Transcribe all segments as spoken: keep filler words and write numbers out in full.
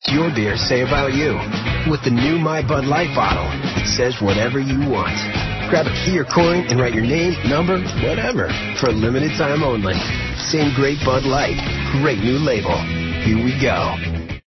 Your beer say about you. With the new My Bud Light bottle, it says whatever you want. Grab a key or coin and write your name, number, whatever, for a limited time only. Same great Bud Light, great new label. Here we go.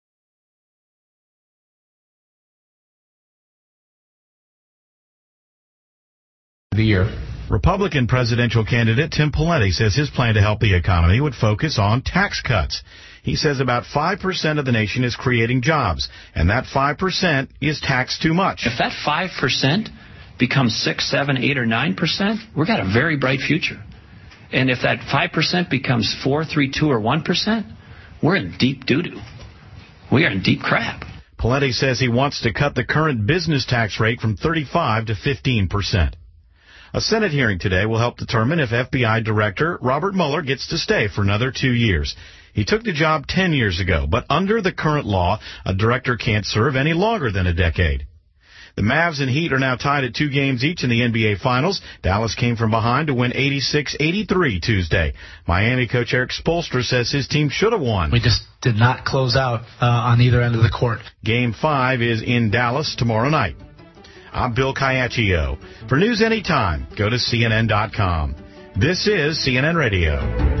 The year. Republican presidential candidate Tim Pawlenty says his plan to help the economy would focus on tax cuts. He says about five percent of the nation is creating jobs, and that five percent is taxed too much. If that five percent becomes six, seven, eight, or nine percent, we've got a very bright future. And if that five percent becomes four, three, two, or one percent, we're in deep doo-doo. We are in deep crap. Pawlenty says he wants to cut the current business tax rate from thirty-five to fifteen percent. A Senate hearing today will help determine if F B I Director Robert Mueller gets to stay for another two years. He took the job ten years ago, but under the current law, a director can't serve any longer than a decade. The Mavs and Heat are now tied at two games each in the N B A Finals. Dallas came from behind to win eighty-six eighty-three Tuesday. Miami coach Eric Spoelstra says his team should have won. We just did not close out uh, on either end of the court. Game five is in Dallas tomorrow night. I'm Bill Caiaccio. For news anytime, go to C N N dot com. This is C N N Radio.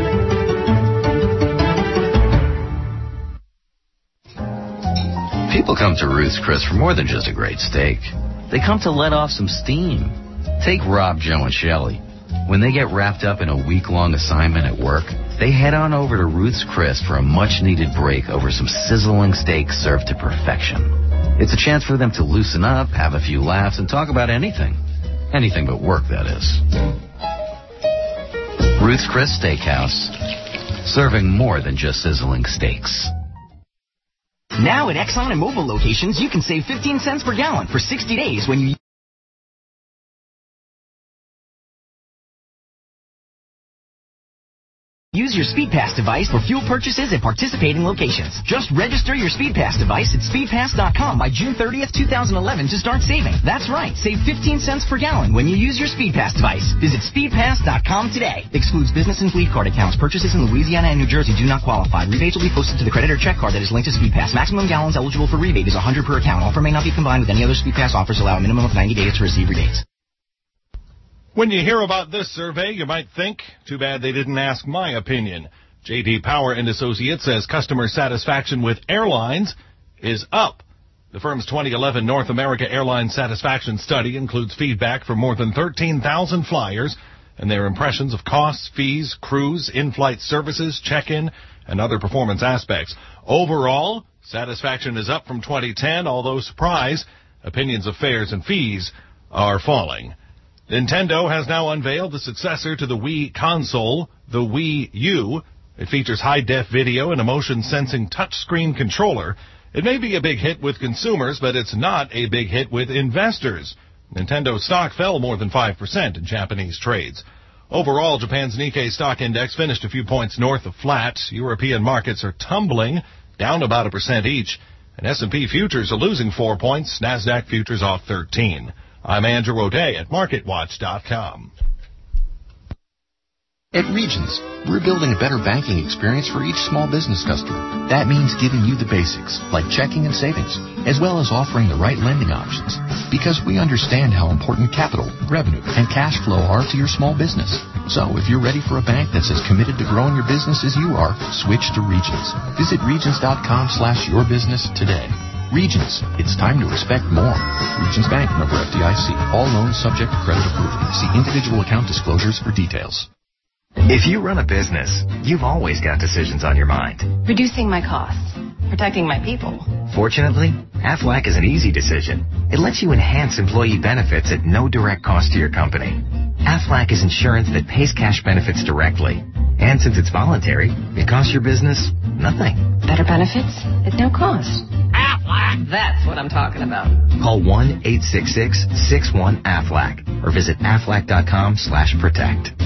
People come to Ruth's Chris for more than just a great steak. They come to let off some steam. Take Rob, Joe, and Shelley. When they get wrapped up in a week-long assignment at work, they head on over to Ruth's Chris for a much-needed break over some sizzling steak served to perfection. It's a chance for them to loosen up, have a few laughs, and talk about anything. Anything but work, that is. Ruth's Chris Steakhouse. Serving more than just sizzling steaks. Now at Exxon and Mobil locations, you can save fifteen cents per gallon for sixty days when you use your SpeedPass device for fuel purchases at participating locations. Just register your SpeedPass device at speed pass dot com by June thirtieth, two thousand eleven to start saving. That's right, save fifteen cents per gallon when you use your SpeedPass device. Visit speed pass dot com today. Excludes business and fleet card accounts. Purchases in Louisiana and New Jersey do not qualify. Rebates will be posted to the credit or check card that is linked to SpeedPass. Maximum gallons eligible for rebate is one hundred per account. Offer may not be combined with any other SpeedPass offers. Allow a minimum of ninety days to receive rebates. When you hear about this survey, you might think, too bad they didn't ask my opinion. J D Power and Associates says customer satisfaction with airlines is up. The firm's twenty eleven North America Airline Satisfaction Study includes feedback from more than thirteen thousand flyers and their impressions of costs, fees, crews, in-flight services, check-in, and other performance aspects. Overall, satisfaction is up from twenty ten, although, surprise, opinions of fares and fees are falling. Nintendo has now unveiled the successor to the Wii console, the Wii U. It features high-def video and a motion-sensing touchscreen controller. It may be a big hit with consumers, but it's not a big hit with investors. Nintendo stock fell more than five percent in Japanese trades. Overall, Japan's Nikkei stock index finished a few points north of flat. European markets are tumbling, down about a percent each. And S and P futures are losing four points. NASDAQ futures off thirteen. I'm Andrew O'Day at market watch dot com. At Regions, we're building a better banking experience for each small business customer. That means giving you the basics, like checking and savings, as well as offering the right lending options. Because we understand how important capital, revenue, and cash flow are to your small business. So if you're ready for a bank that's as committed to growing your business as you are, switch to Regions. Visit regions dot com slash your business today. Regions, it's time to expect more. Regions Bank, member F D I C. All loans subject to credit approval. See individual account disclosures for details. If you run a business, you've always got decisions on your mind. Reducing my costs. Protecting my people. Fortunately, Aflac is an easy decision. It lets you enhance employee benefits at no direct cost to your company. Aflac is insurance that pays cash benefits directly. And since it's voluntary, it costs your business nothing. Better benefits at no cost. Aflac! That's what I'm talking about. Call one eight six six, six one, A F L A C or visit aflac dot com slash protect.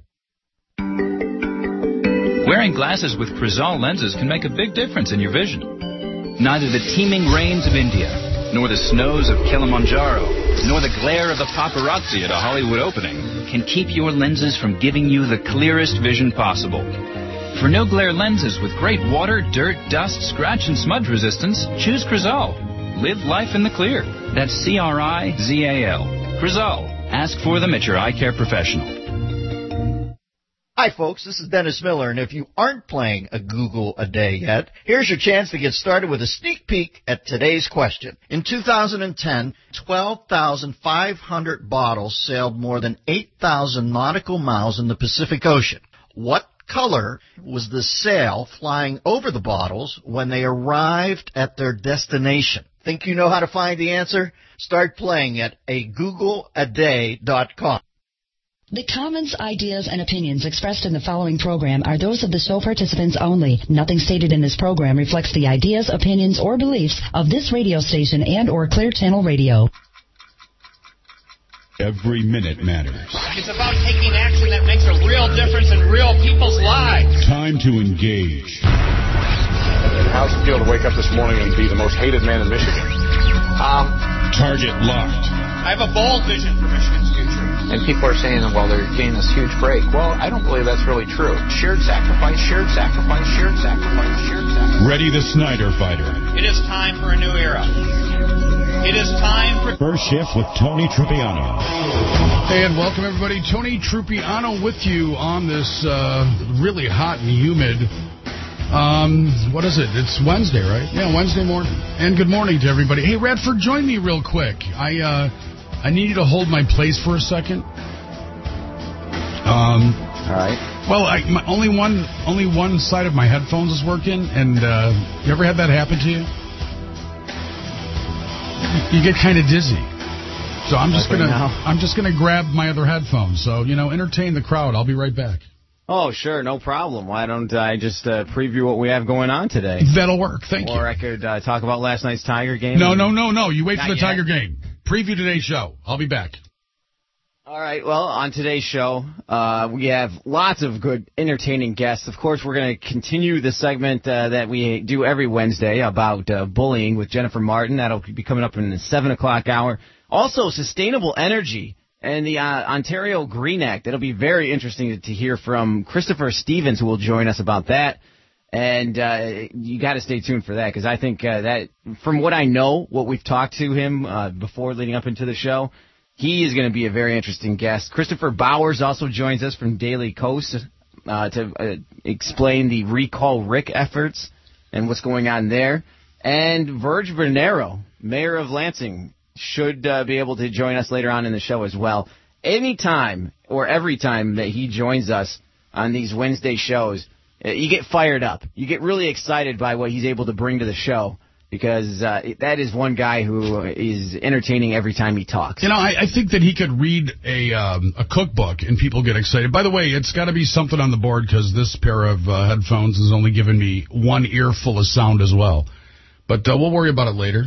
Wearing glasses with Crizal lenses can make a big difference in your vision. Neither the teeming rains of India, nor the snows of Kilimanjaro, nor the glare of the paparazzi at a Hollywood opening can keep your lenses from giving you the clearest vision possible. For no-glare lenses with great water, dirt, dust, scratch, and smudge resistance, choose Crizal. Live life in the clear. That's C R I Z A L. Crizal. Ask for them at your eye care professional. Hi, folks. This is Dennis Miller, and if you aren't playing a Google a Day yet, here's your chance to get started with a sneak peek at today's question. In two thousand ten, twelve thousand five hundred bottles sailed more than eight thousand nautical miles in the Pacific Ocean. What color was the sail flying over the bottles when they arrived at their destination? Think you know how to find the answer? Start playing at a google a day dot com. The comments, ideas, and opinions expressed in the following program are those of the show participants only. Nothing stated in this program reflects the ideas, opinions, or beliefs of this radio station and or Clear Channel Radio. Every minute matters. It's about taking action that makes a real difference in real people's lives. Time to engage. How's it feel to wake up this morning and be the most hated man in Michigan? Um, Target locked. I have a bold vision for Michigan's future. And people are saying, well, they're getting this huge break. Well, I don't believe that's really true. Shared sacrifice, shared sacrifice, shared sacrifice, shared sacrifice. Ready the Snyder Fighter. It is time for a new era. It is time for... First Shift with Tony Trupiano. Hey, and welcome, everybody. Tony Trupiano with you on this uh, really hot and humid... Um, what is it? It's Wednesday, right? Yeah, Wednesday morning. And good morning to everybody. Hey, Radford, join me real quick. I, uh... I need you to hold my place for a second. Um, All right. Well, I, my, only one only one side of my headphones is working, and uh, you ever had that happen to you? You, you get kind of dizzy. So I'm just gonna now. I'm just gonna grab my other headphones. So you know, entertain the crowd. I'll be right back. Oh, sure, no problem. Why don't I just uh, preview what we have going on today? That'll work. Thank or you. Or I could uh, talk about last night's Tiger game. No, no, no, no. You wait Not for the yet. Tiger game. Preview today's show. I'll be back. All right, well, on today's show, uh, we have lots of good, entertaining guests. Of course, we're going to continue the segment uh, that we do every Wednesday about uh, bullying with Jennifer Martin. That'll be coming up in the seven o'clock hour. Also, sustainable energy and the uh, Ontario Green Act. It'll be very interesting to hear from Christopher Stevens, who will join us about that. And uh, you got to stay tuned for that, because I think uh, that, from what I know, what we've talked to him uh, before leading up into the show, he is going to be a very interesting guest. Christopher Bowers also joins us from Daily Kos uh, to uh, explain the Recall Rick efforts and what's going on there. And Verge Bernero, mayor of Lansing, should uh, be able to join us later on in the show as well. Anytime or every time that he joins us on these Wednesday shows, you get fired up. You get really excited by what he's able to bring to the show, because uh, that is one guy who is entertaining every time he talks. You know, I, I think that he could read a um, a cookbook and people get excited. By the way, it's got to be something on the board, because this pair of uh, headphones has only given me one ear full of sound as well. But uh, we'll worry about it later.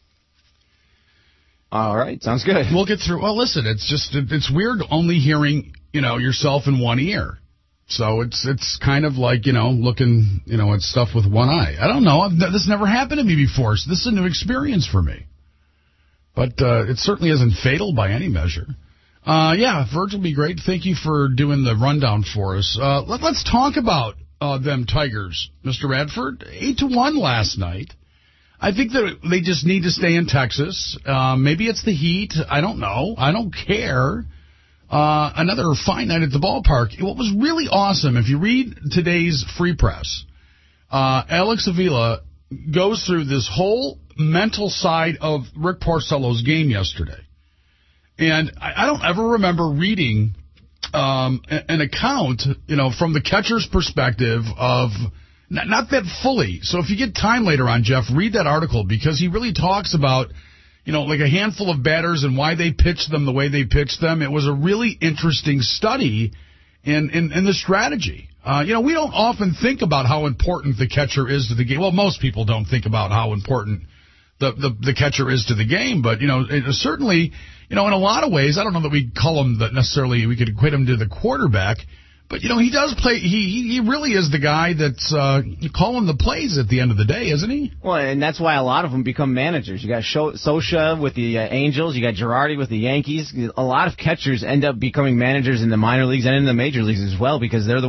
All right, sounds good. We'll get through. Well, listen, it's just it's weird only hearing, you know, yourself in one ear. So it's it's kind of like, you know, looking, you know, at stuff with one eye. I don't know. I've, this never happened to me before, so this is a new experience for me. But uh, it certainly isn't fatal by any measure. Uh, yeah, Virgil will be great. Thank you for doing the rundown for us. Uh, let, let's talk about uh, them Tigers, Mister Radford. Eight to one last night. I think that they just need to stay in Texas. Uh, maybe it's the heat. I don't know. I don't care. Uh, another fine night at the ballpark. What was really awesome, if you read today's Free Press, uh, Alex Avila goes through this whole mental side of Rick Porcello's game yesterday. And I, I don't ever remember reading um, an account, you know, from the catcher's perspective of, not, not that fully. So if you get time later on, Jeff, read that article, because he really talks about, you know, like a handful of batters and why they pitched them the way they pitched them. It was a really interesting study in, in, in the strategy. Uh, you know, we don't often think about how important the catcher is to the game. Well, most people don't think about how important the, the, the catcher is to the game. But, you know, it, certainly, you know, in a lot of ways, I don't know that we'd call him that necessarily, we could equate him to the quarterback. But, you know, he does play, he he really is the guy that's uh, calling the plays at the end of the day, isn't he? Well, and that's why a lot of them become managers. You got Socha with the uh, Angels, you got Girardi with the Yankees. A lot of catchers end up becoming managers in the minor leagues and in the major leagues as well, because they're the ones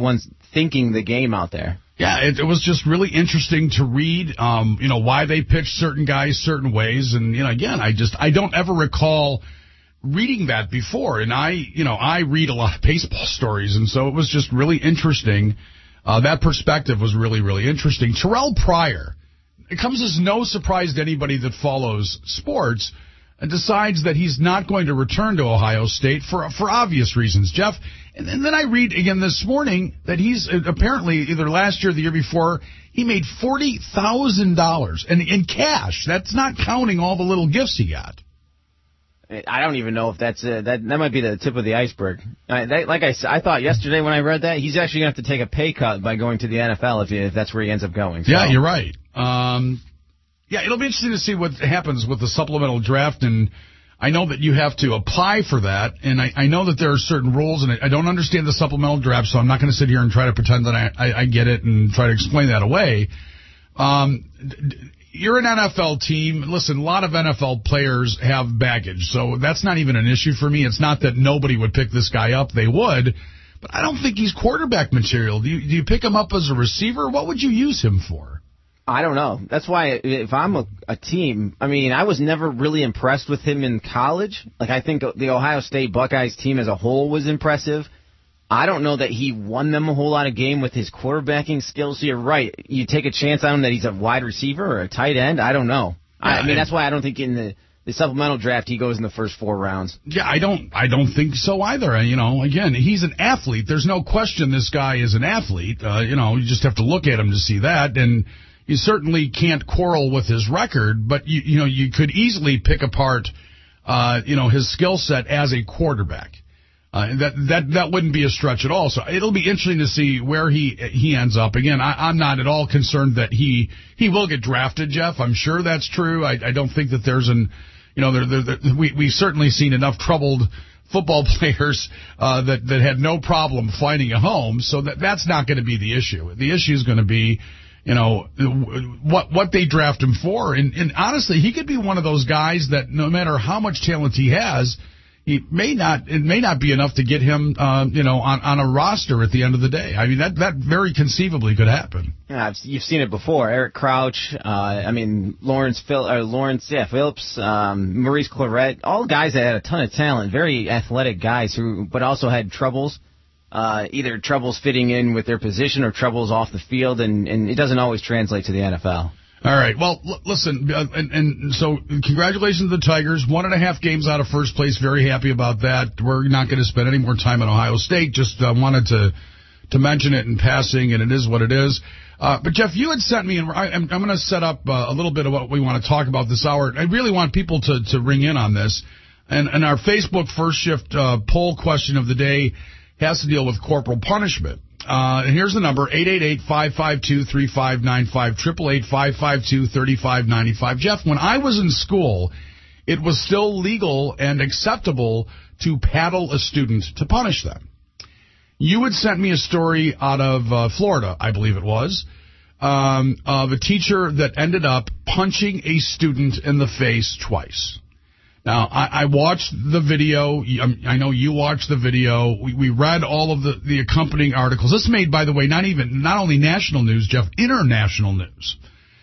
thinking the game out there. Yeah, it, it was just really interesting to read, um, you know, why they pitched certain guys certain ways. And, you know, again, I just, I don't ever recall reading that before. And I, you know, I read a lot of baseball stories. And so it was just really interesting. Uh, that perspective was really, really interesting. Terrell Pryor, it comes as no surprise to anybody that follows sports, and decides that he's not going to return to Ohio State for for obvious reasons, Jeff. And, and then I read again this morning that he's apparently either last year or the year before, he made forty thousand dollars in, in cash. That's not counting all the little gifts he got. I don't even know if that's uh, that. That might be the tip of the iceberg. I, that, like I said, I thought yesterday when I read that, he's actually going to have to take a pay cut by going to the N F L if, he, if that's where he ends up going. So. Yeah, you're right. Um, yeah, it'll be interesting to see what happens with the supplemental draft, and I know that you have to apply for that, and I, I know that there are certain rules, and I, I don't understand the supplemental draft, so I'm not going to sit here and try to pretend that I, I, I get it and try to explain that away. Um, you're an N F L team. Listen, a lot of N F L players have baggage, so that's not even an issue for me. It's not that nobody would pick this guy up. They would, but I don't think he's quarterback material. Do you, do you pick him up as a receiver? What would you use him for? I don't know. That's why if I'm a, a team, I mean, I was never really impressed with him in college. Like, I think the Ohio State Buckeyes team as a whole was impressive. I don't know that he won them a whole lot of game with his quarterbacking skills. So you're right. You take a chance on him that he's a wide receiver or a tight end. I don't know. I, I mean, that's why I don't think in the, the supplemental draft he goes in the first four rounds. Yeah, I don't I don't think so either. You know, again, he's an athlete. There's no question this guy is an athlete. Uh, you know, you just have to look at him to see that. And you certainly can't quarrel with his record, but you, you know, you could easily pick apart, uh, you know, his skill set as a quarterback. Uh, that that that wouldn't be a stretch at all. So it'll be interesting to see where he he ends up. Again, I, I'm not at all concerned that he he will get drafted, Jeff. I'm sure that's true. I, I don't think that there's an, you know, there, there, there, we we've certainly seen enough troubled football players uh, that that had no problem finding a home. So that that's not going to be the issue. The issue is going to be, you know, what what they draft him for. And, and honestly, he could be one of those guys that no matter how much talent he has, he may not it may not be enough to get him, uh, you know, on, on a roster at the end of the day. I mean, that, that very conceivably could happen. Yeah, you've seen it before. Eric Crouch, uh, I mean, Lawrence Phil, or Lawrence, yeah, Phillips, um, Maurice Clarett, all guys that had a ton of talent, very athletic guys who, but also had troubles. Uh, either troubles fitting in with their position or troubles off the field, and, and it doesn't always translate to the N F L. All right. Well, l- listen, uh, and, and so congratulations to the Tigers. One and a half games out of first place. Very happy about that. We're not going to spend any more time in Ohio State. Just uh, wanted to to mention it in passing, and it is what it is. Uh, but, Jeff, you had sent me, and I, I'm, I'm going to set up uh, a little bit of what we want to talk about this hour. I really want people to, to ring in on this. And, and our Facebook First Shift uh, poll question of the day has to deal with corporal punishment. Uh, and here's the number, eight eight eight, five five two, three five nine five, eight eight eight, five five two, three five nine five. Jeff, when I was in school, it was still legal and acceptable to paddle a student to punish them. You had sent me a story out of uh, Florida, I believe it was, um, of a teacher that ended up punching a student in the face twice. Now, I, I watched the video. I know you watched the video. We, we read all of the, the accompanying articles. This made, by the way, not even not only national news, Jeff, international news.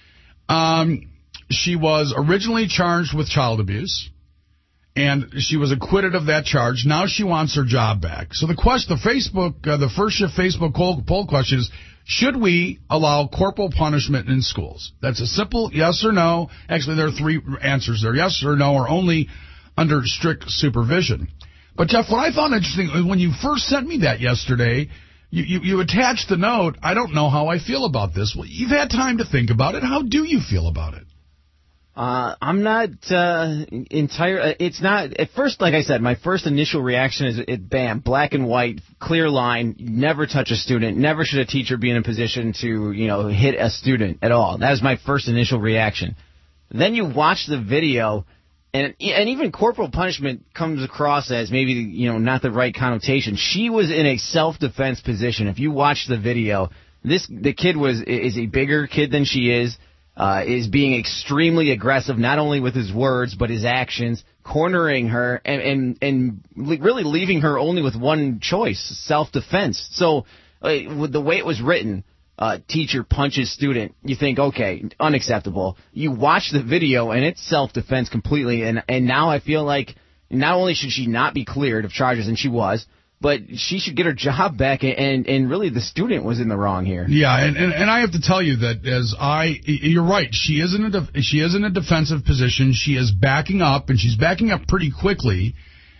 Um, she was originally charged with child abuse, and she was acquitted of that charge. Now she wants her job back. So the question, the Facebook, uh, the First Shift Facebook poll, poll question is: should we allow corporal punishment in schools? That's a simple yes or no. Actually, there are three answers there. Yes or no, or only under strict supervision. But, Jeff, what I found interesting, when you first sent me that yesterday, you, you, you attached the note, I don't know how I feel about this. Well, you've had time to think about it. How do you feel about it? Uh, I'm not uh, entire. It's not at first. Like I said, my first initial reaction is, it, bam, black and white, clear line. Never touch a student. Never should a teacher be in a position to, you know, hit a student at all. That was my first initial reaction. Then you watch the video, and and even corporal punishment comes across as maybe, you know, not the right connotation. She was in a self-defense position. If you watch the video, this the kid was is a bigger kid than she is. Uh, is being extremely aggressive, not only with his words, but his actions, cornering her and, and, and really leaving her only with one choice, self-defense. So uh, with the way it was written, uh, teacher punches student, you think, okay, unacceptable. You watch the video, and it's self-defense completely, and, and now I feel like not only should she not be cleared of charges, and she was, but she should get her job back, and, and really the student was in the wrong here. Yeah, and, and, and I have to tell you that as I, you're right, she is in a def, she is in a defensive position. She is backing up, and she's backing up pretty quickly.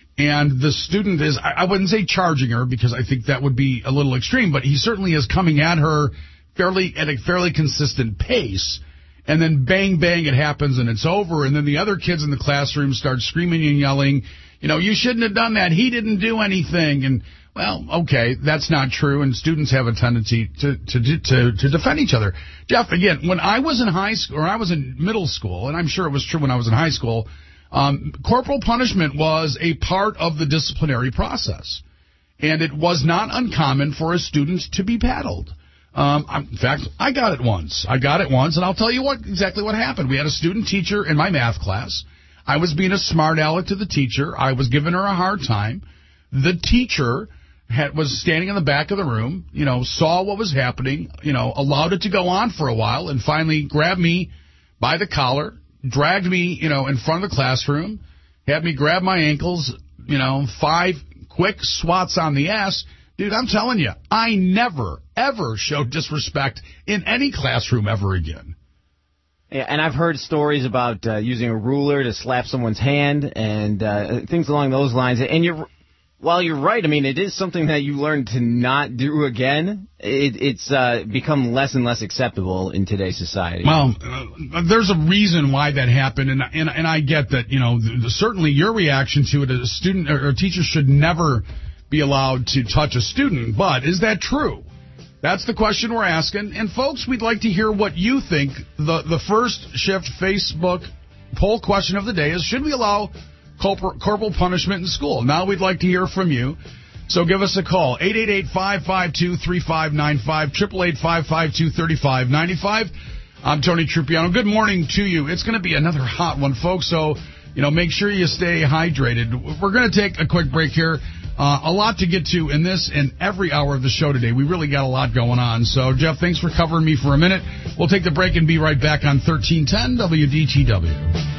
And the student is, I wouldn't say charging her, because I think that would be a little extreme, but he certainly is coming at her fairly at a fairly consistent pace. And then bang, bang, it happens, and it's over. And then the other kids in the classroom start screaming and yelling, you know, you shouldn't have done that. He didn't do anything. And, well, okay, that's not true. And students have a tendency to, to, to, to defend each other. Jeff, again, when I was in high school, or I was in middle school, and I'm sure it was true when I was in high school, um, corporal punishment was a part of the disciplinary process. And it was not uncommon for a student to be paddled. Um, in fact, I got it once. I got it once, and I'll tell you what exactly what happened. We had a student teacher in my math class. I was being a smart aleck to the teacher. I was giving her a hard time. The teacher had, was standing in the back of the room, you know, saw what was happening, you know, allowed it to go on for a while, and finally grabbed me by the collar, dragged me, you know, in front of the classroom, had me grab my ankles, you know, five quick swats on the ass. Dude, I'm telling you, I never, ever showed disrespect in any classroom ever again. Yeah, and I've heard stories about uh, using a ruler to slap someone's hand and uh, things along those lines. And you're, while you're right, I mean, it is something that you learn to not do again. It, it's uh, become less and less acceptable in today's society. Well, uh, there's a reason why that happened, and and, and I get that. You know, th- certainly your reaction to it, a student or a teacher should never be allowed to touch a student. But is that true? That's the question we're asking. And, folks, we'd like to hear what you think. The the first shift Facebook poll question of the day is, should we allow corpor- corporal punishment in school? Now we'd like to hear from you. So give us a call, eight eight eight, five five two, three five nine five, eight eight eight, five five two, three five nine five. I'm Tony Trupiano. Good morning to you. It's going to be another hot one, folks, so, you know, make sure you stay hydrated. We're going to take a quick break here. Uh, a lot to get to in this and every hour of the show today. We really got a lot going on. So, Jeff, thanks for covering me for a minute. We'll take the break and be right back on thirteen ten W D T W.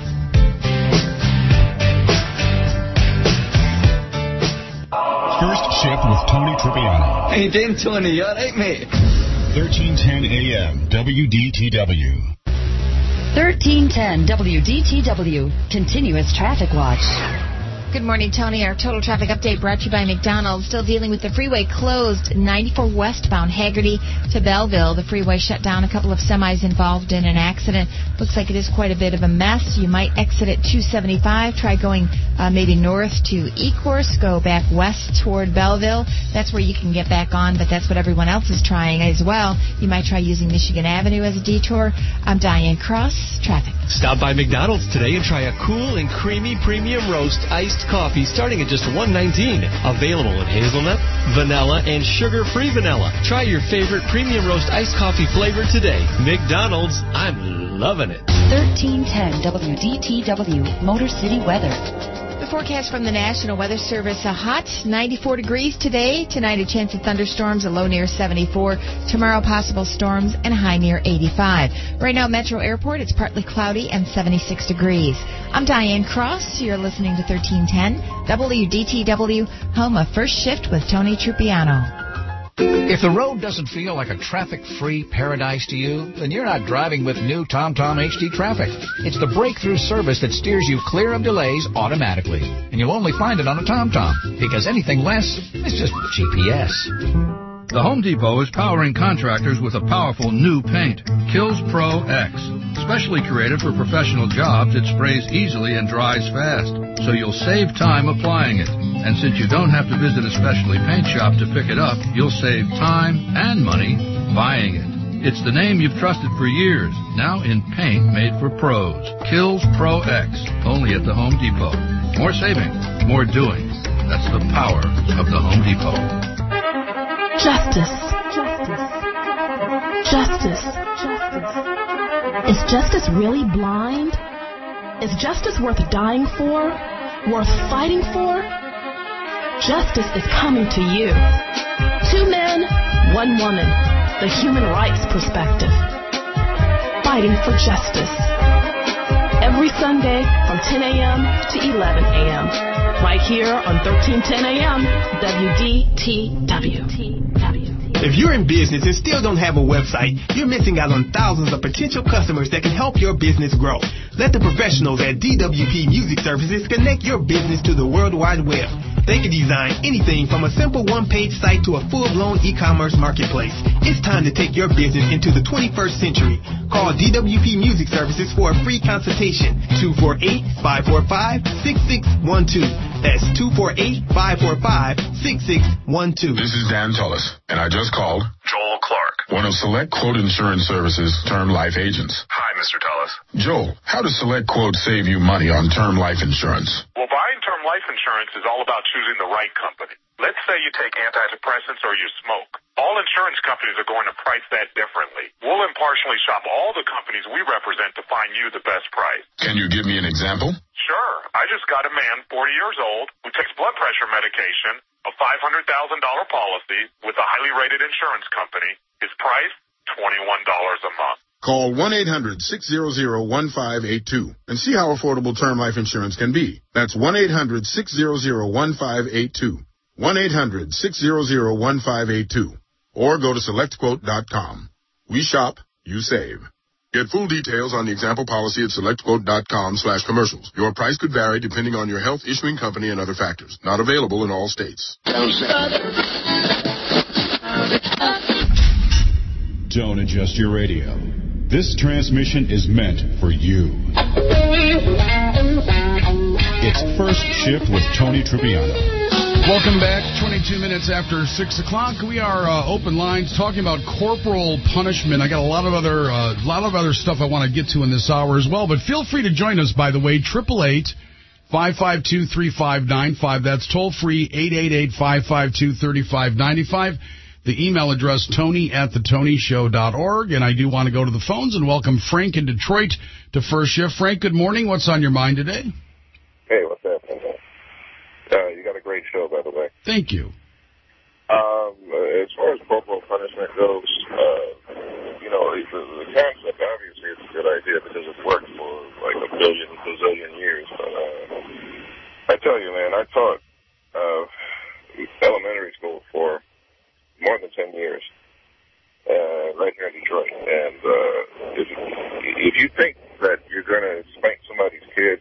First Shift with Tony Trupiano. Hey, damn, Tony, you all right, mate? thirteen ten A M W D T W. thirteen ten W D T W. Continuous Traffic Watch. Good morning, Tony. Our total traffic update brought to you by McDonald's. Still dealing with the freeway closed, ninety-four westbound Haggerty to Belleville. The freeway shut down. A couple of semis involved in an accident. Looks like it is quite a bit of a mess. You might exit at two seventy-five. Try going uh, maybe north to Ecorse. Go back west toward Belleville. That's where you can get back on, but that's what everyone else is trying as well. You might try using Michigan Avenue as a detour. I'm Diane Cross. Traffic. Stop by McDonald's today and try a cool and creamy premium roast iced coffee starting at just one nineteen. Available in hazelnut, vanilla, and sugar-free vanilla. Try your favorite premium roast iced coffee flavor today. McDonald's, I'm loving it. thirteen ten W D T W, Motor City weather. The forecast from the National Weather Service, a hot ninety-four degrees today. Tonight, a chance of thunderstorms, a low near seventy-four. Tomorrow, possible storms and a high near eighty-five. Right now, Metro Airport, it's partly cloudy and seventy-six degrees. I'm Diane Cross. You're listening to thirteen ten W D T W, home of First Shift with Tony Trupiano. If the road doesn't feel like a traffic-free paradise to you, then you're not driving with new TomTom H D Traffic. It's the breakthrough service that steers you clear of delays automatically. And you'll only find it on a TomTom, because anything less is just G P S. The Home Depot is powering contractors with a powerful new paint, Kills Pro X. Specially created for professional jobs, it sprays easily and dries fast, so you'll save time applying it. And since you don't have to visit a specialty paint shop to pick it up, you'll save time and money buying it. It's the name you've trusted for years, now in paint made for pros. Kills Pro X, only at the Home Depot. More saving, more doing. That's the power of the Home Depot. Justice. Justice. Justice. Justice. Is justice really blind? Is justice worth dying for? Worth fighting for? Justice is coming to you. Two men, one woman, the human rights perspective. Fighting for justice. Every Sunday from ten a.m. to eleven a.m. right here on thirteen ten a.m. W D T W. If you're in business and still don't have a website, you're missing out on thousands of potential customers that can help your business grow. Let the professionals at D W P Music Services connect your business to the World Wide Web. They can design anything from a simple one-page site to a full-blown e-commerce marketplace. It's time to take your business into the twenty-first century. Call D W P Music Services for a free consultation. two four eight, five four five, six six one two. That's two four eight, five four five, six six one two. This is Dan Tullis, and I just called Joel Clark, one of Select Quote Insurance Services' term life agents. Hi, Mister Tullis. Joel, how does Select Quote save you money on term life insurance? Well, buying term life insurance is all about choosing the right company. Let's say you take antidepressants or you smoke. All insurance companies are going to price that differently. We'll impartially shop all the companies we represent to find you the best price. Can you give me an example? Sure. I just got a man, forty years old, who takes blood pressure medication, a five hundred thousand dollars policy with a highly rated insurance company. His price, twenty-one dollars a month. Call one eight hundred, six hundred, one five eight two and see how affordable term life insurance can be. That's one eight hundred, six hundred, one five eight two. one eight hundred, six hundred, one five eight two. Or go to select quote dot com. We shop, you save. Get full details on the example policy at select quote dot com slash commercials. Your price could vary depending on your health, issuing company, and other factors. Not available in all states. Don't adjust your radio. This transmission is meant for you. It's First Shift with Tony Trippiano. Welcome back. twenty-two minutes after six o'clock. We are uh, open lines talking about corporal punishment. I got a lot of other uh, lot of other stuff I want to get to in this hour as well. But feel free to join us, by the way. triple eight, five five two, three five nine five. That's toll free, eight eight eight, five five two, three five nine five. The email address, Tony at the Tony Show dot org. And I do want to go to the phones and welcome Frank in Detroit to First Shift. Frank, good morning. What's on your mind today? Hey, what's happening? Uh, you got a great show, by the way. Thank you. Um, as far as corporal punishment goes, uh, you know, the, the concept, obviously, it's a good idea because it's worked for like a billion, bazillion years. But uh, I tell you, man, I taught uh, elementary school for more than ten years uh, right here in Detroit. And uh, if, if you think that you're going to spank somebody's kid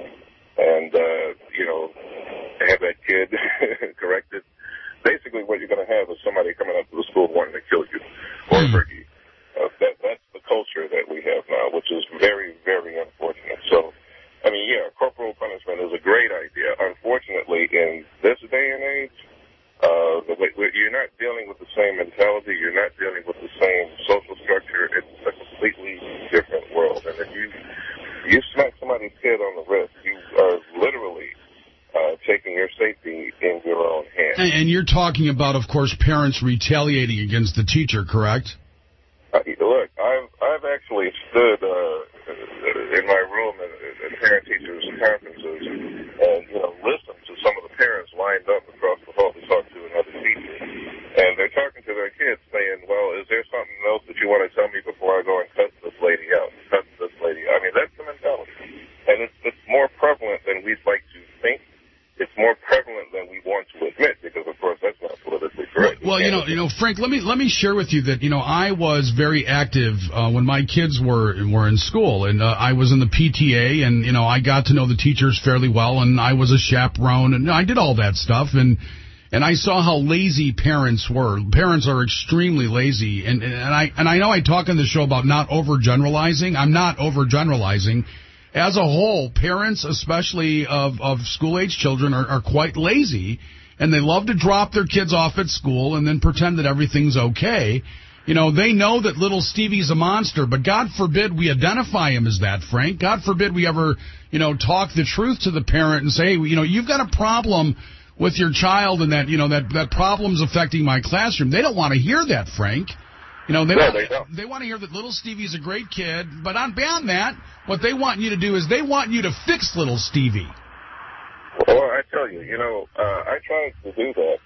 and, uh, you know, have that kid corrected, basically what you're going to have is somebody coming up to the school wanting to kill you or hurt you. Uh, that, that's the culture that we have now, which is very, very unfortunate. So, I mean, yeah, corporal punishment is a great idea. Unfortunately, in this day and age, uh, the way, you're not dealing with the same mentality. You're not dealing with the same social structure. It's a completely different world. And if you, you smack somebody's head on the wrist, you are literally Uh, taking your safety in your own hands. And, and you're talking about, of course, parents retaliating against the teacher, correct? Uh, look, I've I've actually stood uh, in my room at, at parent-teachers conferences and, you know, listened to some of the parents lined up across the hall to talk to another teacher. And they're talking to their kids saying, well, is there something else that you want to tell me before I go and cut this lady out, cut this lady out? I mean, that's the mentality. And it's, it's more prevalent than we'd like to think. It's more prevalent than we want to admit because, of course, that's not politically correct. Well, you know, you know, Frank, let me let me share with you that, you know, I was very active uh, when my kids were were in school, and uh, I was in the P T A, and, you know, I got to know the teachers fairly well, and I was a chaperone, and I did all that stuff, and and I saw how lazy parents were. Parents are extremely lazy, and and I and I know I talk on the show about not overgeneralizing. I'm not overgeneralizing. As a whole, parents, especially of, of school-age children, are, are quite lazy, and they love to drop their kids off at school and then pretend that everything's okay. You know, they know that little Stevie's a monster, but God forbid we identify him as that, Frank. God forbid we ever, you know, talk the truth to the parent and say, hey, you know, you've got a problem with your child and that, you know, that, that problem's affecting my classroom. They don't want to hear that, Frank. You know, they, no, want, they, don't. they want to hear that little Stevie's a great kid, but on beyond that, what they want you to do is they want you to fix little Stevie. Well, I tell you, you know, uh, I tried to do that for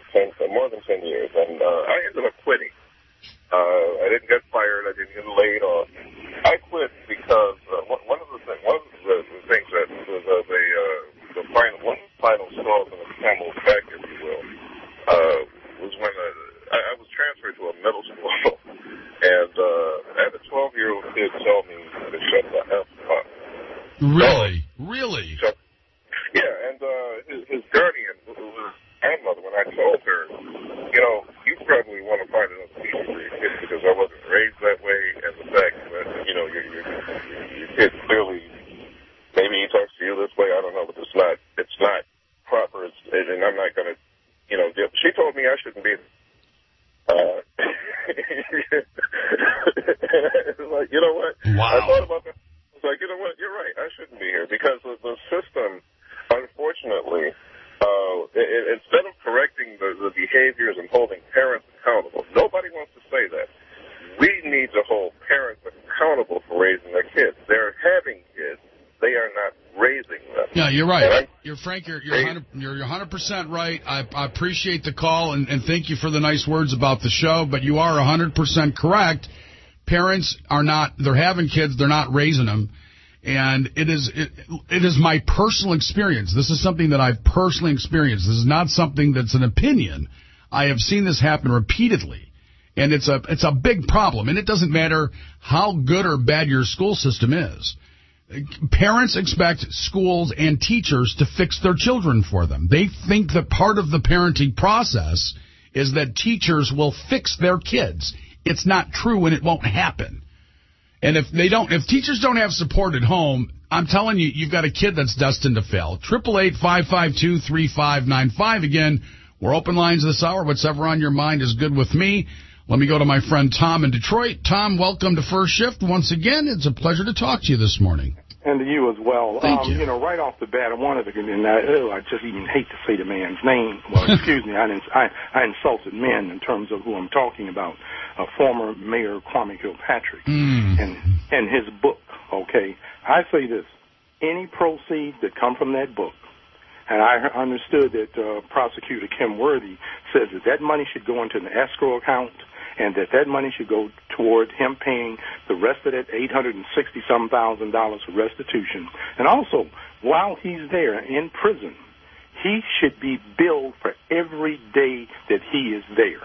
ten, more than ten years, and uh, I ended up quitting. Uh, I didn't get fired. I didn't get laid off. I quit because uh, one of the things, one of the, the things that was uh, the uh, the final one final straw in the camel's back, if you will, uh, was when uh, I, I was transferred to a middle school, and uh, I had a twelve-year-old kid tell me to shut the F up. Really, so, really. Shut, yeah, and uh, his, his guardian, who was grandmother, when I told her, you know, you probably want to find another teacher for your kids because I wasn't raised that way, and the fact that, you know, your, your, your kid clearly, maybe he talks to you this way, I don't know, but it's not, it's not proper, it's, and I'm not going to, you know, give, she told me I shouldn't be, uh, like, you know what? Wow. I thought about that. I was like, you know what, you're right, I shouldn't be here because the, the system, unfortunately, Uh, it, it, instead of correcting the, the behaviors and holding parents accountable, nobody wants to say that. We need to hold parents accountable for raising their kids. They're having kids. They are not raising them. Yeah, you're right. You're Frank. You're you're one hundred, you're one hundred percent right. I, I appreciate the call and, and thank you for the nice words about the show. But you are one hundred percent correct. Parents are not. They're having kids. They're not raising them. And it is it, it is my personal experience. This is something that I've personally experienced. This is not something that's an opinion. I have seen this happen repeatedly, and it's a it's a big problem. And it doesn't matter how good or bad your school system is. Parents expect schools and teachers to fix their children for them. They think that part of the parenting process is that teachers will fix their kids. It's not true, and it won't happen. And if they don't, if teachers don't have support at home, I'm telling you, you've got a kid that's destined to fail. Triple eight five five two three five nine five. Again, we're open lines this hour. Whatever on your mind is good with me. Let me go to my friend Tom in Detroit. Tom, welcome to First Shift once again. It's a pleasure to talk to you this morning. And to you as well. Thank um, you. You know, right off the bat, I wanted to, and I, oh, I just even hate to say the man's name. Well, excuse me, I, didn't, I, I insulted men in terms of who I'm talking about. Uh, former Mayor Kwame Kilpatrick mm. and, and his book, okay? I say this, any proceeds that come from that book, and I understood that uh, Prosecutor Kim Worthy says that that money should go into an escrow account and that that money should go toward him paying the rest of that eight hundred sixty some thousand dollars for restitution. And also, while he's there in prison, he should be billed for every day that he is there.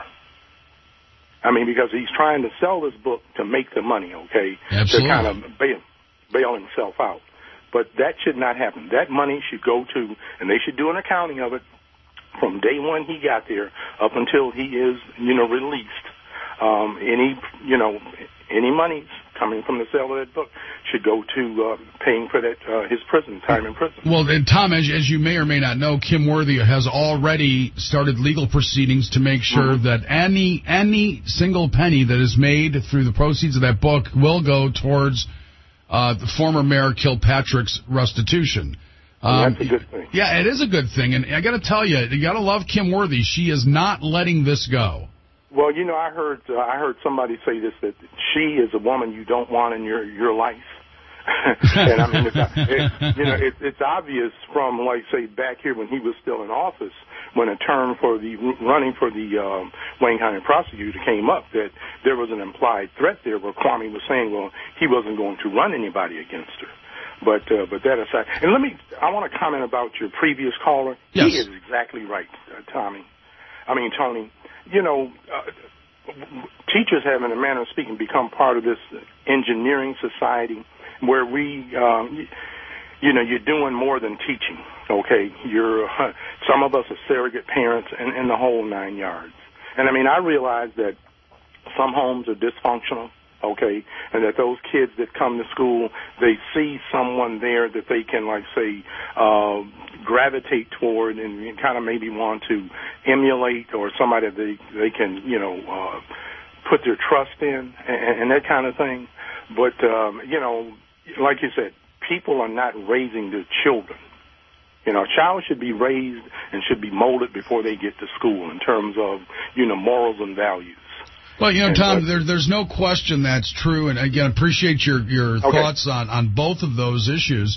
I mean, because he's trying to sell this book to make the money, okay? Absolutely. To kind of bail, bail himself out. But that should not happen. That money should go to, and they should do an accounting of it from day one he got there up until he is, you know, released. Um, any, you know, any money coming from the sale of that book should go to uh, paying for that uh, his prison time in prison. Well, and Tom, as, as you may or may not know, Kim Worthy has already started legal proceedings to make sure mm-hmm. that any any single penny that is made through the proceeds of that book will go towards uh, the former Mayor Kilpatrick's restitution. Um, That's a good thing. Yeah, it is a good thing, and I got to tell you, you got to love Kim Worthy. She is not letting this go. Well, you know, I heard uh, I heard somebody say this, that she is a woman you don't want in your your life. And I mean, it's, it, you know, it, it's obvious from, like, say, back here when he was still in office, when a term for the running for the um, Wayne County prosecutor came up, that there was an implied threat there where Kwame was saying, well, he wasn't going to run anybody against her. But uh, but that aside, and let me, I want to comment about your previous caller. Yes. He is exactly right, uh, Tommy. I mean, Tony. You know, uh, teachers have, in a manner of speaking, become part of this engineering society where we, um, you know, you're doing more than teaching, okay? You're, uh, some of us are surrogate parents and, and the whole nine yards. And, I mean, I realize that some homes are dysfunctional, okay, and that those kids that come to school, they see someone there that they can, like, say, uh, gravitate toward and kind of maybe want to emulate, or somebody that they, they can, you know, uh, put their trust in and, and that kind of thing. But, um, you know, like you said, people are not raising their children. You know, a child should be raised and should be molded before they get to school in terms of, you know, morals and values. Well, you know, Tom, there, there's no question that's true. And, again, appreciate your, your okay. thoughts on, on both of those issues.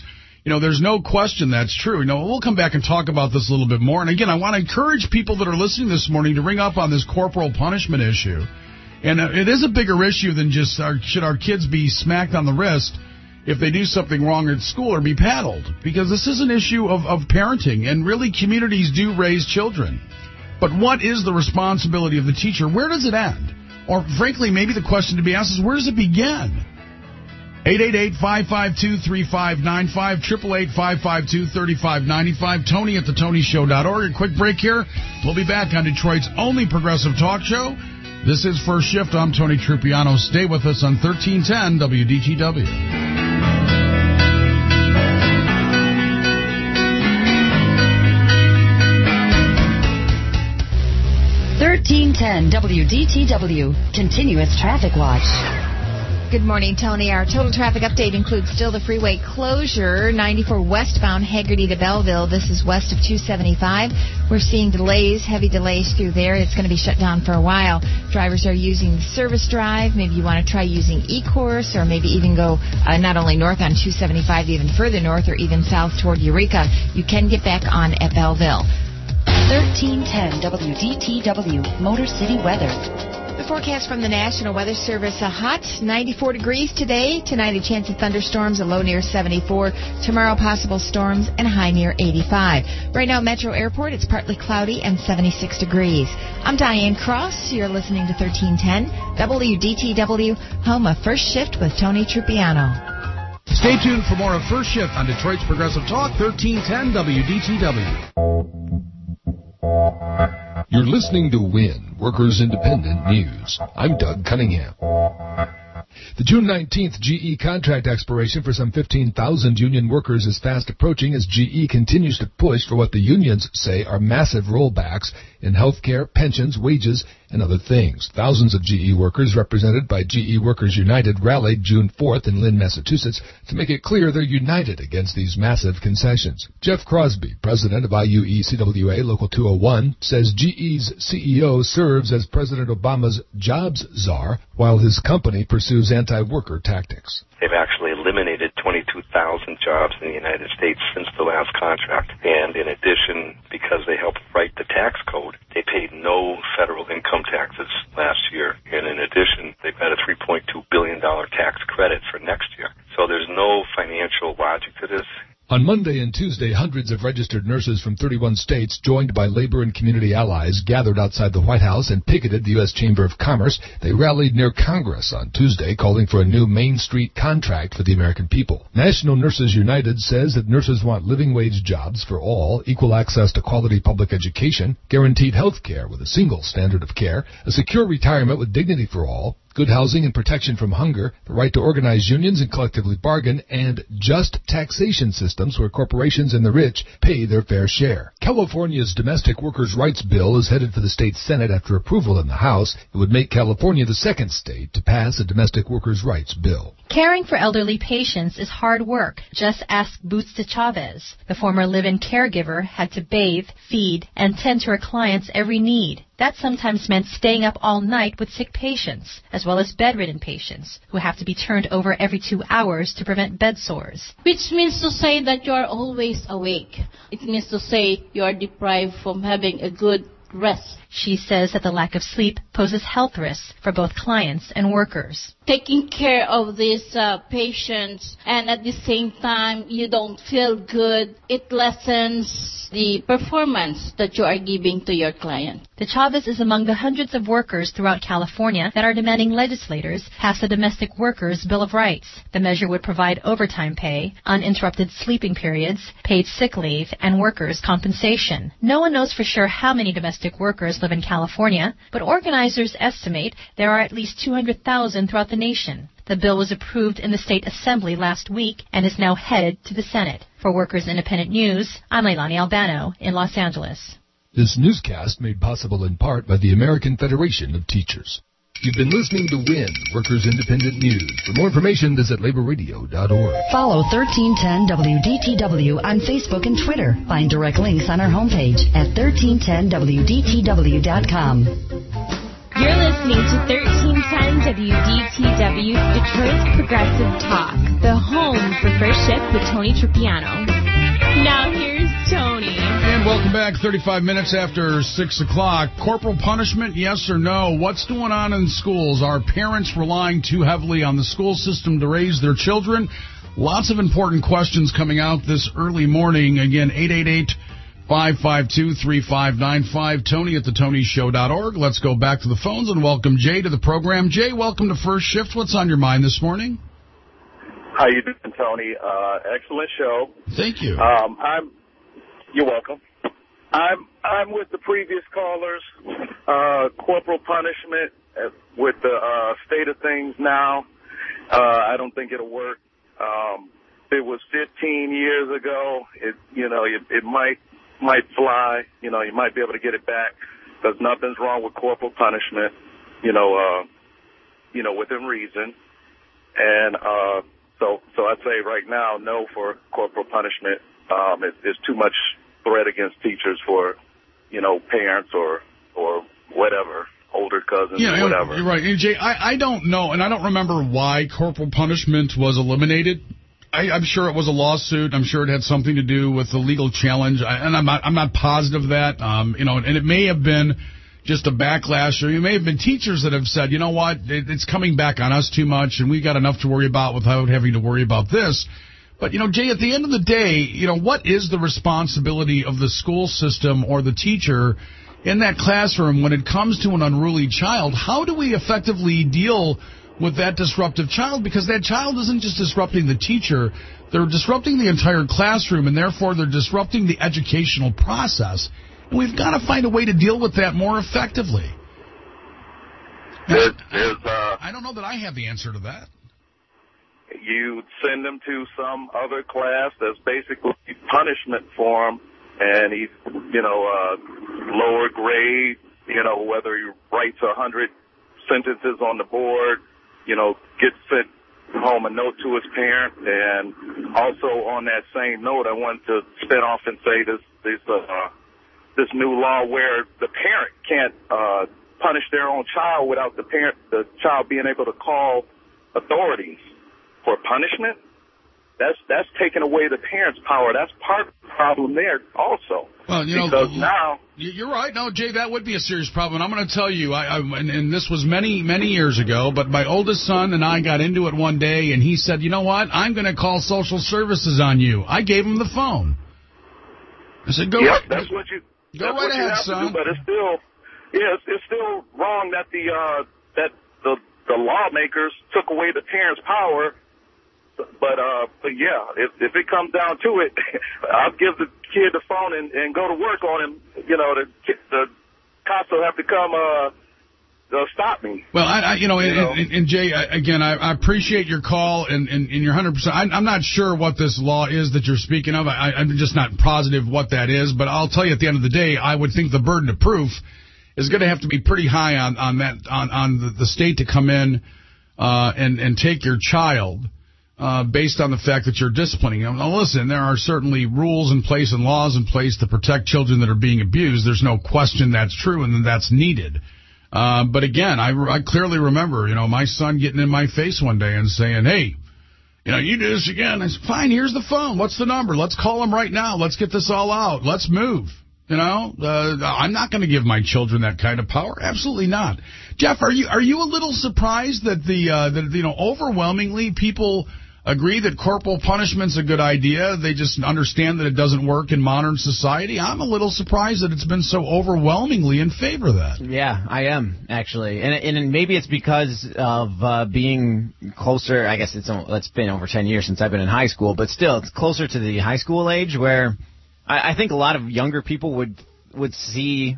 you know, there's no question that's true. You know, we'll come back and talk about this a little bit more. And again, I want to encourage people that are listening this morning to ring up on this corporal punishment issue. And uh, it is a bigger issue than just our, should our kids be smacked on the wrist if they do something wrong at school or be paddled. Because this is an issue of, of parenting, and really communities do raise children. But what is the responsibility of the teacher? Where does it end? Or frankly, maybe the question to be asked is, where does it begin? eight eight eight, five five two, three five nine five, eight eight eight, five five two, three five nine five, Tony at the tony show dot org. A quick break here. We'll be back on Detroit's only progressive talk show. This is First Shift. I'm Tony Trupiano. Stay with us on thirteen ten W D T W. thirteen ten W D T W, Continuous Traffic Watch. Good morning, Tony. Our total traffic update includes still the freeway closure, ninety-four westbound Hagerty to Belleville. This is west of two seventy-five. We're seeing delays, heavy delays through there. It's going to be shut down for a while. Drivers are using the service drive. Maybe you want to try using E-Course, or maybe even go uh, not only north on two seventy-five, even further north, or even south toward Eureka. You can get back on at Belleville. thirteen ten W D T W, Motor City Weather. The forecast from the National Weather Service, a hot ninety-four degrees today. Tonight, a chance of thunderstorms, a low near seventy-four. Tomorrow, possible storms and a high near eighty-five. Right now, Metro Airport, it's partly cloudy and seventy-six degrees. I'm Diane Cross. You're listening to thirteen ten W D T W, home of First Shift with Tony Trupiano. Stay tuned for more of First Shift on Detroit's Progressive Talk, thirteen ten W D T W. You're listening to WIN, Workers Independent News. I'm Doug Cunningham. The June nineteenth G E contract expiration for some fifteen thousand union workers is fast approaching as G E continues to push for what the unions say are massive rollbacks in health care, pensions, wages, and other things. Thousands of G E workers represented by G E Workers United rallied June fourth in Lynn, Massachusetts to make it clear they're united against these massive concessions. Jeff Crosby, president of I U E C W A Local two oh one, says G E's C E O serves as President Obama's jobs czar while his company pursues anti-worker tactics. They've actually eliminated twenty-two thousand jobs in the United States since the last contract. And in addition, because they helped write the tax code, they paid no federal income taxes last year. And in addition, they've got a three point two billion dollars tax credit for next year. So there's no financial logic to this. On Monday and Tuesday, hundreds of registered nurses from thirty-one states, joined by labor and community allies, gathered outside the White House and picketed the U S Chamber of Commerce. They rallied near Congress on Tuesday, calling for a new Main Street contract for the American people. National Nurses United says that nurses want living wage jobs for all, equal access to quality public education, guaranteed health care with a single standard of care, a secure retirement with dignity for all, good housing and protection from hunger, the right to organize unions and collectively bargain, and just taxation systems where corporations and the rich pay their fair share. California's domestic workers' rights bill is headed for the state Senate after approval in the House. It would make California the second state to pass a domestic workers' rights bill. Caring for elderly patients is hard work. Just ask Boots de Chavez. The former live-in caregiver had to bathe, feed, and tend to her clients' every need. That sometimes meant staying up all night with sick patients, as well as bedridden patients, who have to be turned over every two hours to prevent bed sores. Which means to say that you are always awake. It means to say you are deprived from having a good rest. She says that the lack of sleep poses health risks for both clients and workers. Taking care of these uh, patients and at the same time you don't feel good, it lessens the performance that you are giving to your client. De Chavez is among the hundreds of workers throughout California that are demanding legislators pass the Domestic Workers Bill of Rights. The measure would provide overtime pay, uninterrupted sleeping periods, paid sick leave, and workers' compensation. No one knows for sure how many domestic workers live in California, but organizers estimate there are at least two hundred thousand throughout the nation. The bill was approved in the state assembly last week and is now headed to the Senate. For Workers Independent News, I'm Leilani Albano in Los Angeles. This newscast made possible in part by the American Federation of Teachers. You've been listening to WIN, Workers Independent News. For more information, visit labor radio dot org. Follow thirteen ten W D T W on Facebook and Twitter. Find direct links on our homepage at thirteen ten W D T W dot com. You're listening to thirteen ten W D T W, Detroit's Progressive Talk. the home for First Shift with Tony Tripiano. Now here's Tony. And welcome back. thirty-five minutes after six o'clock. Corporal punishment, yes or no? What's going on in schools? Are parents relying too heavily on the school system to raise their children? Lots of important questions coming out this early morning. Again, eight eight eight, five five two, three five nine five. Tony at the tony show dot org. Let's go back to the phones and welcome Jay to the program. Jay, welcome to First Shift. What's on your mind this morning? How you doing, Tony? Uh, excellent show. Thank you. Um, I'm. You're welcome. I'm. I'm with the previous callers. Uh, corporal punishment uh, with the uh, state of things now. Uh, I don't think it'll work. Um, it was fifteen years ago. It. You know. It, it might might fly. You know. You might be able to get it back because nothing's wrong with corporal punishment. You know. Uh, you know, within reason. And. Uh, So, so I'd say right now, no for corporal punishment. Um, it, it's too much threat against teachers for, you know, parents or or whatever, older cousins yeah, or whatever. You're right. And Jay, I, I don't know, and I don't remember why corporal punishment was eliminated. I, I'm sure it was a lawsuit. I'm sure it had something to do with the legal challenge, I, and I'm not I'm not positive of that. Um, you know, and it may have been just a backlash, or you may have been teachers that have said, you know what, it's coming back on us too much, and we've got enough to worry about without having to worry about this. But, you know, Jay, at the end of the day, you know, what is the responsibility of the school system or the teacher in that classroom when it comes to an unruly child? How do we effectively deal with that disruptive child? Because that child isn't just disrupting the teacher, they're disrupting the entire classroom, and therefore they're disrupting the educational process. We've got to find a way to deal with that more effectively. There's, there's, uh, I don't know that I have the answer to that. You send them to some other class that's basically punishment for him, and he's, you know, uh, lower grade, you know, whether he writes a hundred sentences on the board, you know, gets sent home a note to his parent. And also on that same note, I wanted to spin off and say this, this, uh, this new law where the parent can't uh, punish their own child without the parent, the child being able to call authorities for punishment. That's that's taking away the parent's power. That's part of the problem there also. Well, you because know, now you're right. No, Jay, that would be a serious problem. And I'm going to tell you, I, I and, and this was many many years ago, but my oldest son and I got into it one day, and he said, you know what, I'm going to call social services on you. I gave him the phone. I said, go. Yep, right, that's what you. Go That's right what ahead, you have son. to do, but it's still, yeah, it's, it's still wrong that the uh, that the the lawmakers took away the parents' power. But uh, but yeah, if if it comes down to it, I'll give the kid the phone and, and go to work on him. You know, the the cops will have to come uh, they'll stop me. Well, I, I you know, you and, know? And, and Jay, I, again, I, I appreciate your call, and, and, and you're one hundred percent. I'm, I'm not sure what this law is that you're speaking of. I, I'm just not positive what that is. But I'll tell you, at the end of the day, I would think the burden of proof is going to have to be pretty high on on that on on the, the state to come in uh, and and take your child. Uh, based on the fact that you're disciplining them. Now, listen, there are certainly rules in place and laws in place to protect children that are being abused. There's no question that's true and that's needed. Uh, but again, I, I clearly remember, you know, my son getting in my face one day and saying, hey, you know, you do this again. I said, fine, here's the phone. What's the number? Let's call him right now. Let's get this all out. Let's move. You know, uh, I'm not going to give my children that kind of power. Absolutely not. Jeff, are you are you a little surprised that the uh, that you know overwhelmingly people agree that corporal punishment's a good idea? They just understand that it doesn't work in modern society. I'm a little surprised that it's been so overwhelmingly in favor of that. Yeah, I am, actually. And, and maybe it's because of uh, being closer. I guess it's it's been over ten years since I've been in high school, but still, it's closer to the high school age where I, I think a lot of younger people would would see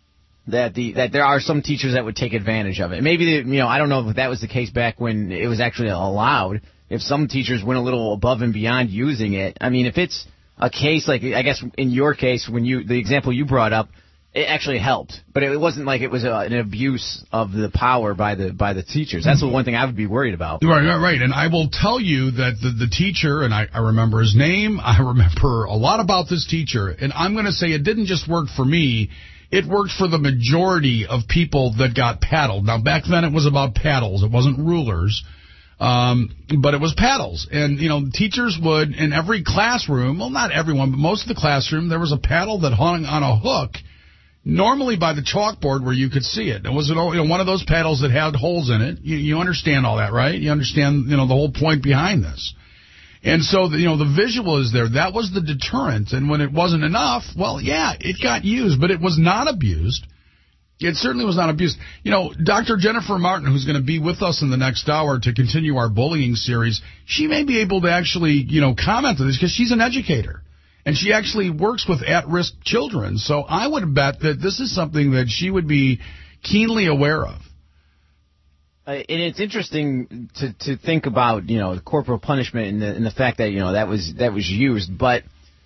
that the that there are some teachers that would take advantage of it. Maybe, they, you know, I don't know if that was the case back when it was actually allowed. If some teachers went a little above and beyond using it. I mean, if it's a case like, I guess in your case, when you the example you brought up, it actually helped. But it wasn't like it was a, an abuse of the power by the by the teachers. That's the one thing I would be worried about. Right, right, right. And I will tell you that the, the teacher, and I, I remember his name, I remember a lot about this teacher, and I'm going to say it didn't just work for me. It worked for the majority of people that got paddled. Now, back then it was about paddles. It wasn't rulers. Um, but it was paddles. And, you know, teachers would, in every classroom, well, not everyone, but most of the classroom, there was a paddle that hung on a hook, normally by the chalkboard where you could see it. It was, you know, one of those paddles that had holes in it. You, you understand all that, right? You understand, you know, the whole point behind this. And so, the, you know, the visual is there. That was the deterrent. And when it wasn't enough, well, yeah, it got used, but it was not abused. It certainly was not abused. You know, Doctor Jennifer Martin, who's going to be with us in the next hour to continue our bullying series, she may be able to actually, you know, comment on this because she's an educator. And she actually works with at-risk children. So I would bet that this is something that she would be keenly aware of. Uh, and it's interesting to to think about, you know, corporal punishment and the, and the fact that, you know, that was that was used. But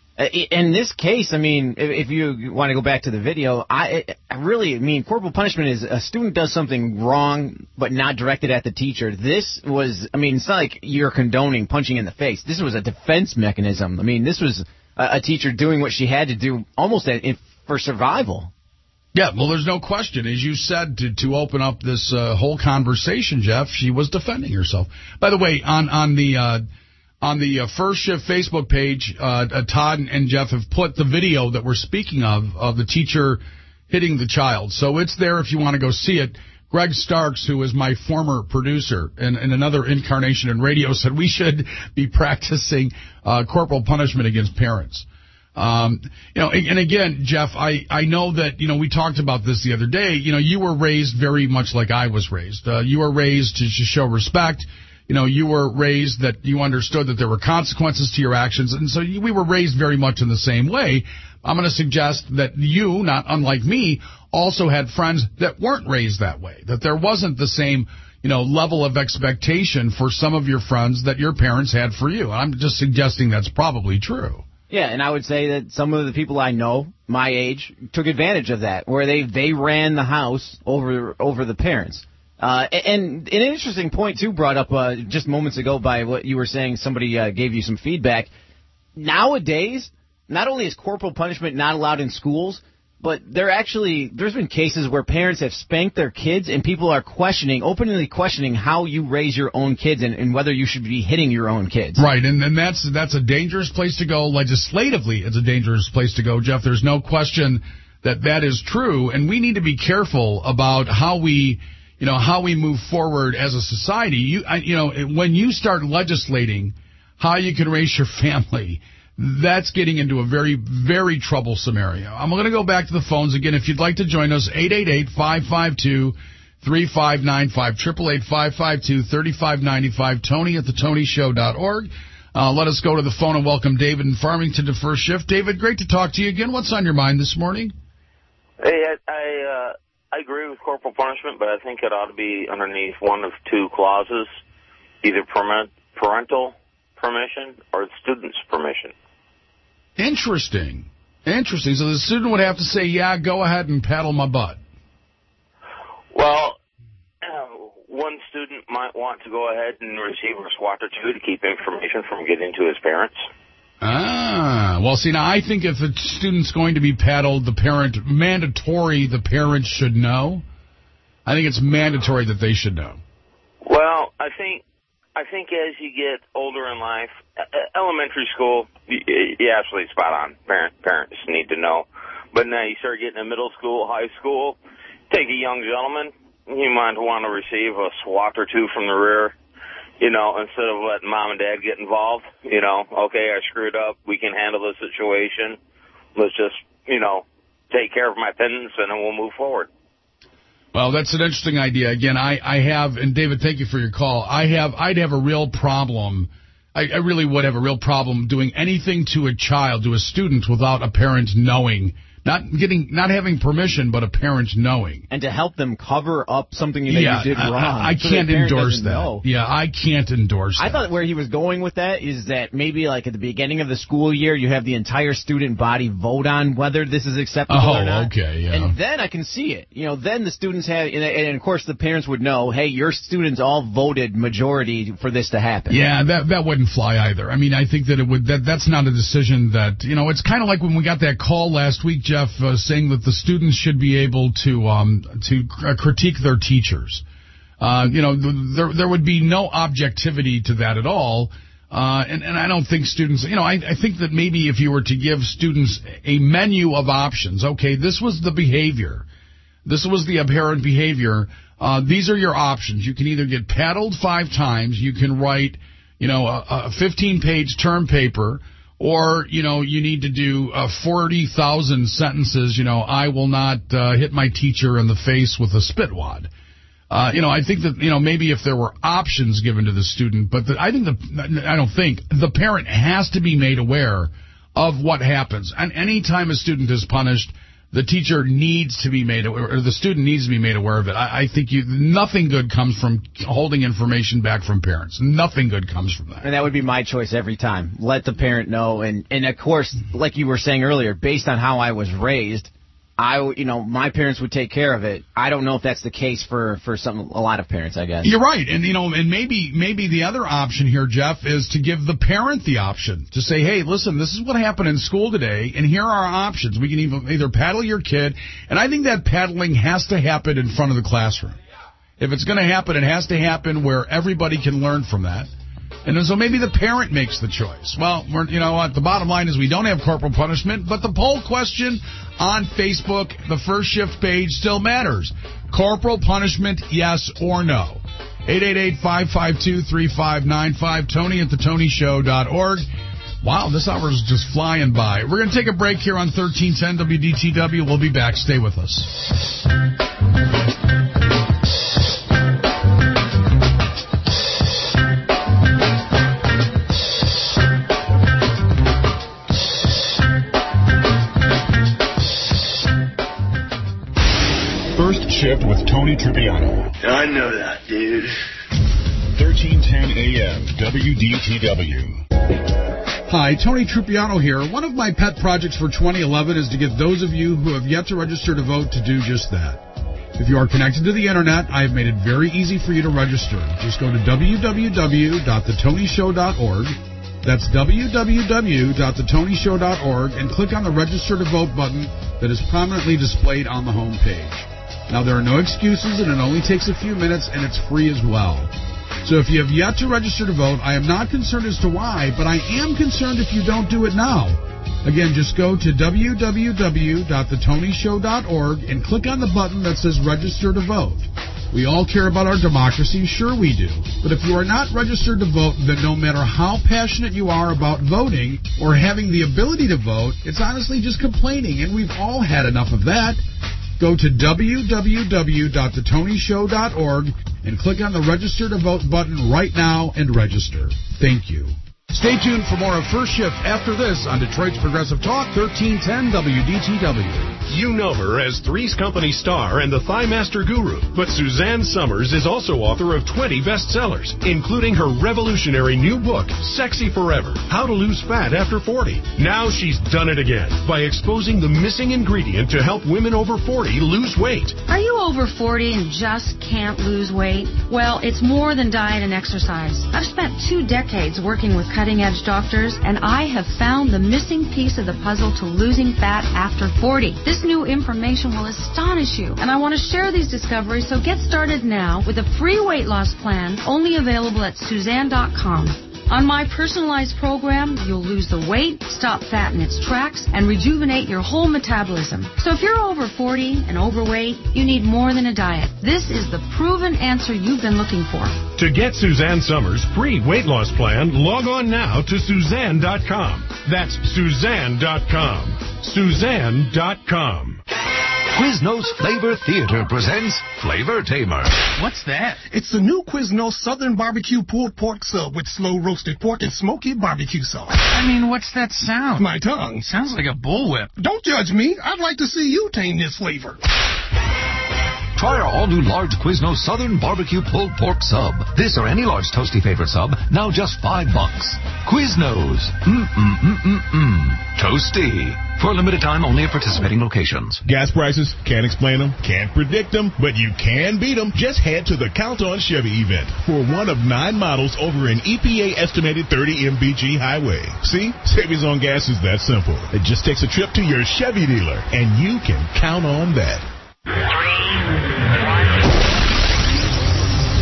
in this case, I mean, if you want to go back to the video, I, I really, I mean, corporal punishment is a student does something wrong but not directed at the teacher. This was, I mean, it's not like you're condoning punching in the face. This was a defense mechanism. I mean, this was a, a teacher doing what she had to do almost at, for survival. Yeah, well, there's no question. As you said, to, to open up this uh, whole conversation, Jeff, she was defending herself. By the way, on, on the... Uh, On the uh, First Shift Facebook page, uh, uh, Todd and Jeff have put the video that we're speaking of, of the teacher hitting the child. So it's there if you want to go see it. Greg Starks, who is my former producer in, in another incarnation in radio, said we should be practicing uh, corporal punishment against parents. Um, you know, and again, Jeff, I, I know that, you know, we talked about this the other day. You know, you were raised very much like I was raised. Uh, you were raised to, to show respect. You know, you were raised that you understood that there were consequences to your actions, and so you, we were raised very much in the same way. I'm going to suggest that you, not unlike me, also had friends that weren't raised that way, that there wasn't the same, you know, level of expectation for some of your friends that your parents had for you. I'm just suggesting that's probably true. Yeah, and I would say that some of the people I know, my age, took advantage of that, where they, they ran the house over over the parents. Uh, and, and an interesting point, too, brought up uh, just moments ago by what you were saying. Somebody uh, gave you some feedback. Nowadays, not only is corporal punishment not allowed in schools, but there actually there's been cases where parents have spanked their kids, and people are questioning, openly questioning how you raise your own kids and, and whether you should be hitting your own kids. Right, and, and that's that's a dangerous place to go. Legislatively, it's a dangerous place to go, Jeff. There's no question that that is true, and we need to be careful about how we... You know, how we move forward as a society. You, I, you know, when you start legislating how you can raise your family, that's getting into a very, very troublesome area. I'm going to go back to the phones again. If you'd like to join us, eight eight eight, five five two, three five nine five, eight eight eight, five five two, three five nine five, Tony at the tony show dot org. Uh, let us go to the phone and welcome David in Farmington to First Shift. David, great to talk to you again. What's on your mind this morning? Hey, I... I uh... I agree with corporal punishment, but I think it ought to be underneath one of two clauses, either parental permission or the student's permission. Interesting. Interesting. So the student would have to say, yeah, go ahead and paddle my butt. Well, uh, one student might want to go ahead and receive a SWAT or two to keep information from getting to his parents. Ah, well, see, now I think if a student's going to be paddled, the parent, mandatory, the parents should know. I think it's mandatory that they should know. Well, I think I think as you get older in life, uh, elementary school, you're absolutely spot on. Parent, parents need to know. But now you start getting to middle school, high school, take a young gentleman, you might want to receive a SWAT or two from the rear. You know, instead of letting mom and dad get involved, you know, okay, I screwed up. We can handle the situation. Let's just, you know, take care of my pendants and then we'll move forward. Well, that's an interesting idea. Again, I, I have, and David, thank you for your call. I have, I'd have a real problem. I, I really would have a real problem doing anything to a child, to a student, without a parent knowing. Not getting, not having permission, but a parent knowing. And to help them cover up something that yeah, you did wrong. I, I so can't endorse that. Know. Yeah, I can't endorse that. I thought where he was going with that is that maybe like at the beginning of the school year, you have the entire student body vote on whether this is acceptable oh, or not. okay, yeah. And then I can see it. You know, then the students have, and, and of course the parents would know, hey, your students all voted majority for this to happen. Yeah, that that wouldn't fly either. I mean, I think that it would. That that's not a decision that, you know, it's kind of like when we got that call last week, Jeff, uh, saying that the students should be able to um, to uh, critique their teachers. Uh, you know, there there would be no objectivity to that at all. Uh, and, and I don't think students, you know, I, I think that maybe if you were to give students a menu of options, okay, this was the behavior. This was the apparent behavior. Uh, these are your options. You can either get paddled five times, you can write, you know, a fifteen-page term paper, or, you know, you need to do uh, forty thousand sentences, you know, I will not uh, hit my teacher in the face with a spit wad. Uh, you know, I think that, you know, maybe if there were options given to the student, but the, I think the, I don't think, the parent has to be made aware of what happens. And any time a student is punished, the teacher needs to be made aware, or the student needs to be made aware of it. I, I think you, nothing good comes from holding information back from parents. Nothing good comes from that. And that would be my choice every time. Let the parent know. And, and of course, like you were saying earlier, based on how I was raised, I, you know, my parents would take care of it. I don't know if that's the case for, for some, a lot of parents, I guess. You're right. And, you know, and maybe, maybe the other option here, Jeff, is to give the parent the option to say, hey, listen, this is what happened in school today, and here are our options. We can either, either paddle your kid, and I think that paddling has to happen in front of the classroom. If it's going to happen, it has to happen where everybody can learn from that. And so maybe the parent makes the choice. Well, we're, you know what, the bottom line is we don't have corporal punishment, but the poll question on Facebook, the First Shift page, still matters. Corporal punishment, yes or no? eight eight eight, five five two, three five nine five, Tony at the tony show dot org. Wow, this hour is just flying by. We're going to take a break here on thirteen ten W D T W. We'll be back. Stay with us. First Shift with Tony Tripiano. I know that, dude. thirteen ten A M W D T W. Hi, Tony Tripiano here. One of my pet projects for twenty eleven is to get those of you who have yet to register to vote to do just that. If you are connected to the internet, I have made it very easy for you to register. Just go to w w w dot the tony show dot org. That's w w w dot the tony show dot org and click on the Register to Vote button that is prominently displayed on the home page. Now, there are no excuses, and it only takes a few minutes, and it's free as well. So if you have yet to register to vote, I am not concerned as to why, but I am concerned if you don't do it now. Again, just go to w w w dot the tony show dot org and click on the button that says Register to Vote. We all care about our democracy, sure we do. But if you are not registered to vote, then no matter how passionate you are about voting or having the ability to vote, it's honestly just complaining, and we've all had enough of that. Go to w w w dot the tony show dot org and click on the Register to Vote button right now and register. Thank you. Stay tuned for more of First Shift after this on Detroit's Progressive Talk, thirteen ten W D T W. You know her as Three's Company star and the Thigh Master guru, but Suzanne Summers is also author of twenty bestsellers, including her revolutionary new book, Sexy Forever, How to Lose Fat After forty. Now she's done it again by exposing the missing ingredient to help women over forty lose weight. Are you over forty and just can't lose weight? Well, it's more than diet and exercise. I've spent two decades working with cutting-edge doctors, and I have found the missing piece of the puzzle to losing fat after forty. This new information will astonish you, and I want to share these discoveries, so get started now with a free weight loss plan only available at Suzanne dot com. On my personalized program, you'll lose the weight, stop fat in its tracks, and rejuvenate your whole metabolism. So if you're over forty and overweight, you need more than a diet. This is the proven answer you've been looking for. To get Suzanne Summers' free weight loss plan, log on now to Suzanne dot com. That's Suzanne dot com. Suzanne dot com. Quiznos Flavor Theater presents Flavor Tamer. What's that? It's the new Quiznos Southern Barbecue Pulled Pork Sub with slow roasted pork and smoky barbecue sauce. I mean, what's that sound? My tongue. Sounds like a bullwhip. Don't judge me. I'd like to see you tame this flavor. Try our all-new large Quiznos Southern Barbecue Pulled Pork Sub. This or any large toasty favorite sub, now just five bucks. Quiznos. Mm-mm-mm-mm-mm. Toasty. For a limited time only at participating locations. Gas prices, can't explain them, can't predict them, but you can beat them. Just head to the Count On Chevy event for one of nine models over an E P A-estimated thirty M B G highway. See? Savings on gas is that simple. It just takes a trip to your Chevy dealer, and you can count on that.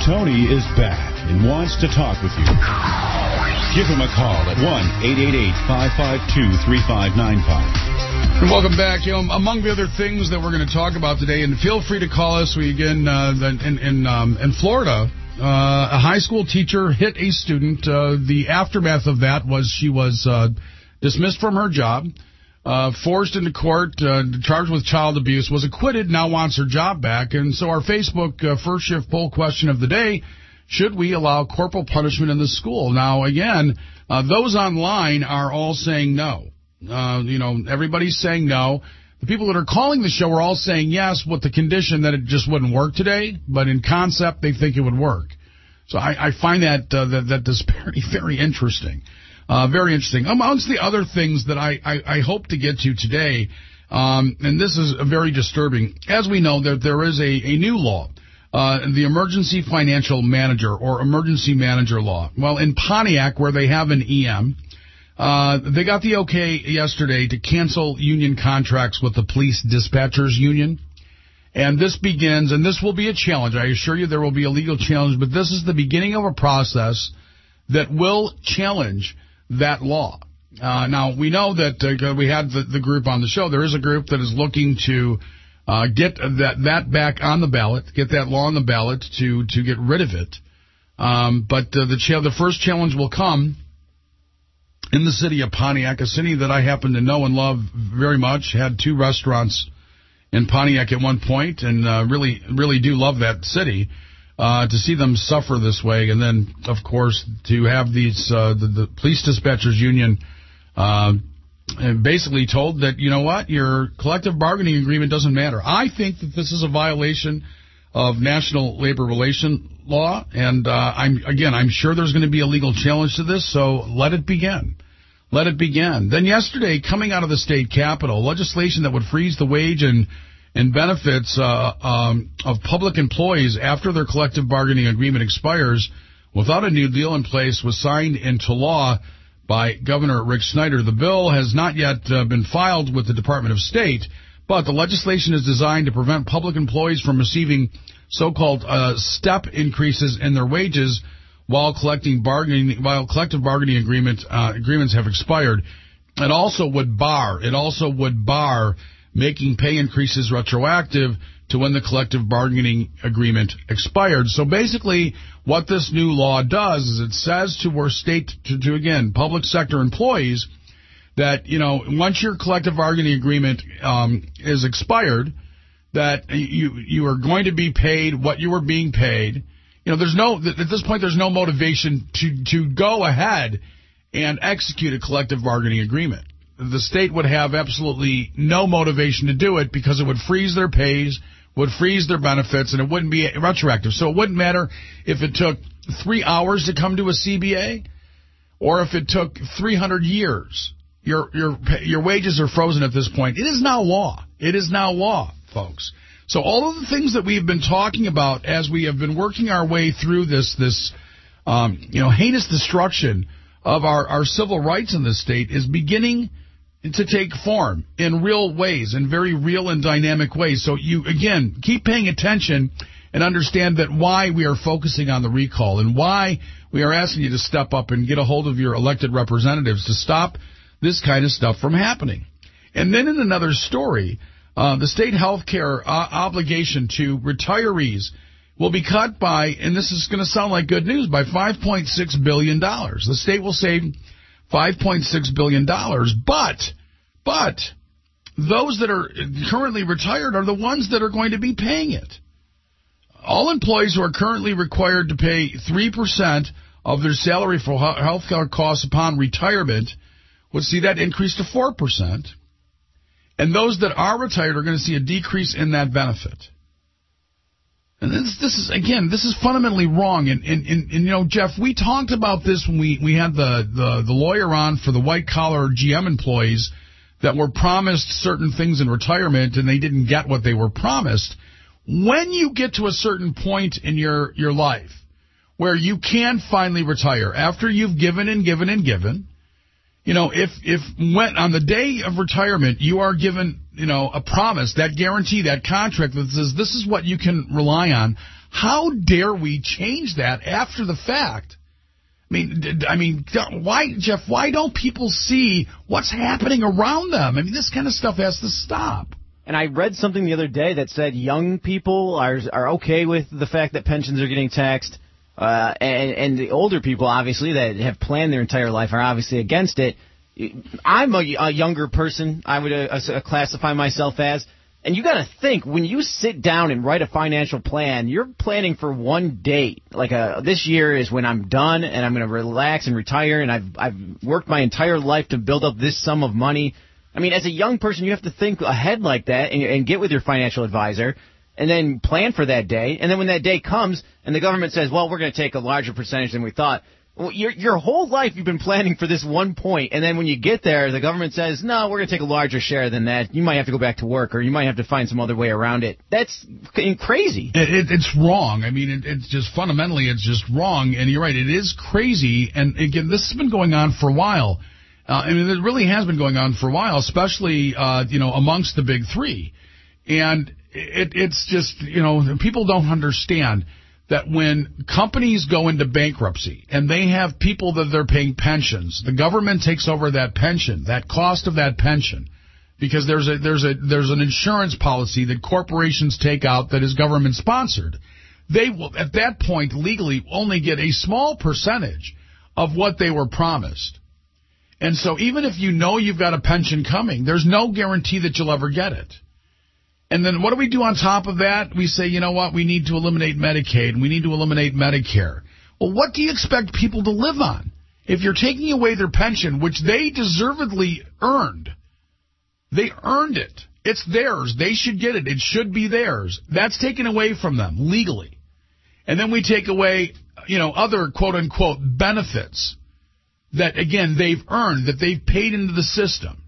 Tony is back and wants to talk with you. Give him a call at one eight eight eight, five five two, three five nine five. Welcome back. You know, among the other things that we're going to talk about today, and feel free to call us. We again uh, in in, um, in Florida, uh, a high school teacher hit a student. Uh, the aftermath of that was she was uh, dismissed from her job, uh, forced into court, uh, charged with child abuse, was acquitted, now wants her job back. And so our Facebook uh, first shift poll question of the day: should we allow corporal punishment in the school? Now, again, uh, those online are all saying no. Uh, you know, everybody's saying no. The people that are calling the show are all saying yes, with the condition that it just wouldn't work today. But in concept, they think it would work. So I, I find that, uh, that that disparity very interesting. Uh, very interesting. Amongst the other things that I, I, I hope to get to today, um, and this is very disturbing, as we know, that there is a, a new law. Uh, the Emergency Financial Manager or Emergency Manager Law. Well, in Pontiac, where they have an E M, uh, they got the okay yesterday to cancel union contracts with the Police Dispatchers Union. And this begins, and this will be a challenge. I assure you there will be a legal challenge, but this is the beginning of a process that will challenge that law. Uh, now, we know that uh, we had the, the group on the show. There is a group that is looking to Uh, get that that back on the ballot, get that law on the ballot to to get rid of it. Um, but uh, the cha- the first challenge will come in the city of Pontiac, a city that I happen to know and love very much. Had two restaurants in Pontiac at one point, and uh, really really do love that city. Uh, to see them suffer this way, and then of course to have these uh, the, the police dispatchers union. Uh, And basically told that, you know what, your collective bargaining agreement doesn't matter. I think that this is a violation of national labor relation law, and uh, I'm again, I'm sure there's going to be a legal challenge to this, so let it begin. Let it begin. Then yesterday, coming out of the state capitol, legislation that would freeze the wage and, and benefits uh, um, of public employees after their collective bargaining agreement expires without a new deal in place was signed into law by Governor Rick Snyder. The bill has not yet uh, been filed with the Department of State, but the legislation is designed to prevent public employees from receiving so-called uh, step increases in their wages while collecting bargaining, while collective bargaining agreement uh, agreements have expired. It also would bar. It also would bar making pay increases retroactive to when the collective bargaining agreement expired. So basically, what this new law does is it says to our state, to, to again, public sector employees that, you know, once your collective bargaining agreement um, is expired, that you you are going to be paid what you were being paid. You know, there's no, at this point, there's no motivation to, to go ahead and execute a collective bargaining agreement. The state would have absolutely no motivation to do it because it would freeze their pays, would freeze their benefits, and it wouldn't be retroactive. So it wouldn't matter if it took three hours to come to a C B A or if it took three hundred years. Your your your wages are frozen at this point. It is now law. It is now law, folks. So all of the things that we've been talking about as we have been working our way through this this um, you know heinous destruction of our, our civil rights in this state is beginning to take form in real ways, in very real and dynamic ways. So you, again, keep paying attention and understand that why we are focusing on the recall and why we are asking you to step up and get a hold of your elected representatives to stop this kind of stuff from happening. And then in another story, uh, the state health care uh, obligation to retirees will be cut by, and this is going to sound like good news, by five point six billion dollars. The state will save five point six billion dollars, but, but those that are currently retired are the ones that are going to be paying it. All employees who are currently required to pay three percent of their salary for health care costs upon retirement would see that increase to four percent. And those that are retired are going to see a decrease in that benefit. And this, this is, again, this is fundamentally wrong. And, and, and, and, you know, Jeff, we talked about this when we, we had the, the, the lawyer on for the white-collar G M employees that were promised certain things in retirement and they didn't get what they were promised. When you get to a certain point in your, your life where you can finally retire, after you've given and given and given, you know, if, if when, on the day of retirement you are given, you know, a promise, that guarantee, that contract that says this is what you can rely on, How dare we change that after the fact? I mean, I mean, why, Jeff, why don't people see what's happening around them? I mean, this kind of stuff has to stop. And I read something the other day that said young people are are okay with the fact that pensions are getting taxed, uh, and, and the older people, obviously, that have planned their entire life are obviously against it. I'm a, a younger person, I would uh, uh, classify myself as. And you got to think, when you sit down and write a financial plan, you're planning for one date. Like a, this year is when I'm done and I'm going to relax and retire, and I've I've worked my entire life to build up this sum of money. I mean, as a young person, you have to think ahead like that and, and get with your financial advisor and then plan for that day. And then when that day comes and the government says, well, we're going to take a larger percentage than we thought, well, your your whole life you've been planning for this one point, and then when you get there, the government says, no, we're going to take a larger share than that. You might have to go back to work, or you might have to find some other way around it. That's crazy. It, it, it's wrong. I mean, it, it's just fundamentally, it's just wrong. And you're right, it is crazy. And again, this has been going on for a while. Uh, I mean, it really has been going on for a while, especially, uh, you know, amongst the big three. And it, it's just, you know, people don't understand that when companies go into bankruptcy and they have people that they're paying pensions, the government takes over that pension, that cost of that pension, because there's a there's a there's an insurance policy that corporations take out that is government sponsored. They will at that point legally only get a small percentage of what they were promised. And so even if you know you've got a pension coming, there's no guarantee that you'll ever get it. And then what do we do on top of that? We say, you know what, we need to eliminate Medicaid, and we need to eliminate Medicare. Well, what do you expect people to live on? If you're taking away their pension, which they deservedly earned, they earned it. It's theirs. They should get it. It should be theirs. That's taken away from them legally. And then we take away, you know, other quote-unquote benefits that, again, they've earned, that they've paid into the system.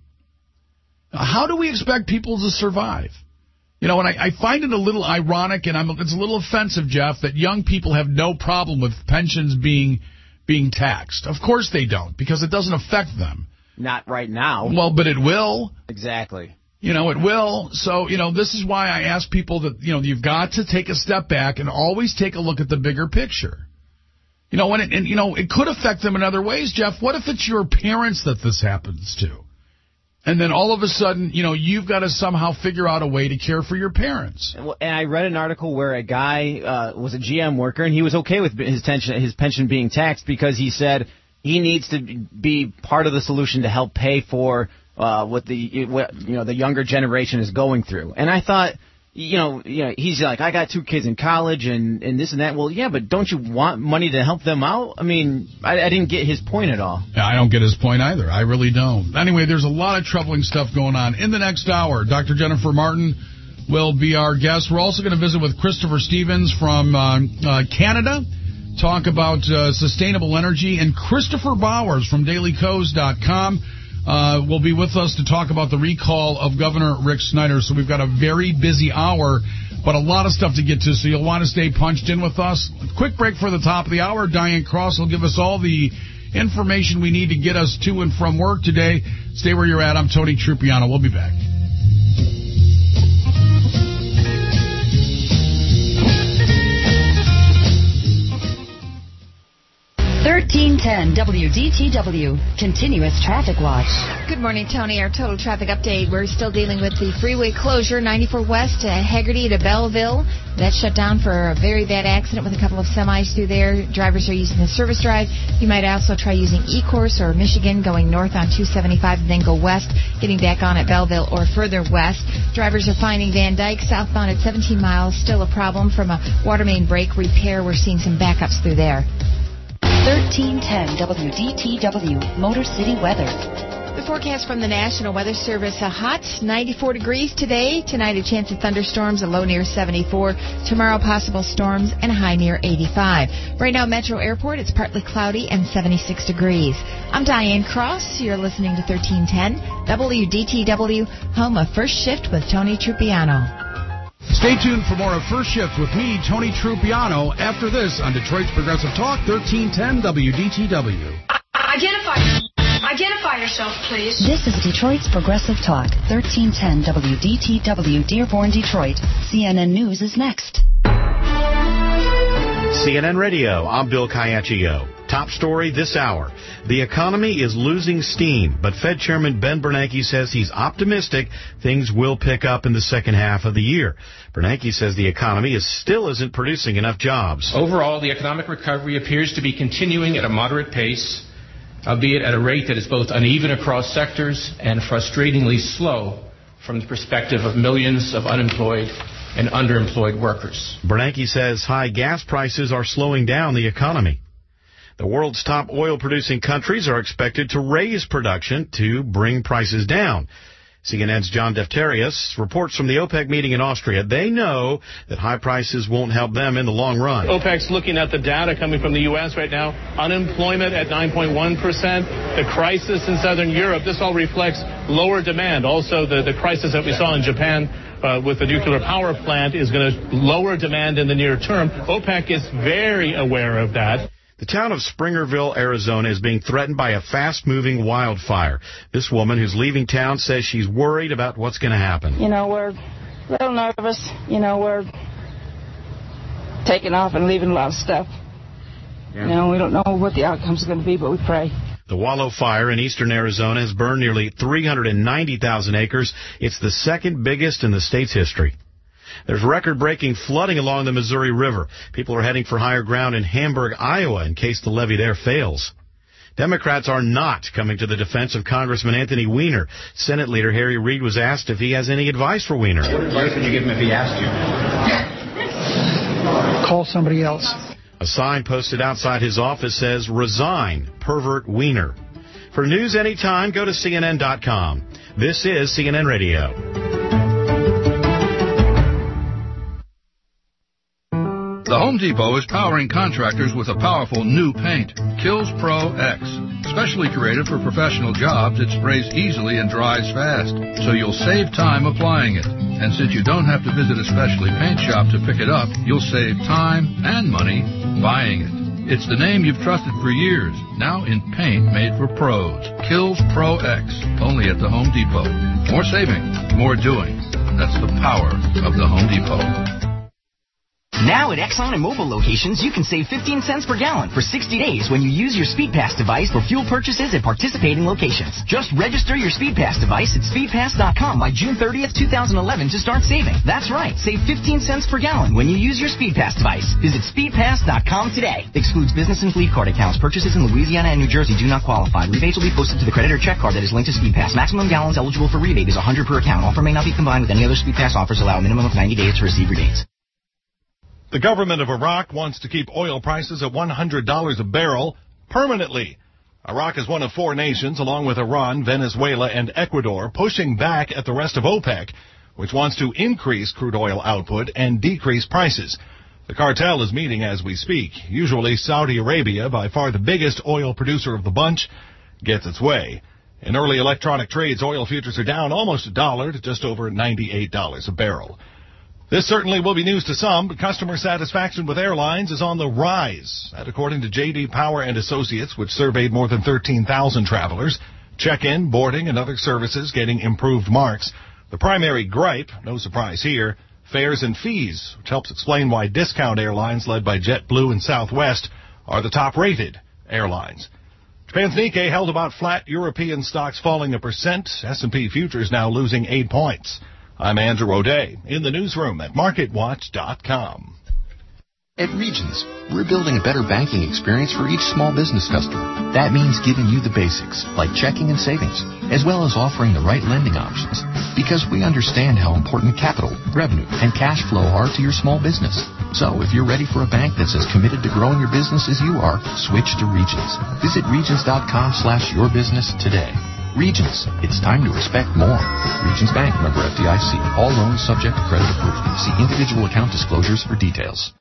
Now, how do we expect people to survive? You know, and I, I find it a little ironic, and I'm, it's a little offensive, Jeff, that young people have no problem with pensions being being taxed. Of course they don't, because it doesn't affect them. Not right now. Well, but it will. Exactly. You know, it will. So, you know, this is why I ask people that, you know, you've got to take a step back and always take a look at the bigger picture. You know, when it, and, you know, it could affect them in other ways, Jeff. What if it's your parents that this happens to? And then all of a sudden, you know, you've got to somehow figure out a way to care for your parents. And I read an article where a guy uh, was a G M worker, and he was okay with his pension, his pension being taxed because he said he needs to be part of the solution to help pay for uh, what the what, you know the younger generation is going through. And I thought, you know, you know, he's like, I got two kids in college and, and this and that. Well, yeah, but don't you want money to help them out? I mean, I, I didn't get his point at all. Yeah, I don't get his point either. I really don't. Anyway, there's a lot of troubling stuff going on. In the next hour, Doctor Jennifer Martin will be our guest. We're also going to visit with Christopher Stevens from uh, uh, Canada, talk about uh, sustainable energy, and Christopher Bowers from daily coast dot com. Uh, will be with us to talk about the recall of Governor Rick Snyder. So we've got a very busy hour, but a lot of stuff to get to, so you'll want to stay punched in with us. Quick break for the top of the hour. Diane Cross will give us all the information we need to get us to and from work today. Stay where you're at. I'm Tony Trupiano. We'll be back. thirteen ten W D T W, Continuous Traffic Watch. Good morning, Tony. Our total traffic update. We're still dealing with the freeway closure, ninety-four West to Hagerty to Belleville. That's shut down for a very bad accident with a couple of semis through there. Drivers are using the service drive. You might also try using E-Course or Michigan, going north on two seventy-five and then go west, getting back on at Belleville or further west. Drivers are finding Van Dyke southbound at seventeen miles, still a problem from a water main break repair. We're seeing some backups through there. thirteen ten W D T W, Motor City Weather. The forecast from the National Weather Service, a hot ninety-four degrees today. Tonight, a chance of thunderstorms, a low near seventy-four. Tomorrow, possible storms and a high near eighty-five. Right now, Metro Airport, it's partly cloudy and seventy-six degrees. I'm Diane Cross. You're listening to thirteen ten W D T W, home of First Shift with Tony Trupiano. Stay tuned for more of First Shift with me, Tony Trupiano, after this on Detroit's Progressive Talk, thirteen ten W D T W. Identify, identify yourself, please. This is Detroit's Progressive Talk, thirteen ten W D T W, Dearborn, Detroit. C N N News is next. C N N Radio, I'm Bill Caiaccio. Top story this hour. The economy is losing steam, but Fed Chairman Ben Bernanke says he's optimistic things will pick up in the second half of the year. Bernanke says the economy is still isn't producing enough jobs. Overall, the economic recovery appears to be continuing at a moderate pace, albeit at a rate that is both uneven across sectors and frustratingly slow from the perspective of millions of unemployed and underemployed workers. Bernanke says high gas prices are slowing down the economy. The world's top oil-producing countries are expected to raise production to bring prices down. C N N's John Defterios reports from the OPEC meeting in Austria. They know that high prices won't help them in the long run. OPEC's looking at the data coming from the U S right now. Unemployment at nine point one percent. The crisis in southern Europe, this all reflects lower demand. Also, the, the crisis that we saw in Japan uh, with the nuclear power plant is going to lower demand in the near term. OPEC is very aware of that. The town of Springerville, Arizona, is being threatened by a fast-moving wildfire. This woman who's leaving town says she's worried about what's going to happen. You know, we're a little nervous. You know, we're taking off and leaving a lot of stuff. Yeah. You know, we don't know what the outcome's going to be, but we pray. The Wallow Fire in eastern Arizona has burned nearly three hundred ninety thousand acres. It's the second biggest in the state's history. There's record-breaking flooding along the Missouri River. People are heading for higher ground in Hamburg, Iowa, in case the levee there fails. Democrats are not coming to the defense of Congressman Anthony Weiner. Senate Leader Harry Reid was asked if he has any advice for Weiner. What advice would you give him if he asked you? Call somebody else. A sign posted outside his office says, "Resign, pervert Weiner." For news anytime, go to C N N dot com. This is C N N Radio. The Home Depot is powering contractors with a powerful new paint, Kills Pro X. Specially created for professional jobs, it sprays easily and dries fast, so you'll save time applying it. And since you don't have to visit a specialty paint shop to pick it up, you'll save time and money buying it. It's the name you've trusted for years, now in paint made for pros. Kills Pro X, only at the Home Depot. More saving, more doing. That's the power of the Home Depot. Now at Exxon and Mobil locations, you can save fifteen cents per gallon for sixty days when you use your SpeedPass device for fuel purchases at participating locations. Just register your SpeedPass device at speed pass dot com by June thirtieth, twenty eleven to start saving. That's right, save fifteen cents per gallon when you use your SpeedPass device. Visit speed pass dot com today. Excludes business and fleet card accounts. Purchases in Louisiana and New Jersey do not qualify. Rebates will be posted to the credit or check card that is linked to SpeedPass. Maximum gallons eligible for rebate is one hundred per account. Offer may not be combined with any other SpeedPass offers. Allow a minimum of ninety days to receive rebates. The government of Iraq wants to keep oil prices at one hundred dollars a barrel permanently. Iraq is one of four nations, along with Iran, Venezuela, and Ecuador, pushing back at the rest of OPEC, which wants to increase crude oil output and decrease prices. The cartel is meeting as we speak. Usually Saudi Arabia, by far the biggest oil producer of the bunch, gets its way. In early electronic trades, oil futures are down almost a dollar to just over ninety-eight dollars a barrel. This certainly will be news to some, but customer satisfaction with airlines is on the rise. That according to J D Power and Associates, which surveyed more than thirteen thousand travelers. Check-in, boarding, and other services getting improved marks. The primary gripe, no surprise here, fares and fees, which helps explain why discount airlines led by JetBlue and Southwest are the top-rated airlines. Japan's Nikkei held about flat, European stocks falling a percent. S and P futures now losing eight points. I'm Andrew O'Day in the newsroom at market watch dot com. At Regions, we're building a better banking experience for each small business customer. That means giving you the basics, like checking and savings, as well as offering the right lending options. Because we understand how important capital, revenue, and cash flow are to your small business. So if you're ready for a bank that's as committed to growing your business as you are, switch to Regions. Visit regions dot com slash your business today. Regions, it's time to expect more. Regions Bank, member F D I C. All loans subject to credit approval. See individual account disclosures for details.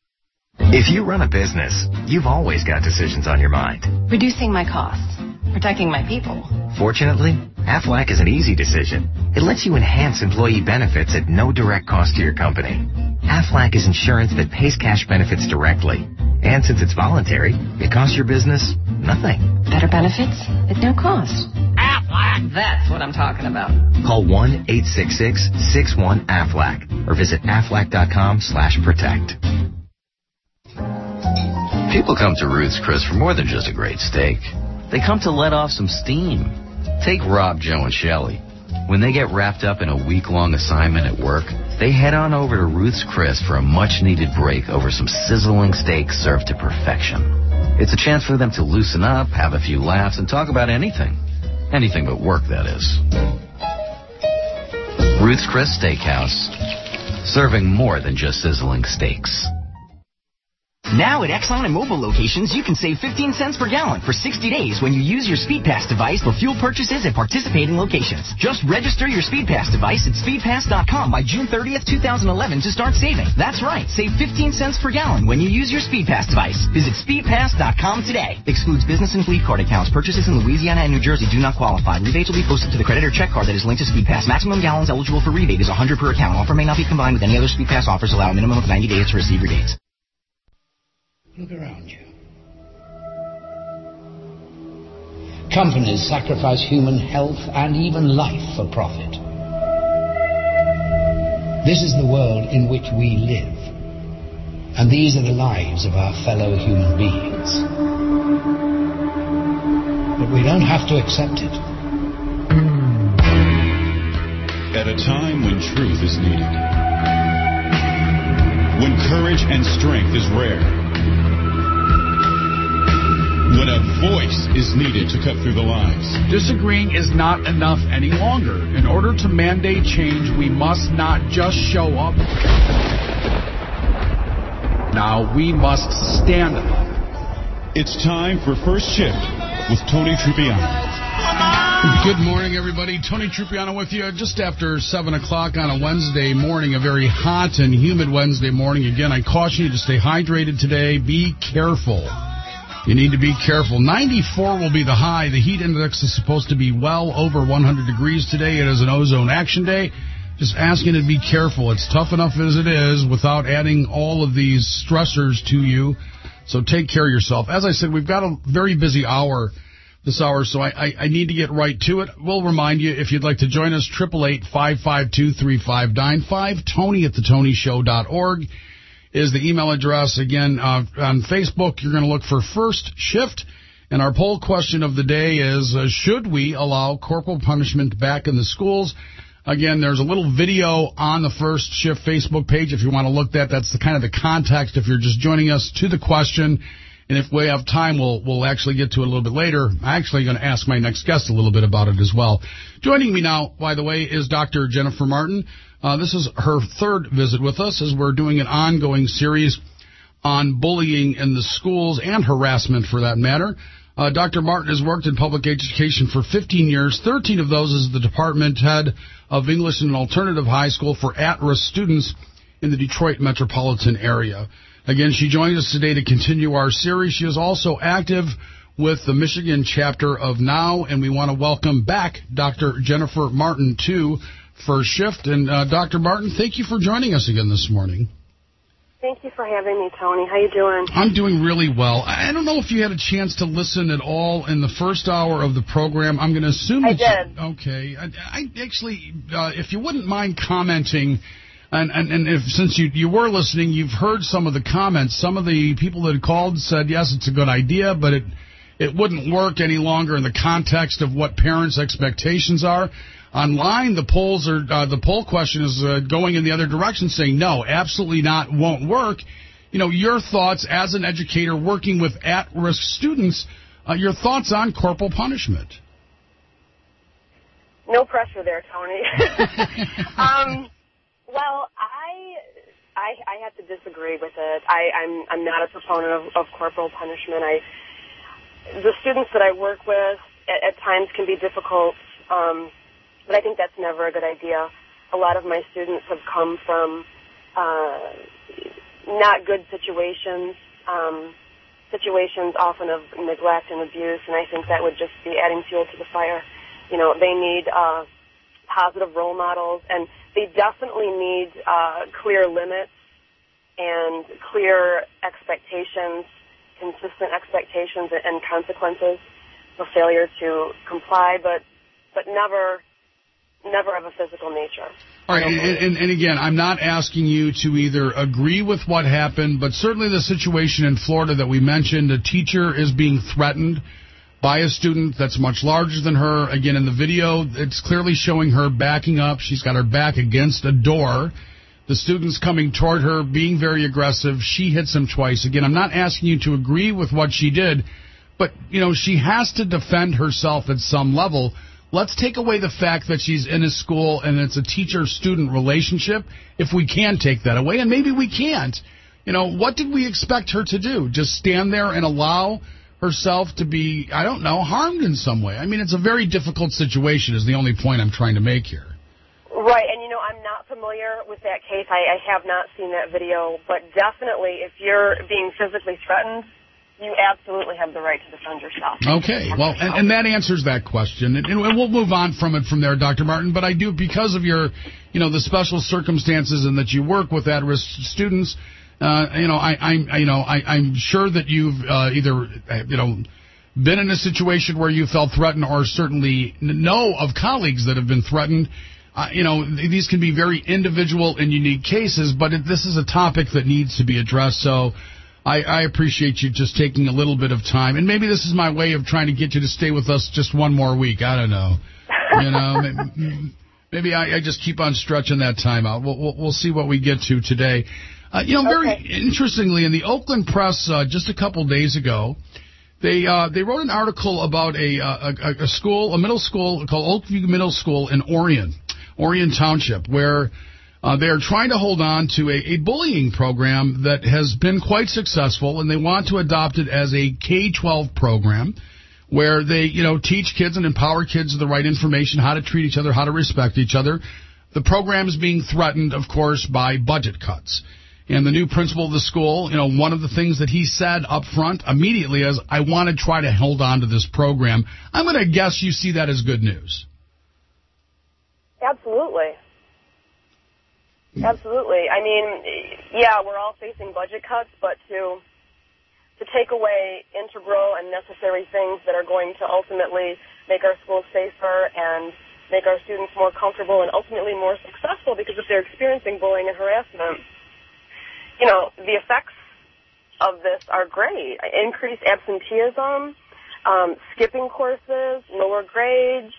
If you run a business, you've always got decisions on your mind. Reducing my costs. Protecting my people. Fortunately, Aflac is an easy decision. It lets you enhance employee benefits at no direct cost to your company. Aflac is insurance that pays cash benefits directly. And since it's voluntary, it costs your business nothing. Better benefits at no cost. Aflac! That's what I'm talking about. Call one eight six six, six one, A F L A C or visit aflac dot com slash protect. People come to Ruth's Chris for more than just a great steak. They come to let off some steam. Take Rob, Joe, and Shelley. When they get wrapped up in a week-long assignment at work, they head on over to Ruth's Chris for a much-needed break over some sizzling steak served to perfection. It's a chance for them to loosen up, have a few laughs, and talk about anything. Anything but work, that is. Ruth's Chris Steakhouse. Serving more than just sizzling steaks. Now at Exxon and Mobil locations, you can save fifteen cents per gallon for sixty days when you use your SpeedPass device for fuel purchases at participating locations. Just register your SpeedPass device at speed pass dot com by June thirtieth, twenty eleven to start saving. That's right, save fifteen cents per gallon when you use your SpeedPass device. Visit speed pass dot com today. Excludes business and fleet card accounts. Purchases in Louisiana and New Jersey do not qualify. Rebates will be posted to the credit or check card that is linked to SpeedPass. Maximum gallons eligible for rebate is one hundred per account. Offer may not be combined with any other SpeedPass offers. Allow a minimum of ninety days to receive rebates. Look around you. Companies sacrifice human health and even life for profit. This is the world in which we live, and these are the lives of our fellow human beings. But we don't have to accept it. At a time when truth is needed, when courage and strength is rare, when a voice is needed to cut through the lies. Disagreeing is not enough any longer. In order to mandate change, we must not just show up. Now we must stand up. It's time for First Shift with Tony Trupiano. Good morning, everybody. Tony Trupiano with you just after seven o'clock on a Wednesday morning, a very hot and humid Wednesday morning. Again, I caution you to stay hydrated today. Be careful. You need to be careful. ninety-four will be the high. The heat index is supposed to be well over one hundred degrees today. It is an ozone action day. Just asking you to be careful. It's tough enough as it is without adding all of these stressors to you. So take care of yourself. As I said, we've got a very busy hour this hour, so I, I, I need to get right to it. We'll remind you, if you'd like to join us, eight eight eight, five five two, three five nine five, Tony at the Tony Show dot org. Is the email address. Again, uh, on Facebook, you're going to look for First Shift. And our poll question of the day is, uh, should we allow corporal punishment back in the schools? Again, there's a little video on the First Shift Facebook page if you want to look at that. That's the kind of the context if you're just joining us to the question. And if we have time, we'll we'll actually get to it a little bit later. I'm actually going to ask my next guest a little bit about it as well. Joining me now, by the way, is Doctor Jennifer Martin. Uh, this is her third visit with us as we're doing an ongoing series on bullying in the schools and harassment for that matter. Uh, Doctor Martin has worked in public education for fifteen years. thirteen of those as the department head of English and Alternative High School for at-risk students in the Detroit metropolitan area. Again, she joins us today to continue our series. She is also active with the Michigan chapter of NOW, and we want to welcome back Doctor Jennifer Martin to First Shift. And uh, Doctor Martin, thank you for joining us again this morning. Thank you for having me, Tony. How you doing? I'm doing really well. I don't know if you had a chance to listen at all in the first hour of the program. I'm going to assume I that did. You, okay. I, I actually, uh, if you wouldn't mind commenting, and, and, and if since you, you were listening, you've heard some of the comments. Some of the people that called said, yes, it's a good idea, but it it wouldn't work any longer in the context of what parents' expectations are. Online, the polls are uh, the poll question is uh, going in the other direction, saying no, absolutely not, won't work. You know, your thoughts as an educator working with at-risk students, uh, your thoughts on corporal punishment. No pressure there, Tony. um, well, I, I I have to disagree with it. I, I'm I'm not a proponent of, of corporal punishment. I the students that I work with at, at times can be difficult. Um, But I think that's never a good idea. A lot of my students have come from uh, not good situations, um, situations often of neglect and abuse, and I think that would just be adding fuel to the fire. You know, they need uh, positive role models, and they definitely need uh, clear limits and clear expectations, consistent expectations and consequences for failure to comply, but but never... never of a physical nature. All right, and, and, and again, I'm not asking you to either agree with what happened, but certainly the situation in Florida that we mentioned, a teacher is being threatened by a student that's much larger than her. Again, in the video, it's clearly showing her backing up. She's got her back against a door. The student's coming toward her, being very aggressive. She hits him twice. Again, I'm not asking you to agree with what she did, but, you know, she has to defend herself at some level. Let's take away the fact that she's in a school and it's a teacher-student relationship, if we can take that away, and maybe we can't. You know, what did we expect her to do? Just stand there and allow herself to be, I don't know, harmed in some way? I mean, it's a very difficult situation is the only point I'm trying to make here. Right, and, you know, I'm not familiar with that case. I, I have not seen that video, but definitely if you're being physically threatened, you absolutely have the right to defend yourself. Okay, well, and, and that answers that question, and, and we'll move on from it from there, Doctor Martin. But I do, because of your, you know, the special circumstances and that you work with at-risk students, uh, you know, I, I'm, you know, I, I'm sure that you've uh, either, you know, been in a situation where you felt threatened, or certainly know of colleagues that have been threatened. Uh, you know, these can be very individual and unique cases, but it, this is a topic that needs to be addressed. So I, I appreciate you just taking a little bit of time. And maybe this is my way of trying to get you to stay with us just one more week. I don't know. You know, maybe, maybe I, I just keep on stretching that time out. We'll, we'll, we'll see what we get to today. Uh, you know, very okay. Interestingly, in the Oakland Press uh, just a couple days ago, they uh, they wrote an article about a, a, a school, a middle school called Oakview Middle School in Orion, Orion Township, where Uh, they are trying to hold on to a, a bullying program that has been quite successful, and they want to adopt it as a K twelve program where they, you know, teach kids and empower kids with the right information, how to treat each other, how to respect each other. The program is being threatened, of course, by budget cuts. And the new principal of the school, you know, one of the things that he said up front immediately is, I want to try to hold on to this program. I'm going to guess you see that as good news. Absolutely. Absolutely. I mean, yeah, we're all facing budget cuts, but to to take away integral and necessary things that are going to ultimately make our schools safer and make our students more comfortable and ultimately more successful, because if they're experiencing bullying and harassment, you know, the effects of this are great. Increased absenteeism, um, skipping courses, lower grades,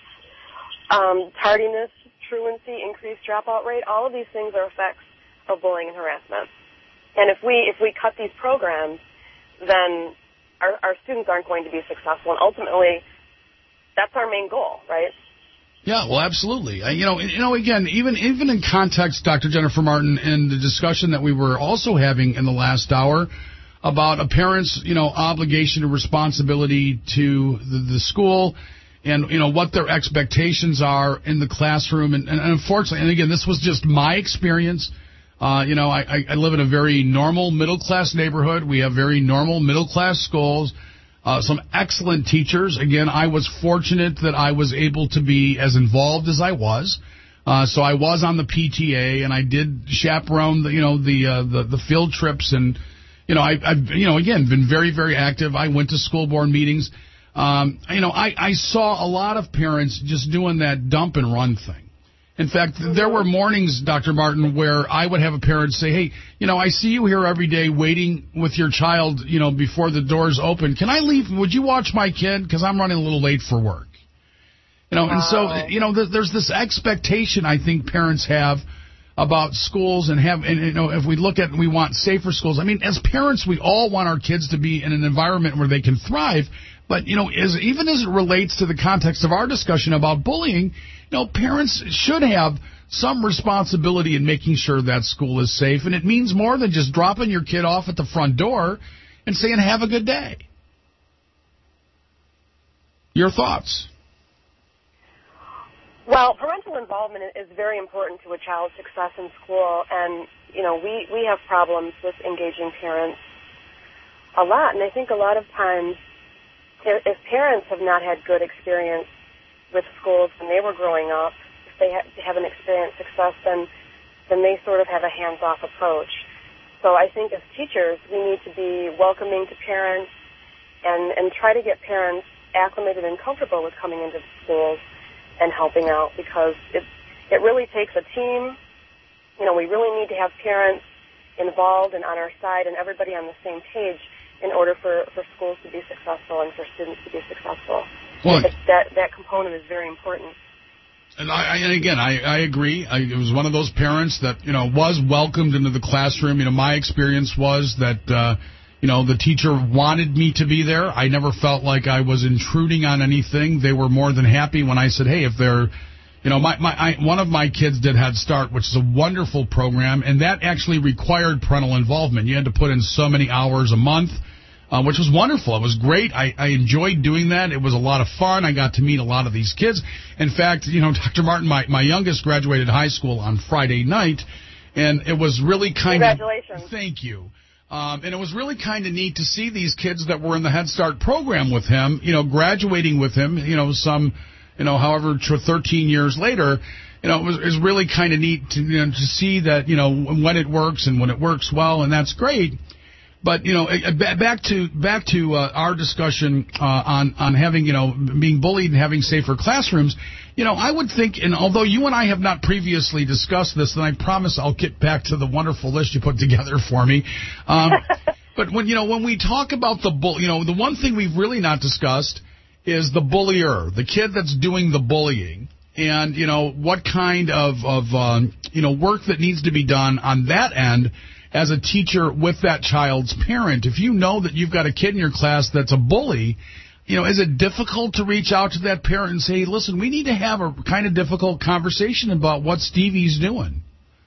um, tardiness, truancy, increased dropout rate, all of these things are effects of bullying and harassment. And if we if we cut these programs, then our, our students aren't going to be successful. And ultimately, that's our main goal, right? Yeah, well, absolutely. Uh, you know, you know, again, even even in context, Doctor Jennifer Martin, in the discussion that we were also having in the last hour about a parent's, you know, obligation and responsibility to the, the school, and, you know, what their expectations are in the classroom. And, and unfortunately, and again, this was just my experience. Uh, you know, I, I live in a very normal middle-class neighborhood. We have very normal middle-class schools, uh, some excellent teachers. Again, I was fortunate that I was able to be as involved as I was. Uh, so I was on the P T A, and I did chaperone the, you know, the, uh, the, the field trips. And, you know, I, I've, you know, again, been very, very active. I went to school board meetings. Um, you know, I, I saw a lot of parents just doing that dump and run thing. In fact, there were mornings, Doctor Martin, where I would have a parent say, hey, you know, I see you here every day waiting with your child, you know, before the doors open. Can I leave? Would you watch my kid? Because I'm running a little late for work. You know, and so, you know, there's this expectation I think parents have about schools, and have, and, you know, if we look at, we want safer schools. I mean, as parents, we all want our kids to be in an environment where they can thrive. But, you know, as, even as it relates to the context of our discussion about bullying, you know, parents should have some responsibility in making sure that school is safe. And it means more than just dropping your kid off at the front door and saying, have a good day. Your thoughts? Well, parental involvement is very important to a child's success in school. And, you know, we, we have problems with engaging parents a lot. And I think a lot of times, if parents have not had good experience with schools when they were growing up, if they haven't experienced success, then then they sort of have a hands-off approach. So I think as teachers, we need to be welcoming to parents and, and try to get parents acclimated and comfortable with coming into schools and helping out, because if, it really takes a team. You know, we really need to have parents involved and on our side and everybody on the same page in order for, for schools to be successful and for students to be successful. Well, that that component is very important. And, I, and again, I, I agree. I it was one of those parents that, you know, was welcomed into the classroom. You know, my experience was that, uh, you know, the teacher wanted me to be there. I never felt like I was intruding on anything. They were more than happy when I said, hey, if they're, you know, my, my I, one of my kids did Head Start, which is a wonderful program, and that actually required parental involvement. You had to put in so many hours a month. Uh, which was wonderful. It was great. I, I enjoyed doing that. It was a lot of fun. I got to meet a lot of these kids. In fact, you know, Doctor Martin, my, my youngest graduated high school on Friday night, and it was really kind of... Congratulations. Thank you. Um, and it was really kind of neat to see these kids that were in the Head Start program with him, you know, graduating with him, you know, some, you know, however, thirteen years later. You know, it was, it was really kind of neat to, you know, to see that, you know, when it works and when it works well, and that's great. But, you know, back to back to uh, our discussion uh, on, on having, you know, being bullied and having safer classrooms, you know, I would think, and although you and I have not previously discussed this, and I promise I'll get back to the wonderful list you put together for me. Um, but, when you know, when we talk about the bull, you know, the one thing we've really not discussed is the bullier, the kid that's doing the bullying, and, you know, what kind of, of um, you know, work that needs to be done on that end as a teacher with that child's parent. If you know that you've got a kid in your class that's a bully, you know, is it difficult to reach out to that parent and say, hey, listen, we need to have a kind of difficult conversation about what Stevie's doing?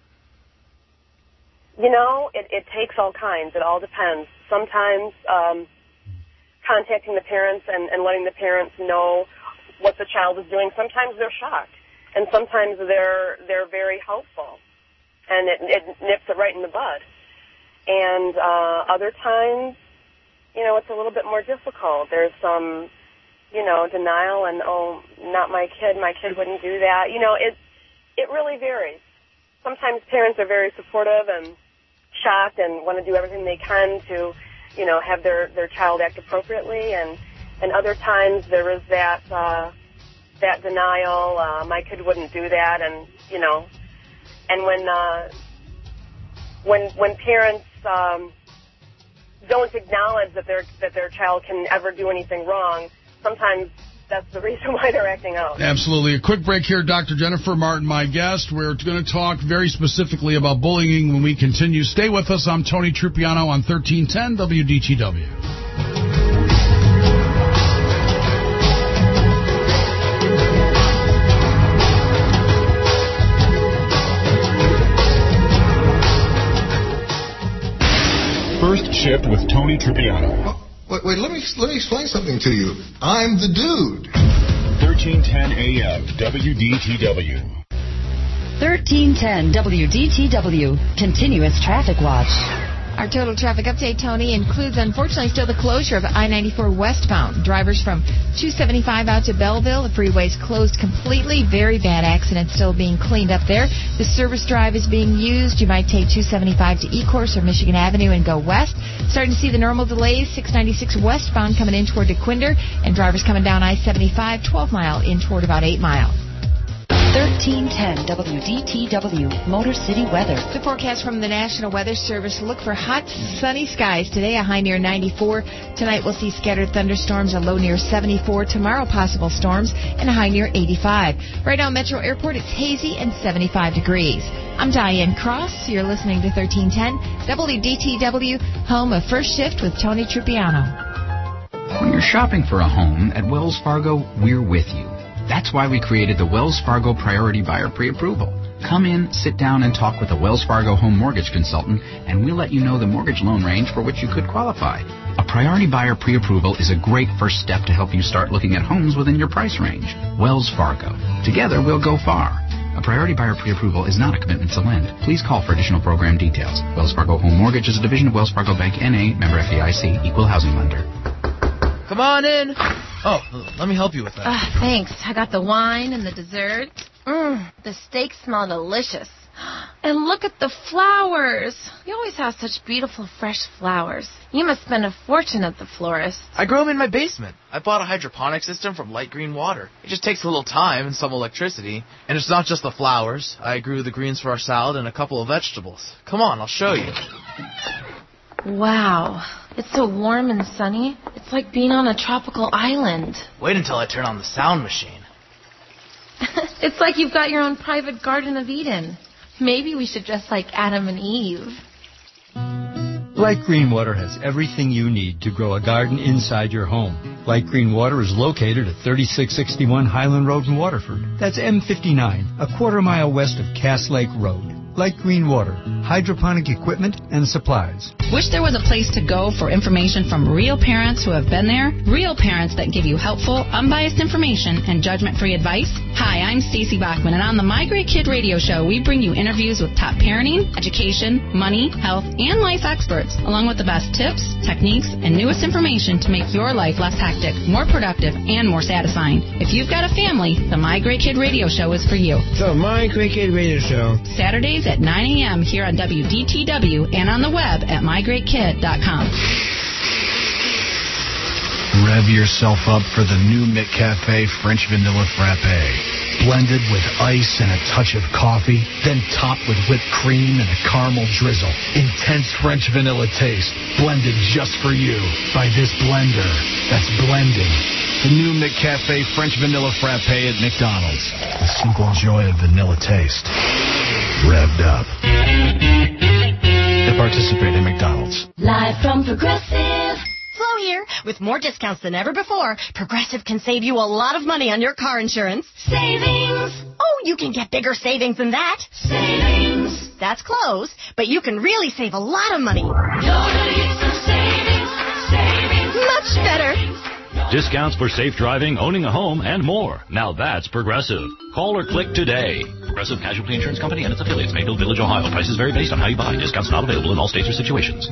You know, it, it takes all kinds. It all depends. Sometimes um, contacting the parents and, and letting the parents know what the child is doing, sometimes they're shocked. And sometimes they're they're very helpful. And it, it nips it right in the bud. And uh, other times, you know, it's a little bit more difficult. There's some, you know, denial and, oh, not my kid, my kid wouldn't do that. You know, it it really varies. Sometimes parents are very supportive and shocked and want to do everything they can to, you know, have their, their child act appropriately. And, and other times there is that, uh, that denial, uh, my kid wouldn't do that, and, you know, and when uh, when when parents um, don't acknowledge that their that their child can ever do anything wrong, sometimes that's the reason why they're acting out. Absolutely. A quick break here. Doctor Jennifer Martin, my guest. We're going to talk very specifically about bullying when we continue. Stay with us. I'm Tony Trupiano on thirteen ten W D T W. First Shift with Tony Trupiano. Wait, wait, let me let me explain something to you. I'm the dude. thirteen ten A M W D T W. thirteen ten W D T W. Continuous Traffic Watch. Our total traffic update, Tony, includes, unfortunately, still the closure of I ninety-four westbound. Drivers from two seventy-five out to Belleville, the freeway's closed completely. Very bad accident still being cleaned up there. The service drive is being used. You might take two seventy-five to Ecorse or Michigan Avenue and go west. Starting to see the normal delays, six ninety-six westbound coming in toward DeQuinder, and drivers coming down I seventy-five, twelve mile in toward about eight mile. thirteen ten W D T W, Motor City weather. The forecast from the National Weather Service. Look for hot, sunny skies today, a high near ninety-four. Tonight we'll see scattered thunderstorms, a low near seventy-four. Tomorrow, possible storms, and a high near eighty-five. Right now, Metro Airport, it's hazy and seventy-five degrees. I'm Diane Cross. You're listening to thirteen ten W D T W, home of First Shift with Tony Trupiano. When you're shopping for a home at Wells Fargo, we're with you. That's why we created the Wells Fargo Priority Buyer Pre-Approval. Come in, sit down, and talk with a Wells Fargo home mortgage consultant, and we'll let you know the mortgage loan range for which you could qualify. A Priority Buyer Pre-Approval is a great first step to help you start looking at homes within your price range. Wells Fargo. Together, we'll go far. A Priority Buyer Pre-Approval is not a commitment to lend. Please call for additional program details. Wells Fargo Home Mortgage is a division of Wells Fargo Bank, N A, member F D I C, equal housing lender. Come on in. Oh, let me help you with that. Uh, thanks. I got the wine and the dessert. Mmm, the steaks smell delicious. And look at the flowers. You always have such beautiful, fresh flowers. You must spend a fortune at the florist. I grow them in my basement. I bought a hydroponic system from Light Green Water. It just takes a little time and some electricity. And it's not just the flowers. I grew the greens for our salad and a couple of vegetables. Come on, I'll show you. Wow. It's so warm and sunny. It's like being on a tropical island. Wait until I turn on the sound machine. It's like you've got your own private Garden of Eden. Maybe we should dress like Adam and Eve. Light Green Water has everything you need to grow a garden inside your home. Light Green Water is located at thirty-six sixty-one Highland Road in Waterford. That's M fifty-nine, a quarter mile west of Cass Lake Road. Light Green Water, hydroponic equipment and supplies. Wish there was a place to go for information from real parents who have been there? Real parents that give you helpful, unbiased information and judgment-free advice? Hi, I'm Stacey Bachman, and on the My Great Kid radio show, we bring you interviews with top parenting, education, money, health, and life experts, along with the best tips, techniques, and newest information to make your life less hectic, more productive, and more satisfying. If you've got a family, the My Great Kid radio show is for you. The My Great Kid radio show. Saturdays at nine a.m. here on W D T W and on the web at my great kid dot com. Rev yourself up for the new McCafe French Vanilla Frappe. Blended with ice and a touch of coffee, then topped with whipped cream and a caramel drizzle. Intense French vanilla taste, blended just for you by this blender that's blending. The new McCafe French Vanilla Frappe at McDonald's. The simple joy of vanilla taste. Revved up. To participate in McDonald's. Live from Progressive. Flo here. With more discounts than ever before, Progressive can save you a lot of money on your car insurance. Savings! Oh, you can get bigger savings than that. Savings! That's close, but you can really save a lot of money. You're gonna get some savings. Savings! Much better. Discounts for safe driving, owning a home, and more. Now that's Progressive. Call or click today. Progressive Casualty Insurance Company and its affiliates, Mayfield Village, Ohio. Prices vary based on how you buy. Discounts not available in all states or situations.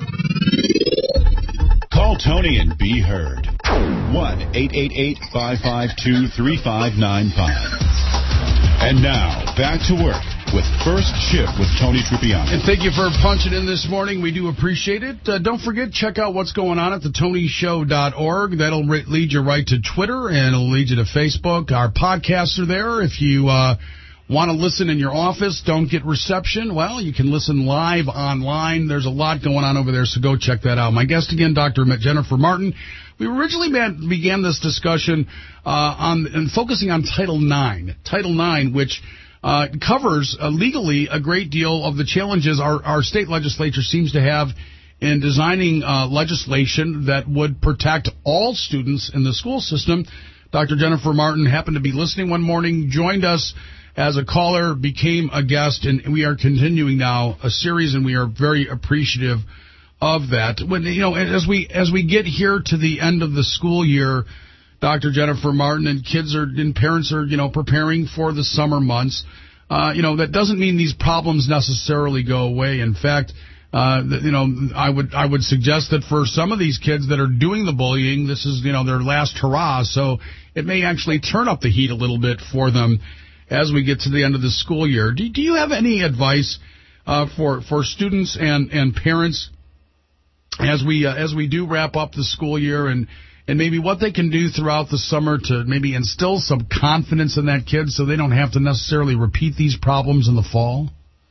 Call Tony and be heard. one eight eight eight, five five two, three five nine five. And now, back to work with First Shift with Tony Trippiani. And thank you for punching in this morning. We do appreciate it. Uh, don't forget, check out what's going on at the tony show dot org. That'll re- lead you right to Twitter, and it'll lead you to Facebook. Our podcasts are there. If you uh, want to listen in your office, don't get reception, well, you can listen live online. There's a lot going on over there, so go check that out. My guest again, Doctor Jennifer Martin. We originally began this discussion uh, on and focusing on Title nine. Title nine, which uh, covers uh, legally a great deal of the challenges our, our state legislature seems to have in designing uh, legislation that would protect all students in the school system. Doctor Jennifer Martin happened to be listening one morning, joined us as a caller, became a guest, and we are continuing now a series, and we are very appreciative of that. When you know, as we as we get here to the end of the school year, Doctor Jennifer Martin, and kids are and parents are you know preparing for the summer months. Uh, you know that doesn't mean these problems necessarily go away. In fact, uh, you know I would I would suggest that for some of these kids that are doing the bullying, this is you know their last hurrah. So it may actually turn up the heat a little bit for them as we get to the end of the school year. Do, do you have any advice uh, for for students and, and parents as we uh, as we do wrap up the school year, and, and maybe what they can do throughout the summer to maybe instill some confidence in that kid so they don't have to necessarily repeat these problems in the fall?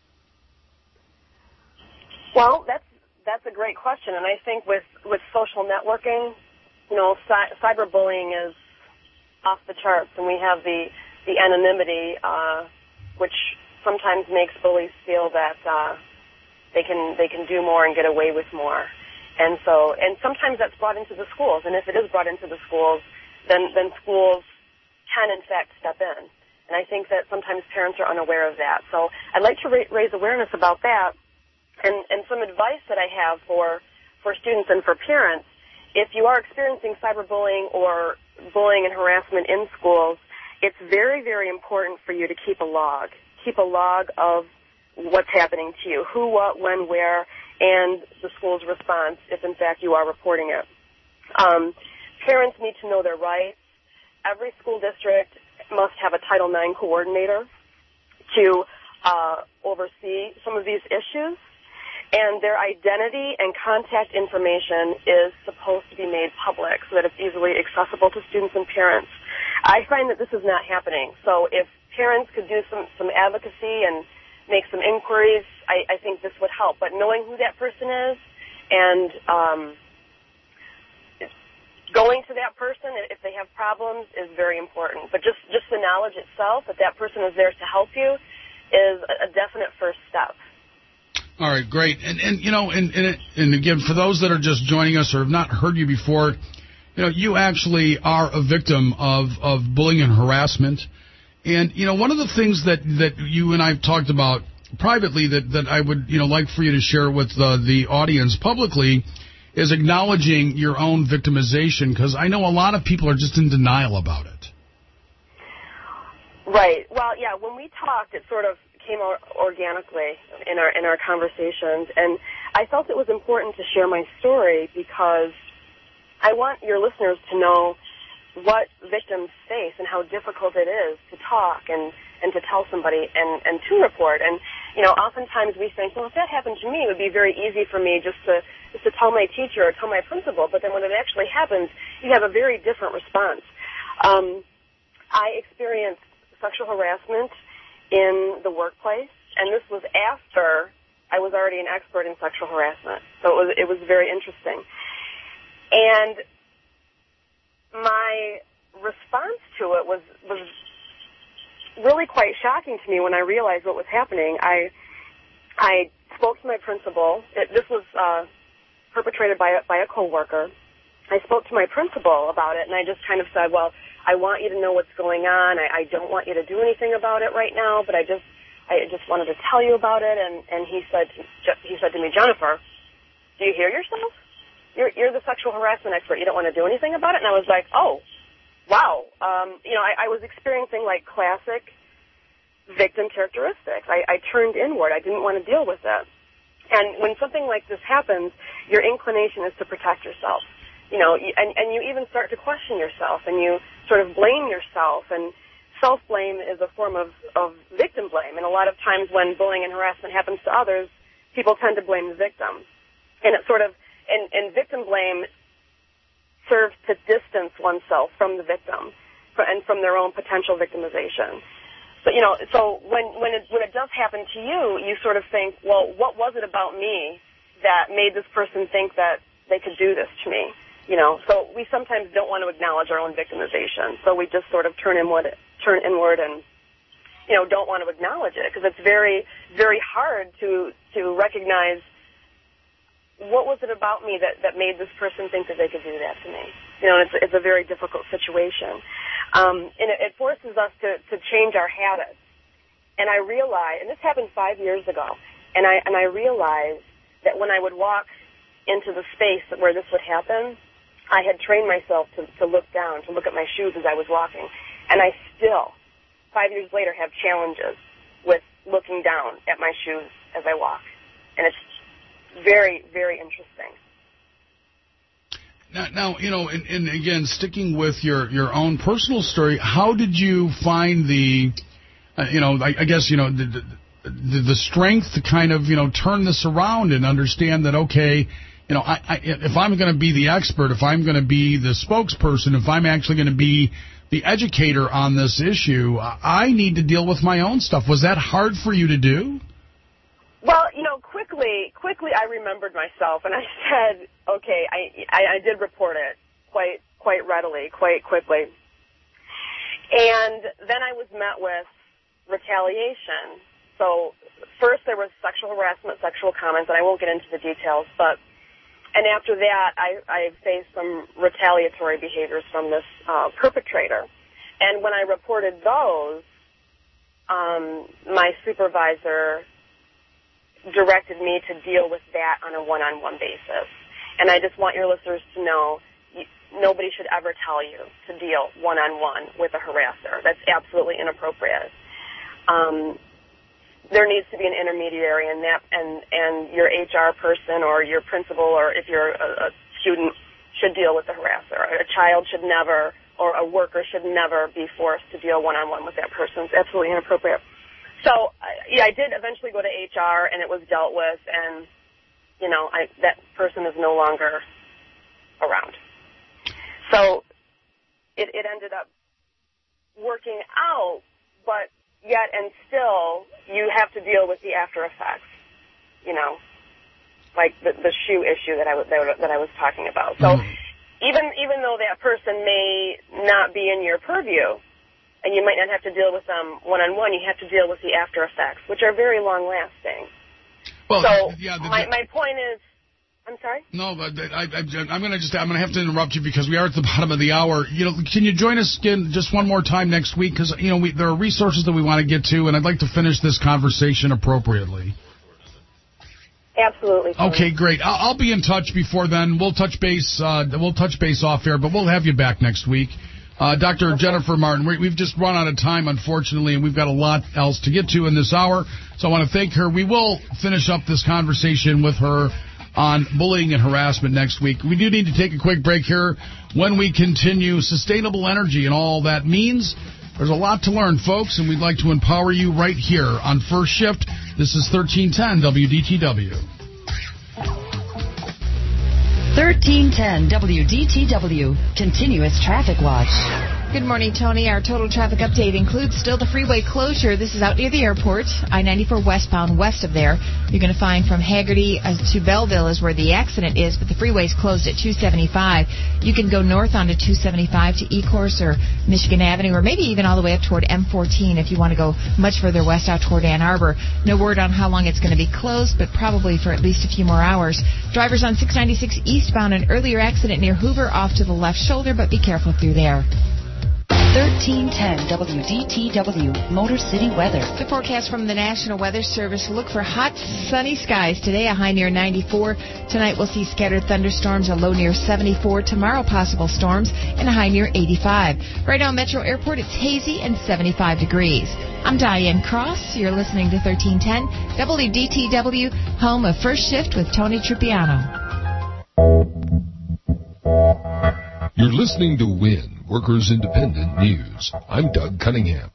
Well, that's that's a great question, and I think with, with social networking, you know, cy- cyberbullying is off the charts, and we have the the anonymity, uh, which sometimes makes bullies feel that uh, they can they can do more and get away with more, and so and sometimes that's brought into the schools. And if it is brought into the schools, then then schools can in fact step in. And I think that sometimes parents are unaware of that. So I'd like to ra- raise awareness about that, and and some advice that I have for for students and for parents. If you are experiencing cyberbullying or bullying and harassment in schools, it's very, very important for you to keep a log. Keep a log of what's happening to you, who, what, when, where, and the school's response if, in fact, you are reporting it. Um, parents need to know their rights. Every school district must have a Title nine coordinator to uh, oversee some of these issues, and their identity and contact information is supposed to be made public so that it's easily accessible to students and parents. I find that this is not happening. So if parents could do some, some advocacy and make some inquiries, I, I think this would help. But knowing who that person is and um, going to that person if they have problems is very important. But just, just the knowledge itself that that person is there to help you is a, a definite first step. All right, great. And, and you know, and, and, and again, for those that are just joining us or have not heard you before, you know, you actually are a victim of, of bullying and harassment. And, you know, one of the things that, that you and I have talked about privately that, that I would, you know, like for you to share with uh, the audience publicly is acknowledging your own victimization, because I know a lot of people are just in denial about it. Right. Well, yeah, when we talked, it sort of came out organically in our in our conversations, and I felt it was important to share my story because I want your listeners to know what victims face and how difficult it is to talk and, and to tell somebody and, and to report. And, you know, oftentimes we think, well, if that happened to me, it would be very easy for me just to just to tell my teacher or tell my principal. But then when it actually happens, you have a very different response. Um, I experienced sexual harassment in the workplace, and this was after I was already an expert in sexual harassment. So it was it was very interesting. And my response to it was was really quite shocking to me when I realized what was happening. I I spoke to my principal. It, this was uh, perpetrated by a, by a coworker. I spoke to my principal about it, and I just kind of said, well, I want you to know what's going on. I, I don't want you to do anything about it right now, but I just I just wanted to tell you about it. And, and he said he said to me, Jennifer, do you hear yourself? You're, you're the sexual harassment expert. You don't want to do anything about it? And I was like, oh, wow. Um, you know, I, I was experiencing, like, classic victim characteristics. I, I turned inward. I didn't want to deal with it. And when something like this happens, your inclination is to protect yourself. You know, and, and you even start to question yourself, and you sort of blame yourself. And self-blame is a form of, of victim blame. And a lot of times when bullying and harassment happens to others, people tend to blame the victim. And it sort of And, and victim blame serves to distance oneself from the victim and from their own potential victimization. So, you know, so when, when, it, when it does happen to you, you sort of think, well, what was it about me that made this person think that they could do this to me? You know, so we sometimes don't want to acknowledge our own victimization. So we just sort of turn inward, turn inward and, you know, don't want to acknowledge it because it's very, very hard to, to recognize what was it about me that, that made this person think that they could do that to me? You know, it's, it's a very difficult situation. Um, and it, it forces us to, to change our habits. And I realized, and this happened five years ago, and I, and I realized that when I would walk into the space where this would happen, I had trained myself to, to look down, to look at my shoes as I was walking. And I still, five years later, have challenges with looking down at my shoes as I walk. And it's very, very interesting. Now, now you know, and, and again, sticking with your, your own personal story, how did you find the, uh, you know, I, I guess, you know, the, the, the strength to kind of, you know, turn this around and understand that, okay, you know, I, I, if I'm going to be the expert, if I'm going to be the spokesperson, if I'm actually going to be the educator on this issue, I need to deal with my own stuff. Was that hard for you to do? Well, you know, quickly, quickly I remembered myself, and I said, okay, I, I, I did report it quite, quite readily, quite quickly. And then I was met with retaliation. So first there was sexual harassment, sexual comments, and I won't get into the details, but, and after that I, I faced some retaliatory behaviors from this uh, perpetrator. And when I reported those, um, my supervisor directed me to deal with that on a one-on-one basis. And I just want your listeners to know you, nobody should ever tell you to deal one-on-one with a harasser. That's absolutely inappropriate. Um, there needs to be an intermediary, and that, and, and your H R person or your principal or if you're a, a student should deal with the harasser. A child should never, or a worker should never be forced to deal one-on-one with that person. It's absolutely inappropriate. So, uh, yeah, I did eventually go to H R, and it was dealt with, and, you know, I, that person is no longer around. So it, it ended up working out, but yet and still you have to deal with the after effects, you know, like the, the shoe issue that I, was, that I was talking about. So mm. even even though that person may not be in your purview, and you might not have to deal with them one-on-one, you have to deal with the after effects, which are very long-lasting. Well, so yeah, the, my, my point is, I'm sorry? No, but I, I, I'm going to just I'm going to have to interrupt you because we are at the bottom of the hour. You know, can you join us again just one more time next week? Because, you know, we, there are resources that we want to get to, and I'd like to finish this conversation appropriately. Absolutely. Okay, great. I'll, I'll be in touch before then. We'll touch base. Uh, we'll touch base off air, but we'll have you back next week. Uh, Doctor Okay. Jennifer Martin, we, we've just run out of time, unfortunately, and we've got a lot else to get to in this hour. So I want to thank her. We will finish up this conversation with her on bullying and harassment next week. We do need to take a quick break here. When we continue, sustainable energy and all that means. There's a lot to learn, folks, and we'd like to empower you right here on First Shift. This is thirteen ten W D T W. thirteen ten W D T W, Continuous Traffic Watch. Good morning, Tony. Our total traffic update includes still the freeway closure. This is out near the airport, I ninety-four westbound west of there. You're going to find from Hagerty to Belleville is where the accident is, but the freeway's closed at two seventy-five. You can go north onto two seventy-five to Ecorse or Michigan Avenue, or maybe even all the way up toward M fourteen if you want to go much further west out toward Ann Arbor. No word on how long it's going to be closed, but probably for at least a few more hours. Drivers on six ninety-six eastbound, an earlier accident near Hoover off to the left shoulder, but be careful through there. thirteen ten W D T W, Motor City weather. The forecast from the National Weather Service. Look for hot, sunny skies. Today, a high near ninety-four. Tonight, we'll see scattered thunderstorms, a low near seventy-four. Tomorrow, possible storms, and a high near eighty-five. Right now, Metro Airport, it's hazy and seventy-five degrees. I'm Diane Cross. You're listening to thirteen ten W D T W, home of First Shift with Tony Tripiano. You're listening to WIN, Workers Independent News. I'm Doug Cunningham.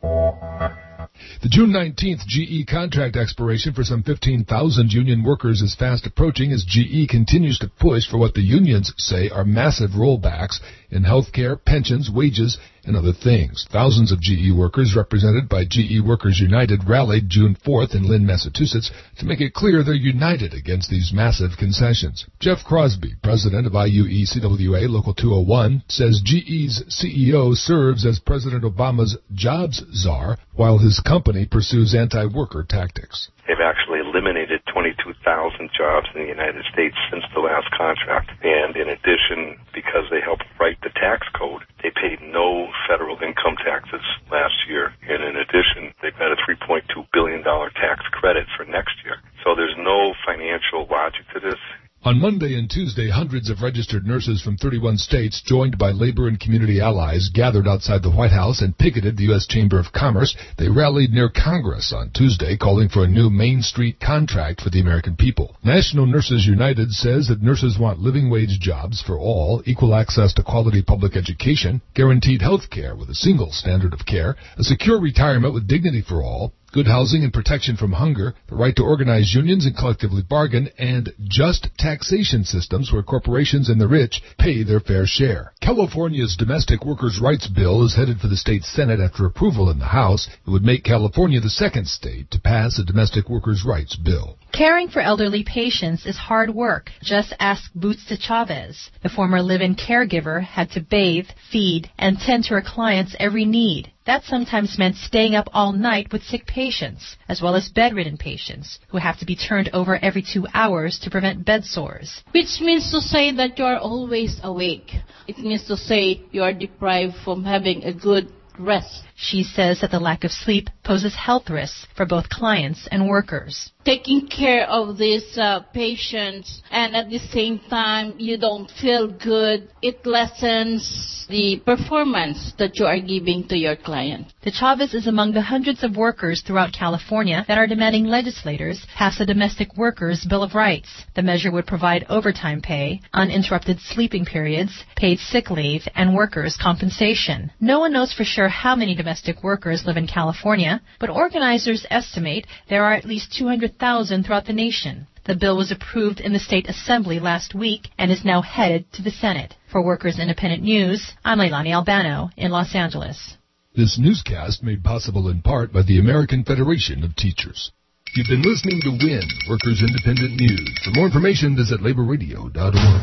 The June nineteenth G E contract expiration for some fifteen thousand union workers is fast approaching as G E continues to push for what the unions say are massive rollbacks in health care, pensions, wages, and other things. Thousands of G E workers represented by G E Workers United rallied June fourth in Lynn, Massachusetts to make it clear they're united against these massive concessions. Jeff Crosby, president of I U E C W A Local two oh one, says G E's C E O serves as President Obama's jobs czar while his company pursues anti-worker tactics. They've actually eliminated twenty-two thousand jobs in the United States since the last contract. And in addition, because they helped write the tax code, they paid no federal income taxes last year. And in addition, they've got a three point two billion dollars tax credit for next year. So there's no financial logic to this. On Monday and Tuesday, hundreds of registered nurses from thirty-one states, joined by labor and community allies, gathered outside the White House and picketed the U S Chamber of Commerce. They rallied near Congress on Tuesday, calling for a new Main Street contract for the American people. National Nurses United says that nurses want living wage jobs for all, equal access to quality public education, guaranteed health care with a single standard of care, a secure retirement with dignity for all, good housing and protection from hunger, the right to organize unions and collectively bargain, and just taxation systems where corporations and the rich pay their fair share. California's domestic workers' rights bill is headed for the state Senate after approval in the House. It would make California the second state to pass a domestic workers' rights bill. Caring for elderly patients is hard work. Just ask Boots de Chavez. The former live-in caregiver had to bathe, feed, and tend to her clients' every need. That sometimes meant staying up all night with sick patients, as well as bedridden patients, who have to be turned over every two hours to prevent bed sores. Which means to say that you are always awake. It means to say you are deprived from having a good rest. She says that the lack of sleep poses health risks for both clients and workers. Taking care of these uh, patients and at the same time you don't feel good, it lessens the performance that you are giving to your client. De Chavez is among the hundreds of workers throughout California that are demanding legislators pass a Domestic Workers Bill of Rights. The measure would provide overtime pay, uninterrupted sleeping periods, paid sick leave, and workers' compensation. No one knows for sure sure how many domestic workers live in California, but organizers estimate there are at least two hundred thousand throughout the nation. The bill was approved in the state assembly last week and is now headed to the Senate. For Workers Independent News, I'm Leilani Albano in Los Angeles. This newscast made possible in part by the American Federation of Teachers. You've been listening to W I N, Workers Independent News. For more information, visit labor radio dot org.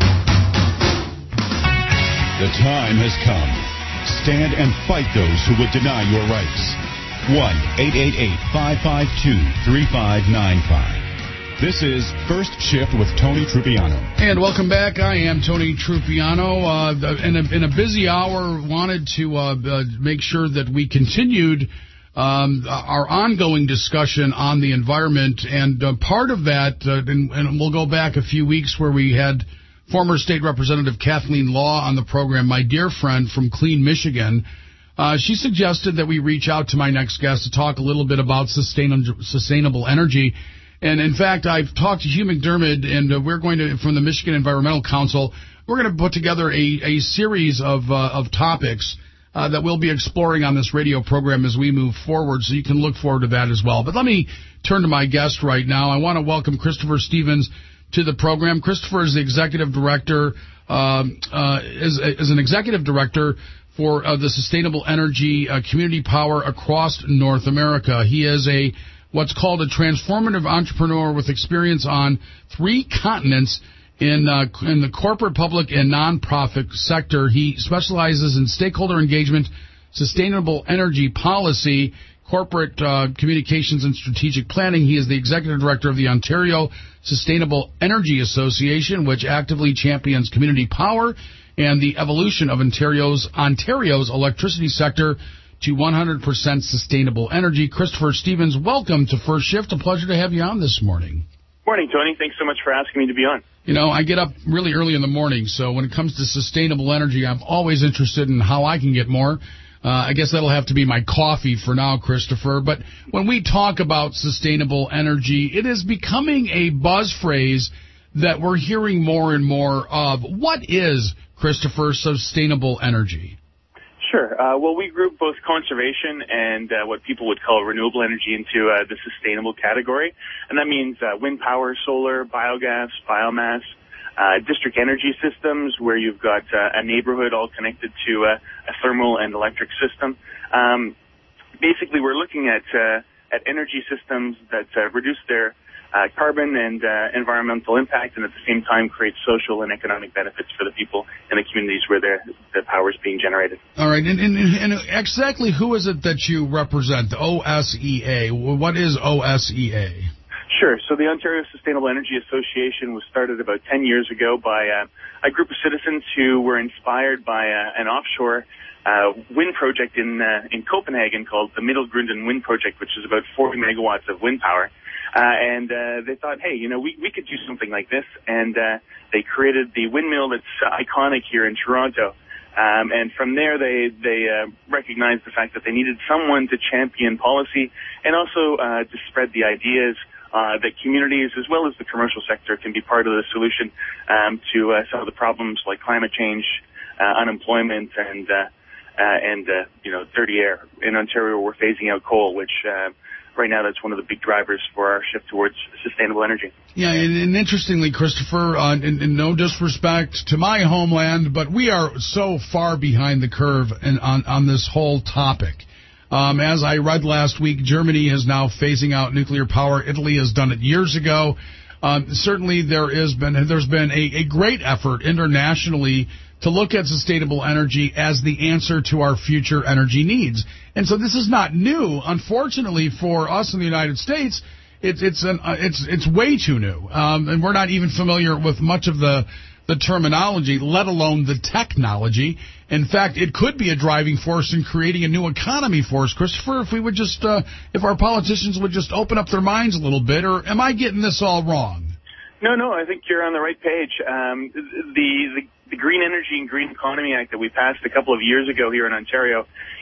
The time has come. Stand and fight those who would deny your rights. one eight eight eight, five five two, three five nine five. This is First Shift with Tony Trupiano. And welcome back. I am Tony Trupiano. Uh, in, a, in a busy hour, wanted to uh, uh, make sure that we continued um, our ongoing discussion on the environment. And uh, part of that, uh, and, and we'll go back a few weeks where we had former State Representative Kathleen Law on the program, my dear friend from Clean Michigan. Uh, she suggested that we reach out to my next guest to talk a little bit about sustain, sustainable energy. And, in fact, I've talked to Hugh McDermott, and uh, we're going to, from the Michigan Environmental Council, we're going to put together a, a series of uh, of topics uh, that we'll be exploring on this radio program as we move forward, so you can look forward to that as well. But let me turn to my guest right now. I want to welcome Christopher Stevens to the program. Christopher is the executive director, um, uh, is, is an executive director for uh, the Sustainable Energy uh, Community Power across North America. He is a what's called a transformative entrepreneur with experience on three continents in uh, in the corporate, public, and nonprofit sector. He specializes in stakeholder engagement, sustainable energy policy, corporate uh, communications, and strategic planning. He is the executive director of the Ontario Sustainable Energy Association, which actively champions community power and the evolution of Ontario's Ontario's electricity sector to one hundred percent sustainable energy. Christopher Stevens, welcome to First Shift. A pleasure to have you on this morning. Morning, Tony. Thanks so much for asking me to be on. You know, I get up really early in the morning, so when it comes to sustainable energy, I'm always interested in how I can get more. Uh, I guess that'll have to be my coffee for now, Christopher. But when we talk about sustainable energy, it is becoming a buzz phrase that we're hearing more and more of. What is, Christopher, sustainable energy? Sure. Uh, well, we group both conservation and uh, what people would call renewable energy into uh, the sustainable category. And that means uh, wind power, solar, biogas, biomass, uh, district energy systems where you've got uh, a neighborhood all connected to uh, a thermal and electric system. Um, basically, we're looking at uh, at energy systems that uh, reduce their Uh, carbon and uh, environmental impact, and at the same time create social and economic benefits for the people in the communities where the power is being generated. All right, and, and, and exactly who is it that you represent, the O S E A? What is O S E A? Sure. So the Ontario Sustainable Energy Association was started about ten years ago by uh, a group of citizens who were inspired by uh, an offshore uh, wind project in uh, in Copenhagen called the Middelgrunden Wind Project, which is about forty megawatts of wind power. Uh, and uh, they thought, hey, you know, we, we could do something like this. And uh, they created the windmill that's uh, iconic here in Toronto. Um, and from there, they, they uh, recognized the fact that they needed someone to champion policy and also uh, to spread the ideas uh, that communities as well as the commercial sector can be part of the solution um, to uh, some of the problems like climate change, uh, unemployment, and, uh, uh, and uh, you know, dirty air. In Ontario, we're phasing out coal, which uh, right now, that's one of the big drivers for our shift towards sustainable energy. Yeah, and, and interestingly, Christopher, uh, in, in no disrespect to my homeland, but we are so far behind the curve in, on, on this whole topic. Um, as I read last week, Germany is now phasing out nuclear power. Italy has done it years ago. Um, certainly, there has been there's been a, a great effort internationally to look at sustainable energy as the answer to our future energy needs. And so this is not new. Unfortunately for us in the United States, it's it's an, uh, it's it's way too new. Um, and we're not even familiar with much of the the terminology, let alone the technology. In fact, it could be a driving force in creating a new economy for us, Christopher, if we would just uh, if our politicians would just open up their minds a little bit. Or am I getting this all wrong? No, no, I think you're on the right page. Um, the, the the Green Energy and Green Economy Act that we passed a couple of years ago here in Ontario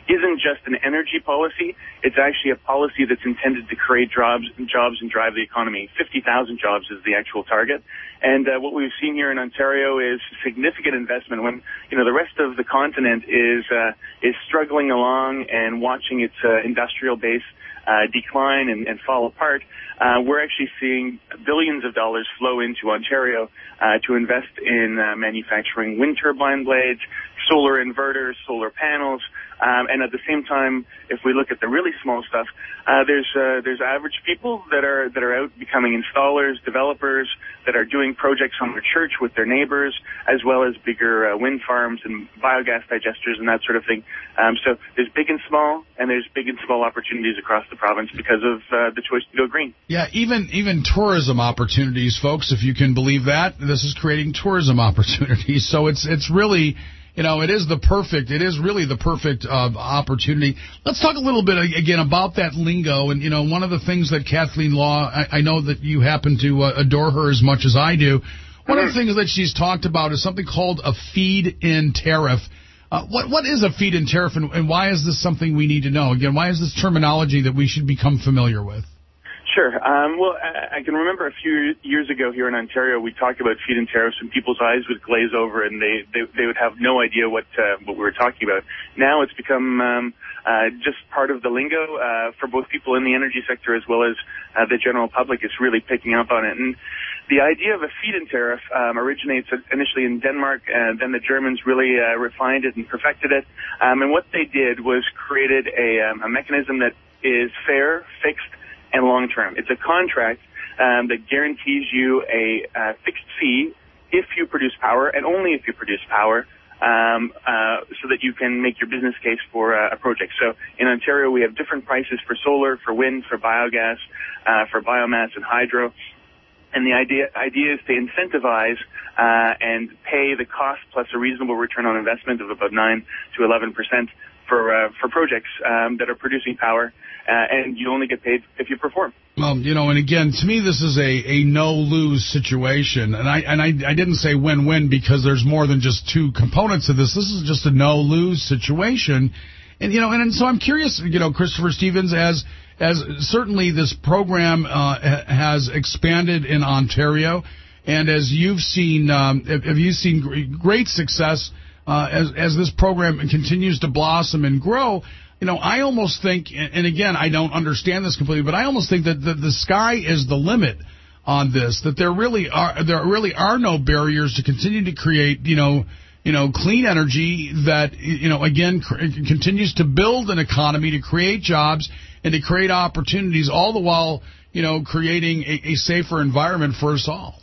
isn't just an energy policy. It's actually a policy that's intended to create jobs and jobs and drive the economy. fifty thousand jobs is the actual target. And uh, what we've seen here in Ontario is significant investment when, you know, the rest of the continent is uh, is struggling along and watching its uh, industrial base uh, decline and, and fall apart. Uh, we're actually seeing billions of dollars flow into Ontario uh, to invest in uh, manufacturing wind turbine blades, solar inverters, solar panels, um, and at the same time, if we look at the really small stuff, uh, there's uh, there's average people that are that are out becoming installers, developers that are doing projects on their church with their neighbors, as well as bigger uh, wind farms and biogas digesters and that sort of thing. Um, so there's big and small, and there's big and small opportunities across the province because of uh, the choice to go green. Yeah, even even tourism opportunities, folks, if you can believe that. This is creating tourism opportunities. So it's it's really, you know, it is the perfect, it is really the perfect uh, opportunity. Let's talk a little bit, again, about that lingo. And, you know, one of the things that Kathleen Law, I, I know that you happen to uh, adore her as much as I do. One of the things that she's talked about is something called a feed-in tariff. Uh, what What is a feed-in tariff, and, and why is this something we need to know? Again, why is this terminology that we should become familiar with? Sure. Um, well, I, I can remember a few years ago here in Ontario, we talked about feed-in tariffs, and people's eyes would glaze over, and they they, they would have no idea what uh, what we were talking about. Now it's become um, uh, just part of the lingo uh, for both people in the energy sector as well as uh, the general public is really picking up on it. And the idea of a feed-in tariff um, originates initially in Denmark, and then the Germans really uh, refined it and perfected it. Um, and what they did was created a, um, a mechanism that is fair, fixed, and long-term. It's a contract um, that guarantees you a uh, fixed fee if you produce power, and only if you produce power, um, uh, so that you can make your business case for uh, a project. So in Ontario, we have different prices for solar, for wind, for biogas, uh, for biomass and hydro. And the idea idea is to incentivize uh, and pay the cost plus a reasonable return on investment of about nine to eleven percent for uh, for projects um, that are producing power, uh, and you only get paid if you perform. Well, you know, and again, to me, this is a, a no-lose situation, and I and I, I didn't say win-win because there's more than just two components to this. This is just a no-lose situation, and you know, and, and so I'm curious, you know, Christopher Stevens, as as certainly this program uh, has expanded in Ontario, and as you've seen, um, have you seen great success uh, as as this program continues to blossom and grow? You know, I almost think, and again, I don't understand this completely, but I almost think that the, the sky is the limit on this. That there really are there really are no barriers to continue to create, you know, you know, clean energy that, you know, again cr- continues to build an economy, to create jobs, and to create opportunities, all the while, you know, creating a, a safer environment for us all.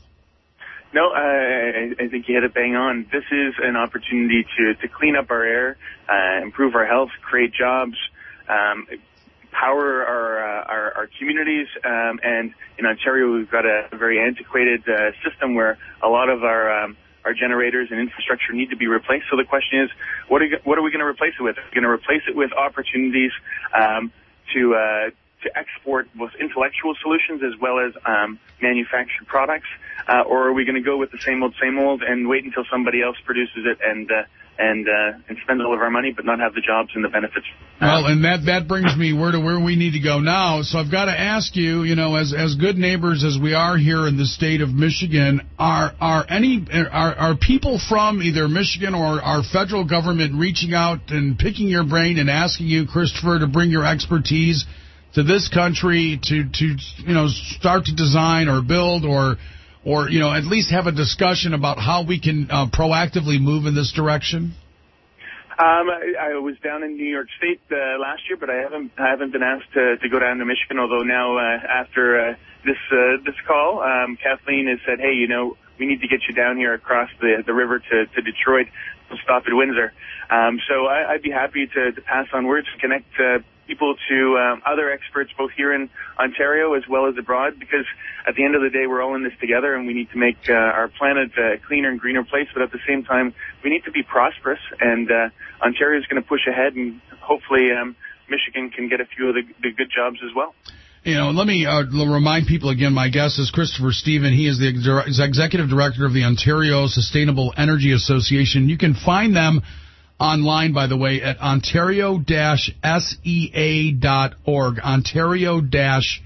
No, I, I think you hit it bang on. This is an opportunity to, to clean up our air, uh, improve our health, create jobs, um, power our, uh, our, our communities. Um, and in Ontario, we've got a very antiquated uh, system where a lot of our um, our generators and infrastructure need to be replaced. So the question is, what are, what are we going to replace it with? Are we going to replace it with opportunities um, to uh, to export both intellectual solutions as well as um, manufactured products, uh, or are we going to go with the same old, same old, and wait until somebody else produces it and uh, and uh, and spend all of our money, but not have the jobs and the benefits? Well, and that that brings me where to where we need to go now. So I've got to ask you, you know, as as good neighbors as we are here in the state of Michigan, are are any are are people from either Michigan or our federal government reaching out and picking your brain and asking you, Christopher, to bring your expertise to this country to, to you know, start to design or build or, or you know, at least have a discussion about how we can uh, proactively move in this direction? Um, I, I was down in New York State uh, last year, but I haven't I haven't been asked to, to go down to Michigan. Although now uh, after uh, this uh, this call, um, Kathleen has said, "Hey, you know, we need to get you down here across the the river to, to Detroit. We'll stop at Windsor." Um, so I, I'd be happy to, to pass on words, connect uh, people to um, other experts both here in Ontario as well as abroad, because at the end of the day, we're all in this together, and we need to make uh, our planet a cleaner and greener place. But at the same time, we need to be prosperous, and uh, Ontario is going to push ahead, and hopefully um, Michigan can get a few of the, the good jobs as well. You know, let me uh, remind people again, my guest is Christopher Stevens. He is the ex- executive director of the Ontario Sustainable Energy Association. You can find them online, by the way, at ontario dash S E A dot org. Ontario dash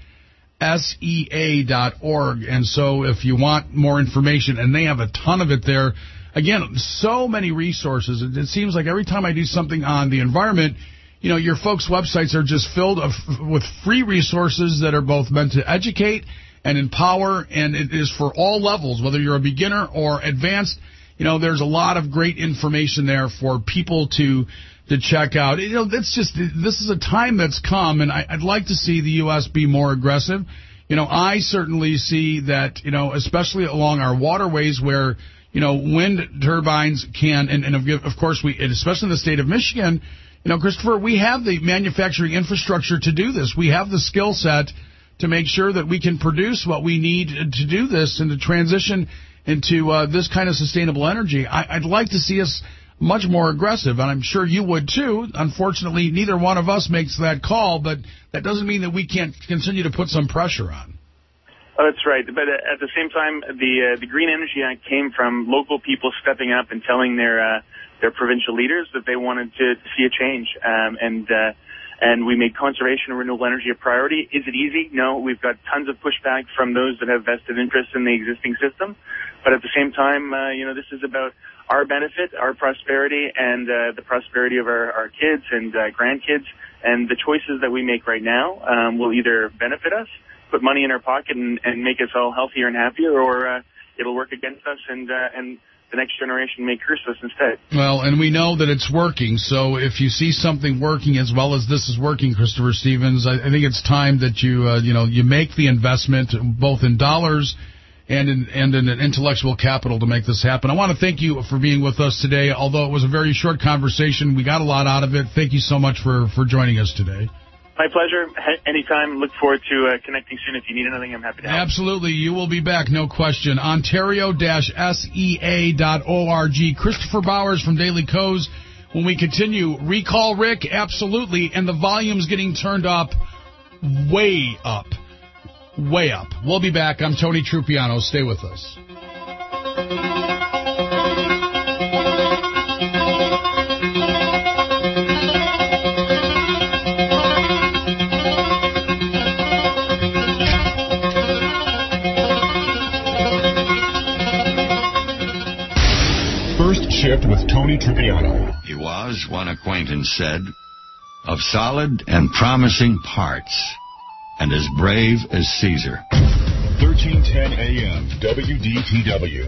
S E A dot org. And so if you want more information, and they have a ton of it there, again, so many resources. It, it seems like every time I do something on the environment, you know, your folks' websites are just filled of, with free resources that are both meant to educate and empower, and it is for all levels, whether you're a beginner or advanced. You know, there's a lot of great information there for people to to check out. You know, it's just, this is a time that's come, and I, I'd like to see the U S be more aggressive. You know, I certainly see that, you know, especially along our waterways where, you know, wind turbines can, and, and of course, we, and especially in the state of Michigan, you know, Christopher, we have the manufacturing infrastructure to do this. We have the skill set to make sure that we can produce what we need to do this and to transition into uh, this kind of sustainable energy. I, I'd like to see us much more aggressive, and I'm sure you would too. Unfortunately, neither one of us makes that call, but that doesn't mean that we can't continue to put some pressure on. Oh, that's right. But at the same time, the uh, the Green Energy Act came from local people stepping up and telling their uh, their provincial leaders that they wanted to see a change, um, and uh, and we made conservation and renewable energy a priority. Is it easy? No. We've got tons of pushback from those that have vested interest in the existing system. But at the same time, uh, you know, this is about our benefit, our prosperity, and uh, the prosperity of our, our kids and uh, grandkids. And the choices that we make right now um, will either benefit us, put money in our pocket, and, and make us all healthier and happier, or uh, it'll work against us, and uh, and the next generation may curse us instead. Well, and we know that it's working. So if you see something working as well as this is working, Christopher Stevens, I, I think it's time that you uh, you know you make the investment both in dollars and in, and in intellectual capital to make this happen. I want to thank you for being with us today. Although it was a very short conversation, we got a lot out of it. Thank you so much for, for joining us today. My pleasure. Anytime. Look forward to uh, connecting soon. If you need anything, I'm happy to help. Absolutely. You will be back, no question. Ontario dash S E A dot org. Christopher Bowers from Daily Kos. When we continue, recall Rick, absolutely, and the volume's getting turned up, way up. Way up. We'll be back. I'm Tony Trupiano. Stay with us. First Shift with Tony Trupiano. He was, one acquaintance said, of solid and promising parts, and as brave as Caesar. thirteen ten A M, W D T W.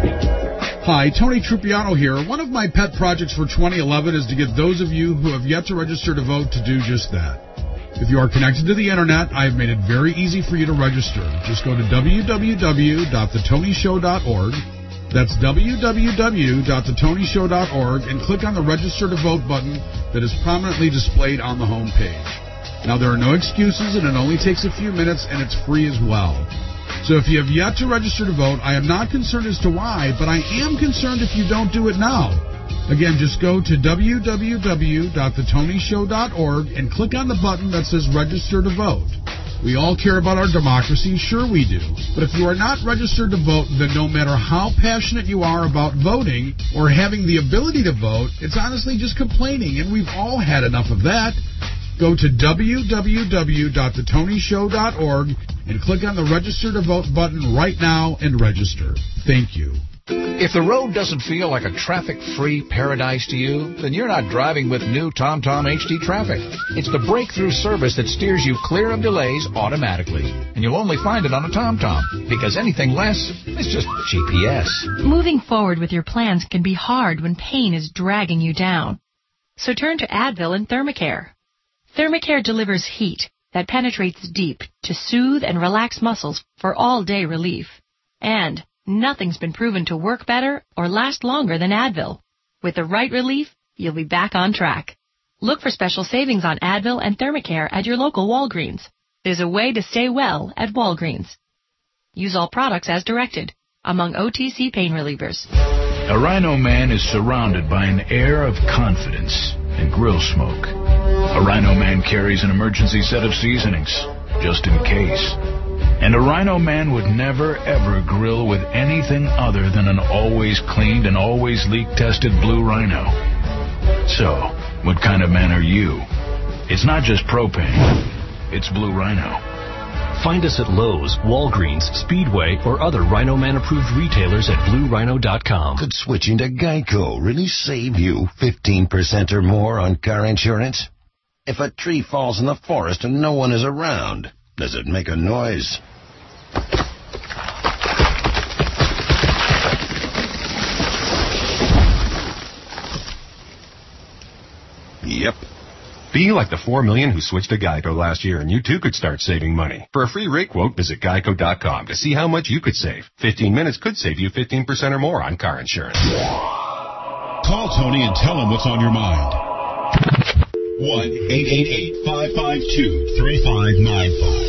Hi, Tony Trupiano here. One of my pet projects for twenty eleven is to get those of you who have yet to register to vote to do just that. If you are connected to the Internet, I have made it very easy for you to register. Just go to w w w dot the tony show dot org. That's w w w dot the tony show dot org and click on the Register to Vote button that is prominently displayed on the home page. Now, there are no excuses, and it only takes a few minutes, and it's free as well. So if you have yet to register to vote, I am not concerned as to why, but I am concerned if you don't do it now. Again, just go to w w w dot the tony show dot org and click on the button that says Register to Vote. We all care about our democracy, sure we do. But if you are not registered to vote, then no matter how passionate you are about voting or having the ability to vote, it's honestly just complaining, and we've all had enough of that. Go to w w w dot the tony show dot org and click on the Register to Vote button right now and register. Thank you. If the road doesn't feel like a traffic-free paradise to you, then you're not driving with new TomTom H D Traffic. It's the breakthrough service that steers you clear of delays automatically. And you'll only find it on a TomTom, because anything less is just G P S. Moving forward with your plans can be hard when pain is dragging you down. So turn to Advil and Thermacare. Thermacare delivers heat that penetrates deep to soothe and relax muscles for all-day relief. And nothing's been proven to work better or last longer than Advil. With the right relief, you'll be back on track. Look for special savings on Advil and Thermacare at your local Walgreens. There's a way to stay well at Walgreens. Use all products as directed, among O T C pain relievers. A Rhino Man is surrounded by an air of confidence and grill smoke. A Rhino Man carries an emergency set of seasonings, just in case. And a Rhino Man would never, ever grill with anything other than an always cleaned and always leak-tested Blue Rhino. So, what kind of man are you? It's not just propane. It's Blue Rhino. Find us at Lowe's, Walgreens, Speedway, or other Rhino Man approved retailers at blue rhino dot com. Could switching to Geico really save you fifteen percent or more on car insurance? If a tree falls in the forest and no one is around, does it make a noise? Yep. Be like the four million who switched to Geico last year, and you too could start saving money. For a free rate quote, visit geico dot com to see how much you could save. fifteen minutes could save you fifteen percent or more on car insurance. Call Tony and tell him what's on your mind. one eight eight eight, five five two, three five nine five.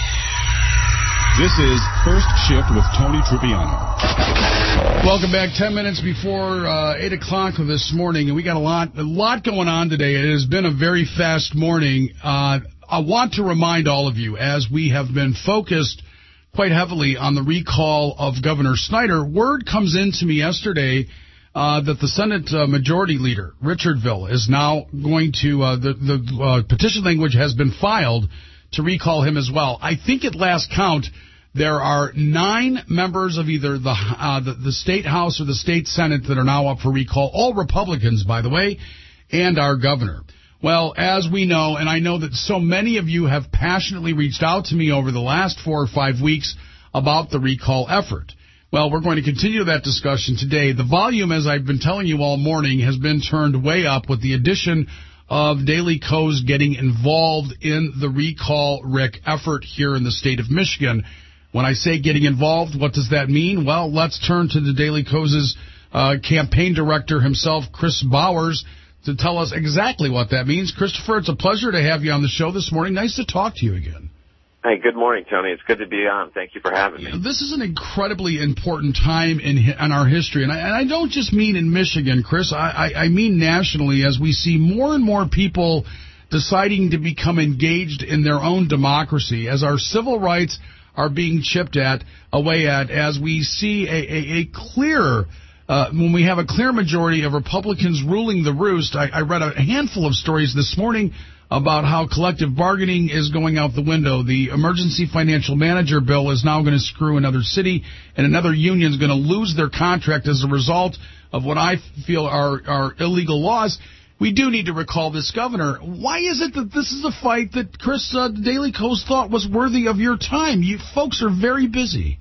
This is First Shift with Tony Truppiano. Welcome back. Ten minutes before uh, eight o'clock of this morning, and we got a lot, a lot going on today. It has been a very fast morning. Uh, I want to remind all of you, as we have been focused quite heavily on the recall of Governor Snyder, word comes in to me yesterday uh, that the Senate uh, Majority Leader, Richard Ville, is now going to, uh, the, the uh, petition language has been filed to recall him as well. I think at last count, there are nine members of either the, uh, the the state house or the state senate that are now up for recall, all Republicans, by the way, and our governor. Well, as we know, and I know that so many of you have passionately reached out to me over the last four or five weeks about the recall effort. Well, we're going to continue that discussion today. The volume, as I've been telling you all morning, has been turned way up with the addition of Daily Kos getting involved in the recall, Rick, effort here in the state of Michigan. When I say getting involved, what does that mean? Well, let's turn to the Daily Kos' uh, campaign director himself, Chris Bowers, to tell us exactly what that means. Christopher, it's a pleasure to have you on the show this morning. Nice to talk to you again. Hey, good morning, Tony. It's good to be on. Thank you for having me. This is an incredibly important time in in our history, and I, and I don't just mean in Michigan, Chris. I, I, I mean nationally, as we see more and more people deciding to become engaged in their own democracy, as our civil rights are being chipped at, away at, as we see a, a, a clear, uh, when we have a clear majority of Republicans ruling the roost. I, I read a handful of stories this morning about how collective bargaining is going out the window. The emergency financial manager bill is now going to screw another city, and another union is going to lose their contract as a result of what I feel are, are illegal laws. We do need to recall this governor. Why is it that this is a fight that Chris uh, Daily Kos thought was worthy of your time? You folks are very busy.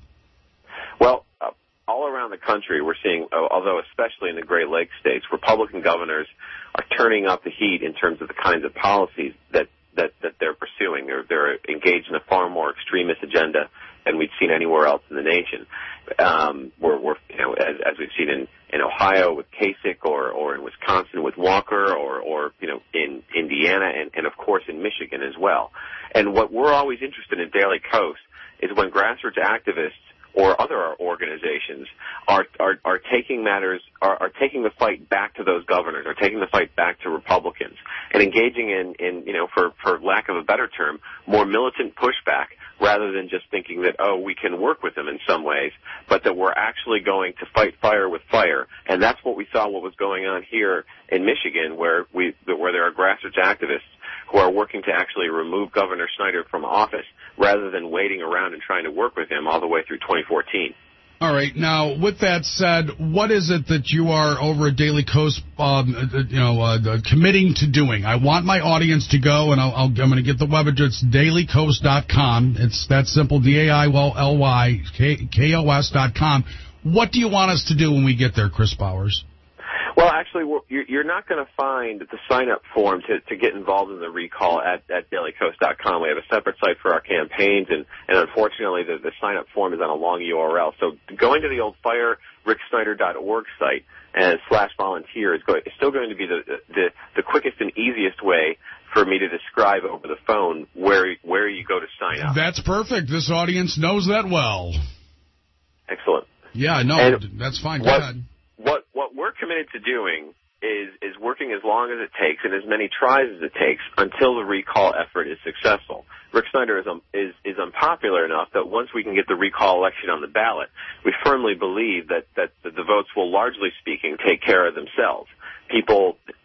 Well, uh, all around the country we're seeing, uh, although especially in the Great Lakes states, Republican governors are turning up the heat in terms of the kinds of policies that, that, that they're pursuing. They're, they're engaged in a far more extremist agenda than we've seen anywhere else in the nation. Um, we're, we're, you know, as, as we've seen in, in Ohio with Kasich, or, or in Wisconsin with Walker, or, or you know, in Indiana, and, and of course in Michigan as well. And what we're always interested in Daily Kos is when grassroots activists or other organizations are are, are taking matters, are, are taking the fight back to those governors, are taking the fight back to Republicans, and engaging in, in you know, for, for lack of a better term, more militant pushback, rather than just thinking that, oh, we can work with them in some ways, but that we're actually going to fight fire with fire. And that's what we saw what was going on here in Michigan, where we where there are grassroots activists who are working to actually remove Governor Snyder from office, rather than waiting around and trying to work with him all the way through twenty fourteen. All right. Now, with that said, what is it that you are over at Daily Kos, um, you know, uh, committing to doing? I want my audience to go, and I'll, I'll, I'm going to get the web address, daily kos dot com. It's that simple, D A I L Y K O S dot com. What do you want us to do when we get there, Chris Bowers? Well, actually, we're, you're not going to find the sign-up form to, to get involved in the recall at, at daily kos dot com. We have a separate site for our campaigns, and, and unfortunately, the, the sign-up form is on a long U R L. So going to the old fire rick snyder dot org site and slash volunteer is, going, is still going to be the, the, the quickest and easiest way for me to describe over the phone where where you go to sign up. That's perfect. This audience knows that well. Excellent. Yeah, no, and that's fine. Go what, ahead. What what we're committed to doing is is working as long as it takes and as many tries as it takes until the recall effort is successful. Rick Snyder is um, is is unpopular enough that once we can get the recall election on the ballot, we firmly believe that that the, the votes will, largely speaking, take care of themselves. People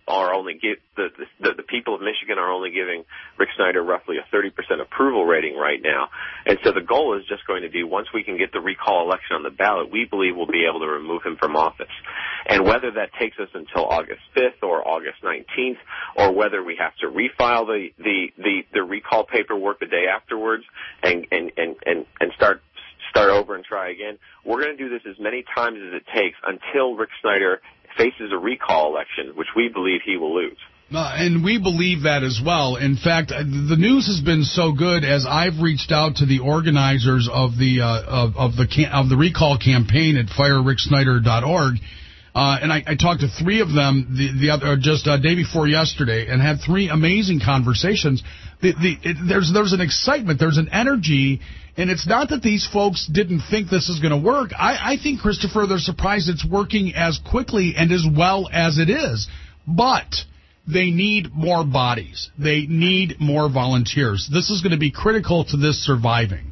are only give the, the the people of Michigan are only giving Rick Snyder roughly a thirty percent approval rating right now. And so the goal is just going to be, once we can get the recall election on the ballot, we believe we'll be able to remove him from office. And whether that takes us until August fifth or August nineteenth, or whether we have to refile the the the, the recall paperwork the day afterwards and and and and, and start start over and try again, we're going to do this as many times as it takes until Rick Snyder faces a recall election, which we believe he will lose. Uh, and we believe that as well. In fact, the news has been so good as I've reached out to the organizers of the uh, of, of the cam- of the recall campaign at fire rick snyder dot org, uh, and I, I talked to three of them the the other just uh, day before yesterday, and had three amazing conversations. The, the, it, there's there's an excitement, there's an energy, and it's not that these folks didn't think this is going to work. I, I think, Christopher, they're surprised it's working as quickly and as well as it is, but they need more bodies. They need more volunteers. This is going to be critical to this surviving.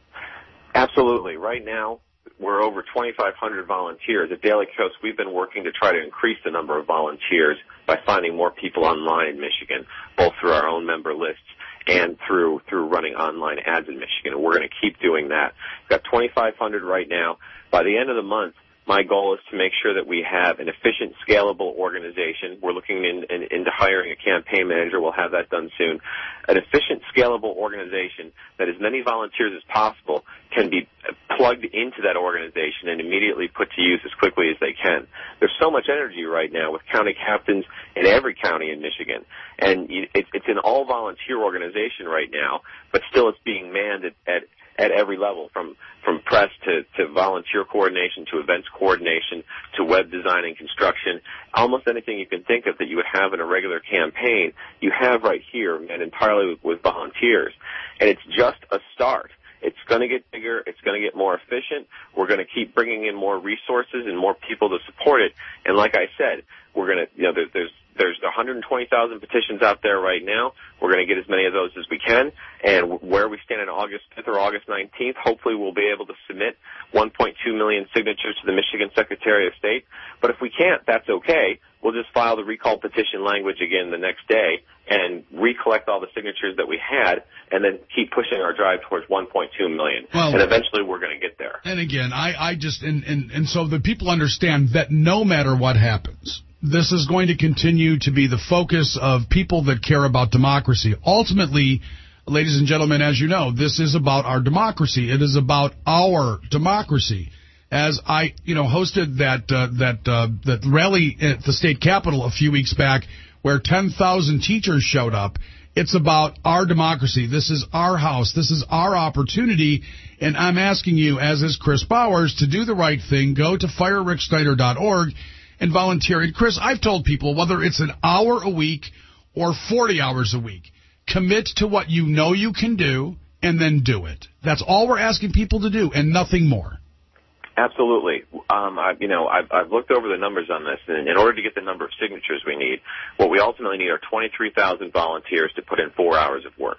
Absolutely. Right now, we're over twenty-five hundred volunteers. At Daily Kos, we've been working to try to increase the number of volunteers by finding more people online in Michigan, both through our own member lists and through through running online ads in Michigan. And we're going to keep doing that. We've got twenty-five hundred right now. By the end of the month, my goal is to make sure that we have an efficient, scalable organization. We're looking in, in, into hiring a campaign manager. We'll have that done soon. An efficient, scalable organization that as many volunteers as possible can be plugged into that organization and immediately put to use as quickly as they can. There's so much energy right now with county captains in every county in Michigan. And it, it's an all-volunteer organization right now, but still it's being manned at, at at every level, from, from press to, to volunteer coordination to events coordination to web design and construction. Almost anything you can think of that you would have in a regular campaign, you have right here, and entirely with, with volunteers. And it's just a start. It's going to get bigger. It's going to get more efficient. We're going to keep bringing in more resources and more people to support it. And like I said, we're going to, you know, there, there's There's one hundred twenty thousand petitions out there right now. We're going to get as many of those as we can. And where we stand on August fifth or August nineteenth, hopefully we'll be able to submit one point two million signatures to the Michigan Secretary of State. But if we can't, that's okay. We'll just file the recall petition language again the next day and recollect all the signatures that we had and then keep pushing our drive towards one point two million. Well, and eventually we're going to get there. And again, I, I just, and, and, and so the people understand that no matter what happens, this is going to continue to be the focus of people that care about democracy. Ultimately, ladies and gentlemen, as you know, this is about our democracy. It is about our democracy. As I, you know, hosted that uh, that uh, that rally at the state capitol a few weeks back, where ten thousand teachers showed up. It's about our democracy. This is our house. This is our opportunity. And I'm asking you, as is Chris Bowers, to do the right thing. Go to fire rick snyder dot org and volunteer. And Chris, I've told people, whether it's an hour a week or forty hours a week, commit to what you know you can do and then do it. That's all we're asking people to do and nothing more. Absolutely. Um, I, you know, I've, I've looked over the numbers on this, and in order to get the number of signatures we need, what we ultimately need are twenty-three thousand volunteers to put in four hours of work.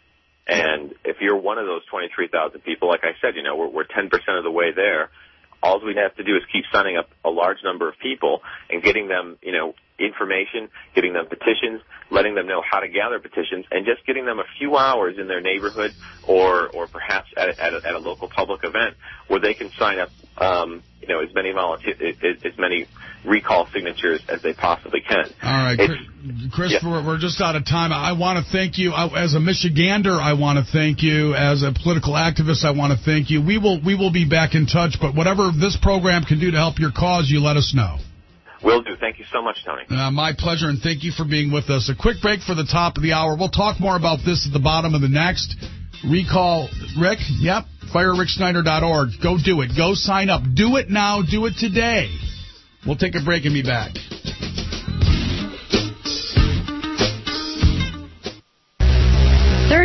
And if you're one of those twenty-three thousand people, like I said, you know, we're, we're ten percent of the way there. All we have to do is keep signing up a large number of people and getting them, you know, information, getting them petitions, letting them know how to gather petitions, and just getting them a few hours in their neighborhood or or perhaps at a, at a, at a local public event where they can sign up, um, you know, as many volunteer, as many recall signatures as they possibly can. All right, it's, Chris, yeah. we're, we're just out of time. I want to thank you. I, as a Michigander, I want to thank you. As a political activist, I want to thank you. We will we will be back in touch, but whatever this program can do to help your cause, you let us know. Will do. Thank you so much, Tony. Uh, my pleasure, and thank you for being with us. A quick break for the top of the hour. We'll talk more about this at the bottom of the next. Recall Rick. Yep. fire rick snyder dot org. Go do it. Go sign up. Do it now. Do it today. We'll take a break and be back.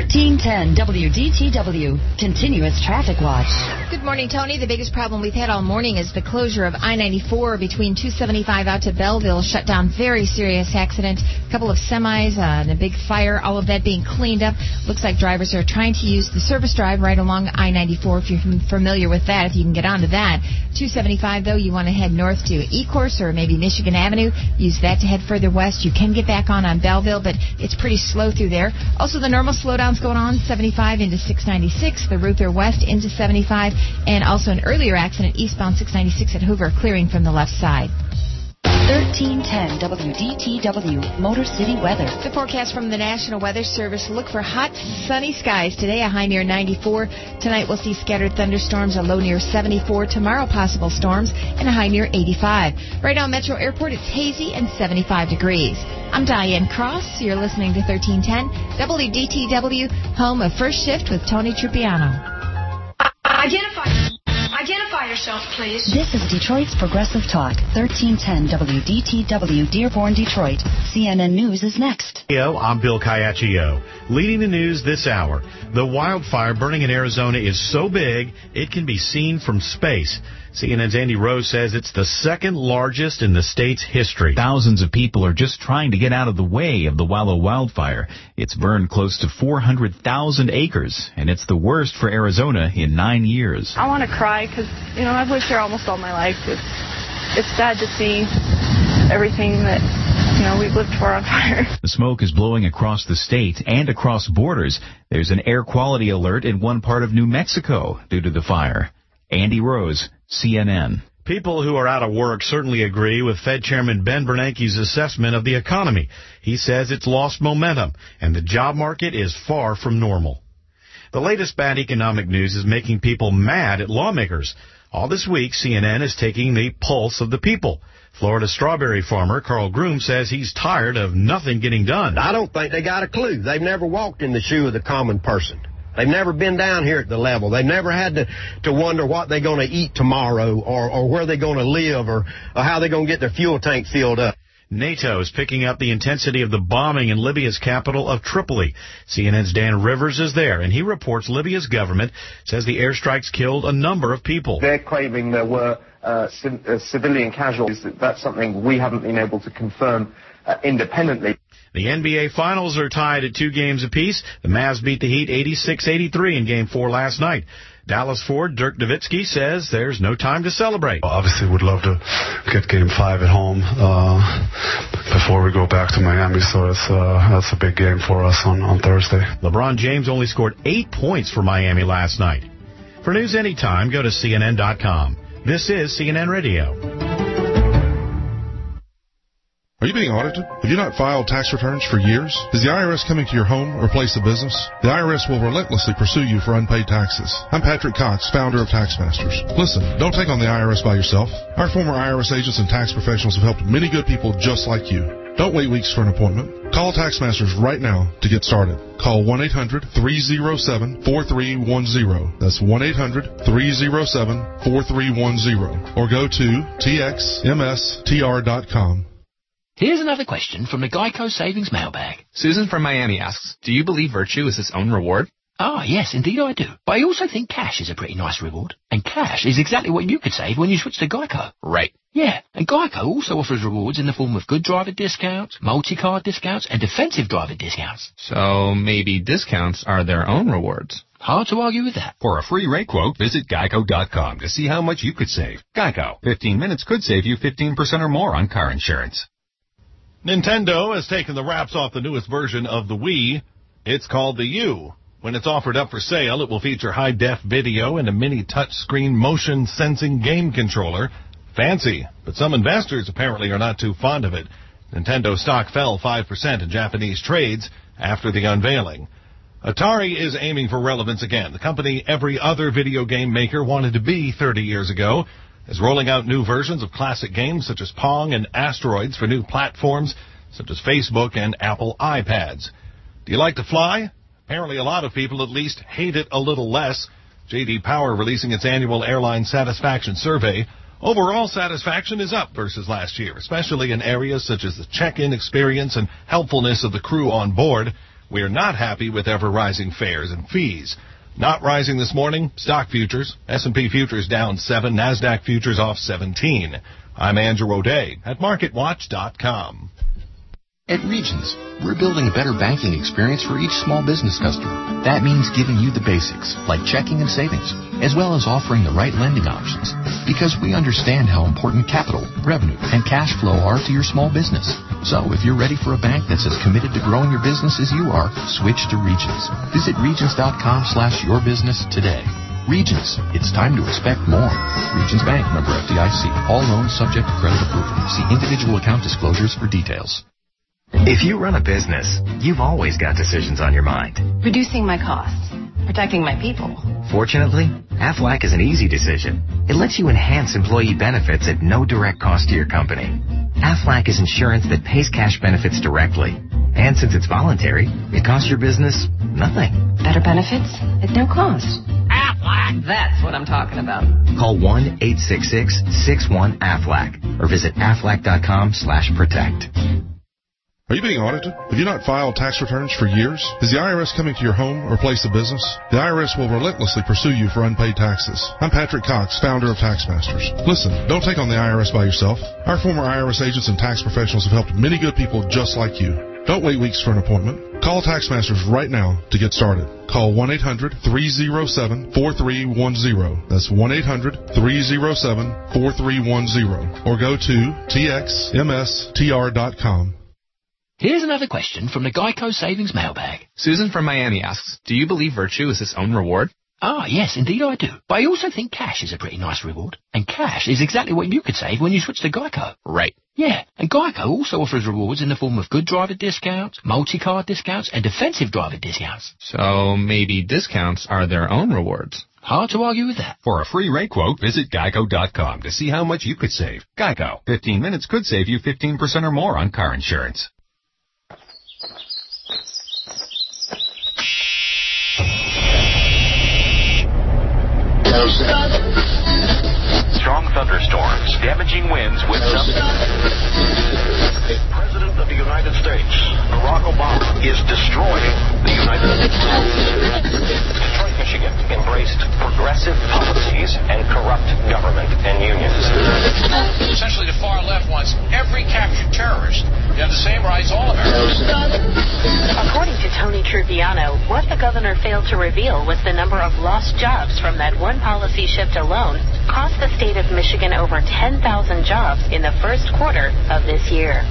thirteen ten W D T W, Continuous Traffic Watch. Good morning, Tony. The biggest problem we've had all morning is the closure of I ninety-four between two seventy-five out to Belleville. Shut down. Very serious accident. A couple of semis uh, and a big fire. All of that being cleaned up. Looks like drivers are trying to use the service drive right along I ninety-four. If you're familiar with that, if you can get onto that. two seventy-five, though, you want to head north to Ecorse or maybe Michigan Avenue. Use that to head further west. You can get back on on Belleville, but it's pretty slow through there. Also, the normal slowdowns going on, seventy-five into six ninety-six, the Ruther West into seventy-five, and also an earlier accident eastbound six ninety-six at Hoover, clearing from the left side. thirteen ten W D T W, Motor City weather. The forecast from the National Weather Service. Look for hot, sunny skies today, a high near ninety-four. Tonight we'll see scattered thunderstorms, a low near seventy-four. Tomorrow, possible storms, and a high near eighty-five. Right now, Metro Airport, it's hazy and seventy-five degrees. I'm Diane Cross. You're listening to thirteen ten W D T W, home of First Shift with Tony Trupiano. Identify. Identify yourself, please. This is Detroit's Progressive Talk, thirteen ten W D T W, Dearborn, Detroit. C N N News is next. I'm Bill Caiaccio. Leading the news this hour, the wildfire burning in Arizona is so big it can be seen from space. C N N's Andy Rose says it's the second largest in the state's history. Thousands of people are just trying to get out of the way of the Wallow wildfire. It's burned close to four hundred thousand acres, and it's the worst for Arizona in nine years. I want to cry because, you know, I've lived here almost all my life. It's, it's sad to see everything that, you know, we've lived for on fire. The smoke is blowing across the state and across borders. There's an air quality alert in one part of New Mexico due to the fire. Andy Rose, C N N. People who are out of work certainly agree with Fed Chairman Ben Bernanke's assessment of the economy. He says it's lost momentum, and the job market is far from normal. The latest bad economic news is making people mad at lawmakers. All this week, C N N is taking the pulse of the people. Florida strawberry farmer Carl Groom says he's tired of nothing getting done. I don't think they got a clue. They've never walked in the shoe of the common person. They've never been down here at the level. They've never had to, to wonder what they're going to eat tomorrow or, or where they're going to live or, or how they're going to get their fuel tank filled up. NATO is picking up the intensity of the bombing in Libya's capital of Tripoli. C N N's Dan Rivers is there, and he reports Libya's government says the airstrikes killed a number of people. They're claiming there were uh, c- uh, civilian casualties. That's something we haven't been able to confirm uh, independently. The N B A Finals are tied at two games apiece. The Mavs beat the Heat eighty-six eighty-three in Game four last night. Dallas Ford Dirk Nowitzki says there's no time to celebrate. Obviously, would love to get Game five at home uh, before we go back to Miami, so it's, uh, that's a big game for us on, on Thursday. LeBron James only scored eight points for Miami last night. For news anytime, go to C N N dot com. This is C N N Radio. Are you being audited? Have you not filed tax returns for years? Is the I R S coming to your home or place of business? The I R S will relentlessly pursue you for unpaid taxes. I'm Patrick Cox, founder of Taxmasters. Listen, don't take on the I R S by yourself. Our former I R S agents and tax professionals have helped many good people just like you. Don't wait weeks for an appointment. Call Taxmasters right now to get started. Call one eight hundred three oh seven four three one oh. That's one eight hundred three oh seven four three one oh. Or go to T X M S T R dot com. Here's another question from the Geico Savings Mailbag. Susan from Miami asks, do you believe virtue is its own reward? Ah, yes, indeed I do. But I also think cash is a pretty nice reward. And cash is exactly what you could save when you switch to Geico. Right. Yeah, and Geico also offers rewards in the form of good driver discounts, multi-card discounts, and defensive driver discounts. So maybe discounts are their own rewards. Hard to argue with that. For a free rate quote, visit Geico dot com to see how much you could save. Geico. fifteen minutes could save you fifteen percent or more on car insurance. Nintendo has taken the wraps off the newest version of the Wii. It's called the U. When it's offered up for sale, it will feature high-def video and a mini touchscreen motion-sensing game controller. Fancy, but some investors apparently are not too fond of it. Nintendo stock fell five percent in Japanese trades after the unveiling. Atari is aiming for relevance again. The company every other video game maker wanted to be thirty years ago is rolling out new versions of classic games such as Pong and Asteroids for new platforms such as Facebook and Apple iPads. Do you like to fly? Apparently a lot of people at least hate it a little less. J D Power releasing its annual airline satisfaction survey. Overall satisfaction is up versus last year, especially in areas such as the check-in experience and helpfulness of the crew on board. We are not happy with ever-rising fares and fees. Not rising this morning, stock futures, S and P futures down seven, NASDAQ futures off seventeen. I'm Andrew O'Day at market watch dot com. At Regions, we're building a better banking experience for each small business customer. That means giving you the basics, like checking and savings, as well as offering the right lending options. Because we understand how important capital, revenue, and cash flow are to your small business. So if you're ready for a bank that's as committed to growing your business as you are, switch to Regions. Visit Regions.com slash your business today. Regions, it's time to expect more. Regions Bank, member F D I C. All loans subject to credit approval. See individual account disclosures for details. If you run a business, you've always got decisions on your mind. Reducing my costs. Protecting my people. Fortunately, Aflac is an easy decision. It lets you enhance employee benefits at no direct cost to your company. Aflac is insurance that pays cash benefits directly. And since it's voluntary, it costs your business nothing. Better benefits at no cost. Aflac! That's what I'm talking about. Call one eight six six, six one, A F L A C or visit aflac.com slash protect. Are you being audited? Have you not filed tax returns for years? Is the I R S coming to your home or place of business? The I R S will relentlessly pursue you for unpaid taxes. I'm Patrick Cox, founder of TaxMasters. Listen, don't take on the I R S by yourself. Our former I R S agents and tax professionals have helped many good people just like you. Don't wait weeks for an appointment. Call TaxMasters right now to get started. Call one eight hundred, three oh seven, four three one oh. That's one eight hundred, three oh seven, four three one oh. Or go to T X M S T R dot com. Here's another question from the Geico Savings Mailbag. Susan from Miami asks, do you believe virtue is its own reward? Ah, yes, indeed I do. But I also think cash is a pretty nice reward. And cash is exactly what you could save when you switch to Geico. Right. Yeah, and Geico also offers rewards in the form of good driver discounts, multi-car discounts, and defensive driver discounts. So maybe discounts are their own rewards. Hard to argue with that. For a free rate quote, visit geico dot com to see how much you could save. Geico. fifteen minutes could save you fifteen percent or more on car insurance. Strong thunderstorms, damaging winds with some... President of the United States, Barack Obama, is destroying the United States. Detroit, Michigan, embraced progressive policies and corrupt government and unions. Essentially, the far left wants every captured terrorist to have the same rights all Americans. According to Tony Trupiano, what the governor failed to reveal was the number of lost jobs from that one policy shift alone cost the state of Michigan over ten thousand jobs in the first quarter of this year.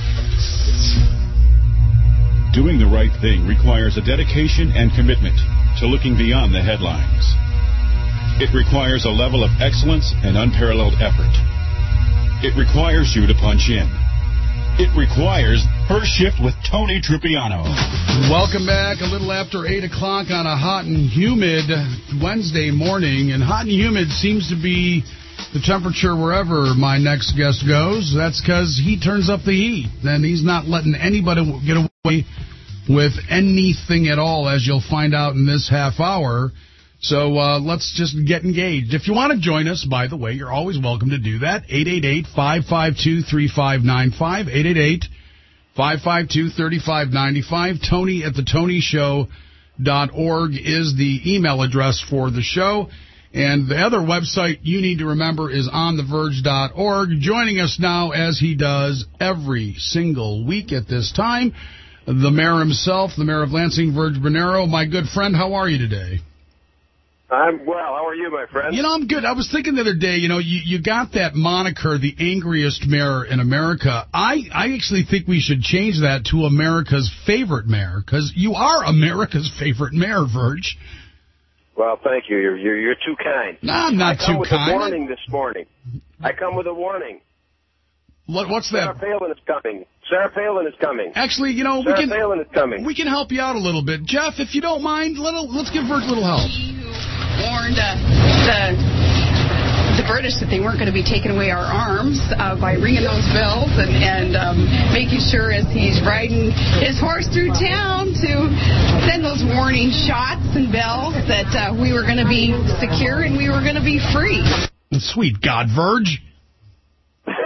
Doing the right thing requires a dedication and commitment to looking beyond the headlines. It requires a level of excellence and unparalleled effort. It requires you to punch in. It requires First Shift with Tony Trupiano. Welcome back. A little after eight o'clock on a hot and humid Wednesday morning. And hot and humid seems to be the temperature wherever my next guest goes. That's because he turns up the heat. And he's not letting anybody get away with anything at all, as you'll find out in this half hour. So uh, let's just get engaged. If you want to join us, by the way, you're always welcome to do that. eight eight eight, five five two, three five nine five. eight eight eight, five five two, three five nine five. Tony at the tony show dot org is the email address for the show. And the other website you need to remember is on the verge dot org. Joining us now, as he does every single week at this time, the mayor himself, the mayor of Lansing, Verge Bernero. My good friend, how are you today? I'm well. How are you, my friend? You know, I'm good. I was thinking the other day, you know, you, you got that moniker, the angriest mayor in America. I, I actually think we should change that to America's favorite mayor, because you are America's favorite mayor, Verge. Well, thank you. You're you're, you're too kind. No, I'm not I come too with kind. a warning this morning. I come with a warning. What, what's Sarah that? Palin is coming. Sarah Palin is coming. Actually, you know, Sarah we can Palin is coming. we can help you out a little bit. Jeff, if you don't mind, let, let's give Verge a little help. Warned uh, the the British that they weren't going to be taking away our arms uh, by ringing those bells and, and um, making sure as he's riding his horse through town to send those warning shots and bells that uh, we were going to be secure and we were going to be free. Sweet God, Verge.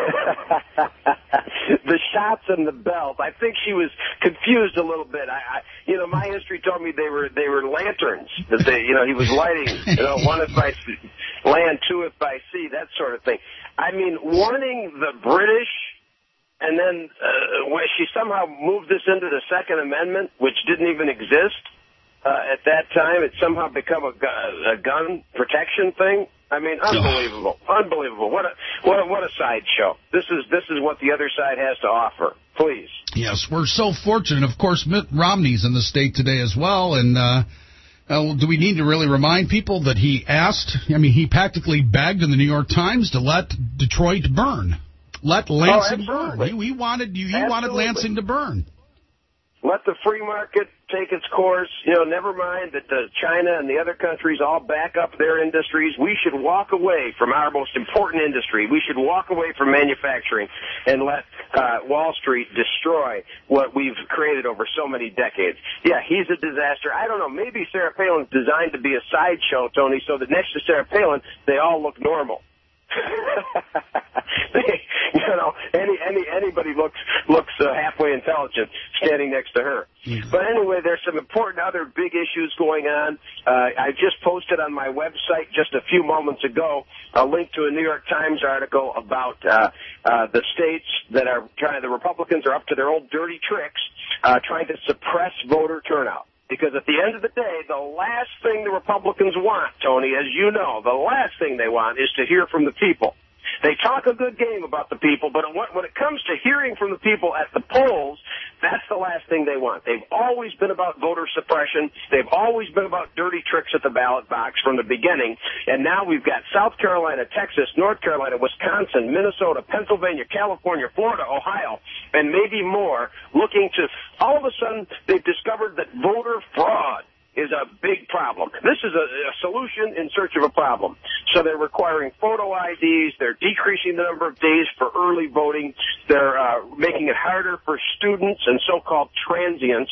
The shots and the belt. I think she was confused a little bit. I, I, you know, my history told me they were they were lanterns. That they, you know, he was lighting. You know, one if by land, two if by sea, that sort of thing. I mean, warning the British, and then uh, when she somehow moved this into the Second Amendment, which didn't even exist uh, at that time. It somehow become a, gu- a gun protection thing. I mean, unbelievable, unbelievable. What a what a, what a sideshow. This is this is what the other side has to offer. Please. Yes, we're so fortunate. Of course, Mitt Romney's in the state today as well. And uh, uh, do we need to really remind people that he asked? I mean, he practically begged in the New York Times to let Detroit burn, let Lansing oh, burn. He, he wanted you. He absolutely. wanted Lansing to burn. Let the free market take its course. You know, never mind that uh, China and the other countries all back up their industries. We should walk away from our most important industry. We should walk away from manufacturing and let uh, Wall Street destroy what we've created over so many decades. Yeah, he's a disaster. I don't know. Maybe Sarah Palin's designed to be a sideshow, Tony, so that next to Sarah Palin, they all look normal. they, you know, any any anybody looks looks uh, halfway intelligent standing next to her. Mm-hmm. But anyway, there's some important other big issues going on. Uh, I just posted on my website just a few moments ago a link to a New York Times article about uh, uh, the states that are trying. The Republicans are up to their old dirty tricks, uh, trying to suppress voter turnout. Because at the end of the day, the last thing the Republicans want, Tony, as you know, the last thing they want is to hear from the people. They talk a good game about the people, but when it comes to hearing from the people at the polls, that's the last thing they want. They've always been about voter suppression. They've always been about dirty tricks at the ballot box from the beginning. And now we've got South Carolina, Texas, North Carolina, Wisconsin, Minnesota, Pennsylvania, California, Florida, Ohio, and maybe more looking to, all of a sudden, they've discovered that voter fraud is a big problem. This is a, a solution in search of a problem. So they're requiring photo I Ds. They're decreasing the number of days for early voting. They're uh, making it harder for students and so-called transients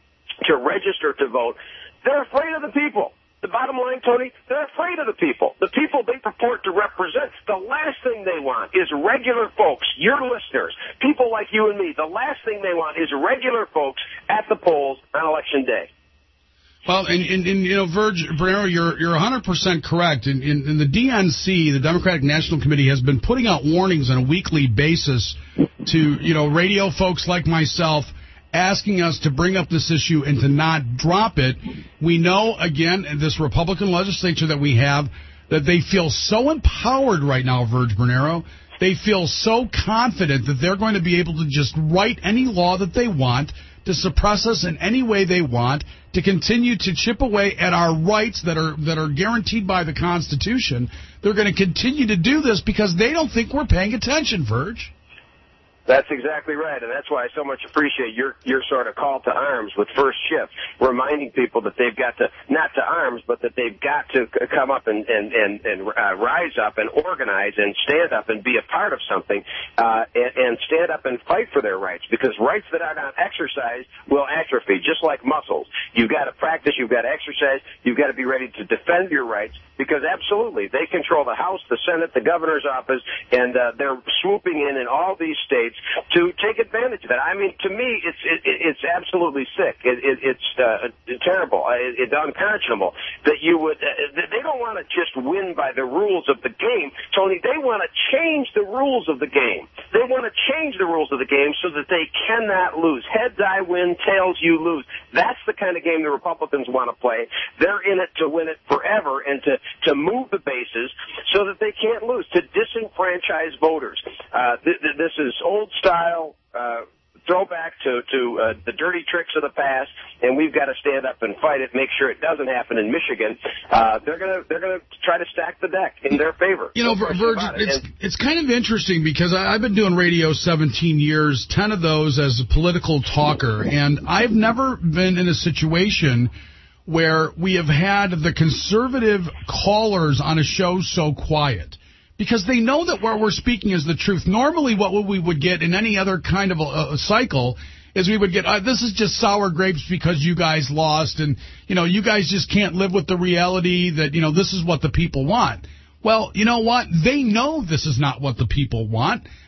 to register to vote. They're afraid of the people. The bottom line, Tony, they're afraid of the people. The people they purport to represent. The last thing they want is regular folks, your listeners, people like you and me. The last thing they want is regular folks at the polls on Election Day. Well, and, and, and you know, Verge, Bernero, you're you're one hundred percent correct. In, in, in the D N C, the Democratic National Committee has been putting out warnings on a weekly basis to, you know, radio folks like myself, asking us to bring up this issue and to not drop it. We know, again, this Republican legislature that we have, that they feel so empowered right now, Verge Bernero. They feel so confident that they're going to be able to just write any law that they want, to suppress us in any way they want, to continue to chip away at our rights that are that are guaranteed by the Constitution. They're going to continue to do this because they don't think we're paying attention, Verge. That's exactly right, and that's why I so much appreciate your your sort of call to arms with First Shift, reminding people that they've got to, not to arms, but that they've got to come up and, and, and, and uh, rise up and organize and stand up and be a part of something uh, and, and stand up and fight for their rights, because rights that are not exercised will atrophy, just like muscles. You've got to practice, you've got to exercise, you've got to be ready to defend your rights, because absolutely, they control the House, the Senate, the governor's office, and uh, they're swooping in in all these states to take advantage of that. I mean, to me, it's it, it's absolutely sick. It, it, it's uh, terrible. It, it's unconscionable that you would. Uh, they don't want to just win by the rules of the game, Tony. They want to change the rules of the game. They want to change the rules of the game so that they cannot lose. Heads I win, tails you lose. That's the kind of game the Republicans want to play. They're in it to win it forever and to to move the bases so that they can't lose, to disenfranchise voters. Uh, th- th- this is old style, uh, throwback to, to uh, the dirty tricks of the past, and we've got to stand up and fight it, make sure it doesn't happen in Michigan. Uh, they're going to they're going to try to stack the deck in their favor. You know, no Verge, it. it's, and, it's kind of interesting because I, I've been doing radio seventeen years, ten of those as a political talker, and I've never been in a situation where we have had the conservative callers on a show so quiet, because they know that what we're speaking is the truth. Normally what we would get in any other kind of a, a cycle is we would get, uh, this is just sour grapes because you guys lost, and, you know, you guys just can't live with the reality that, you know, this is what the people want. Well, you know what? They know this is not what the people want.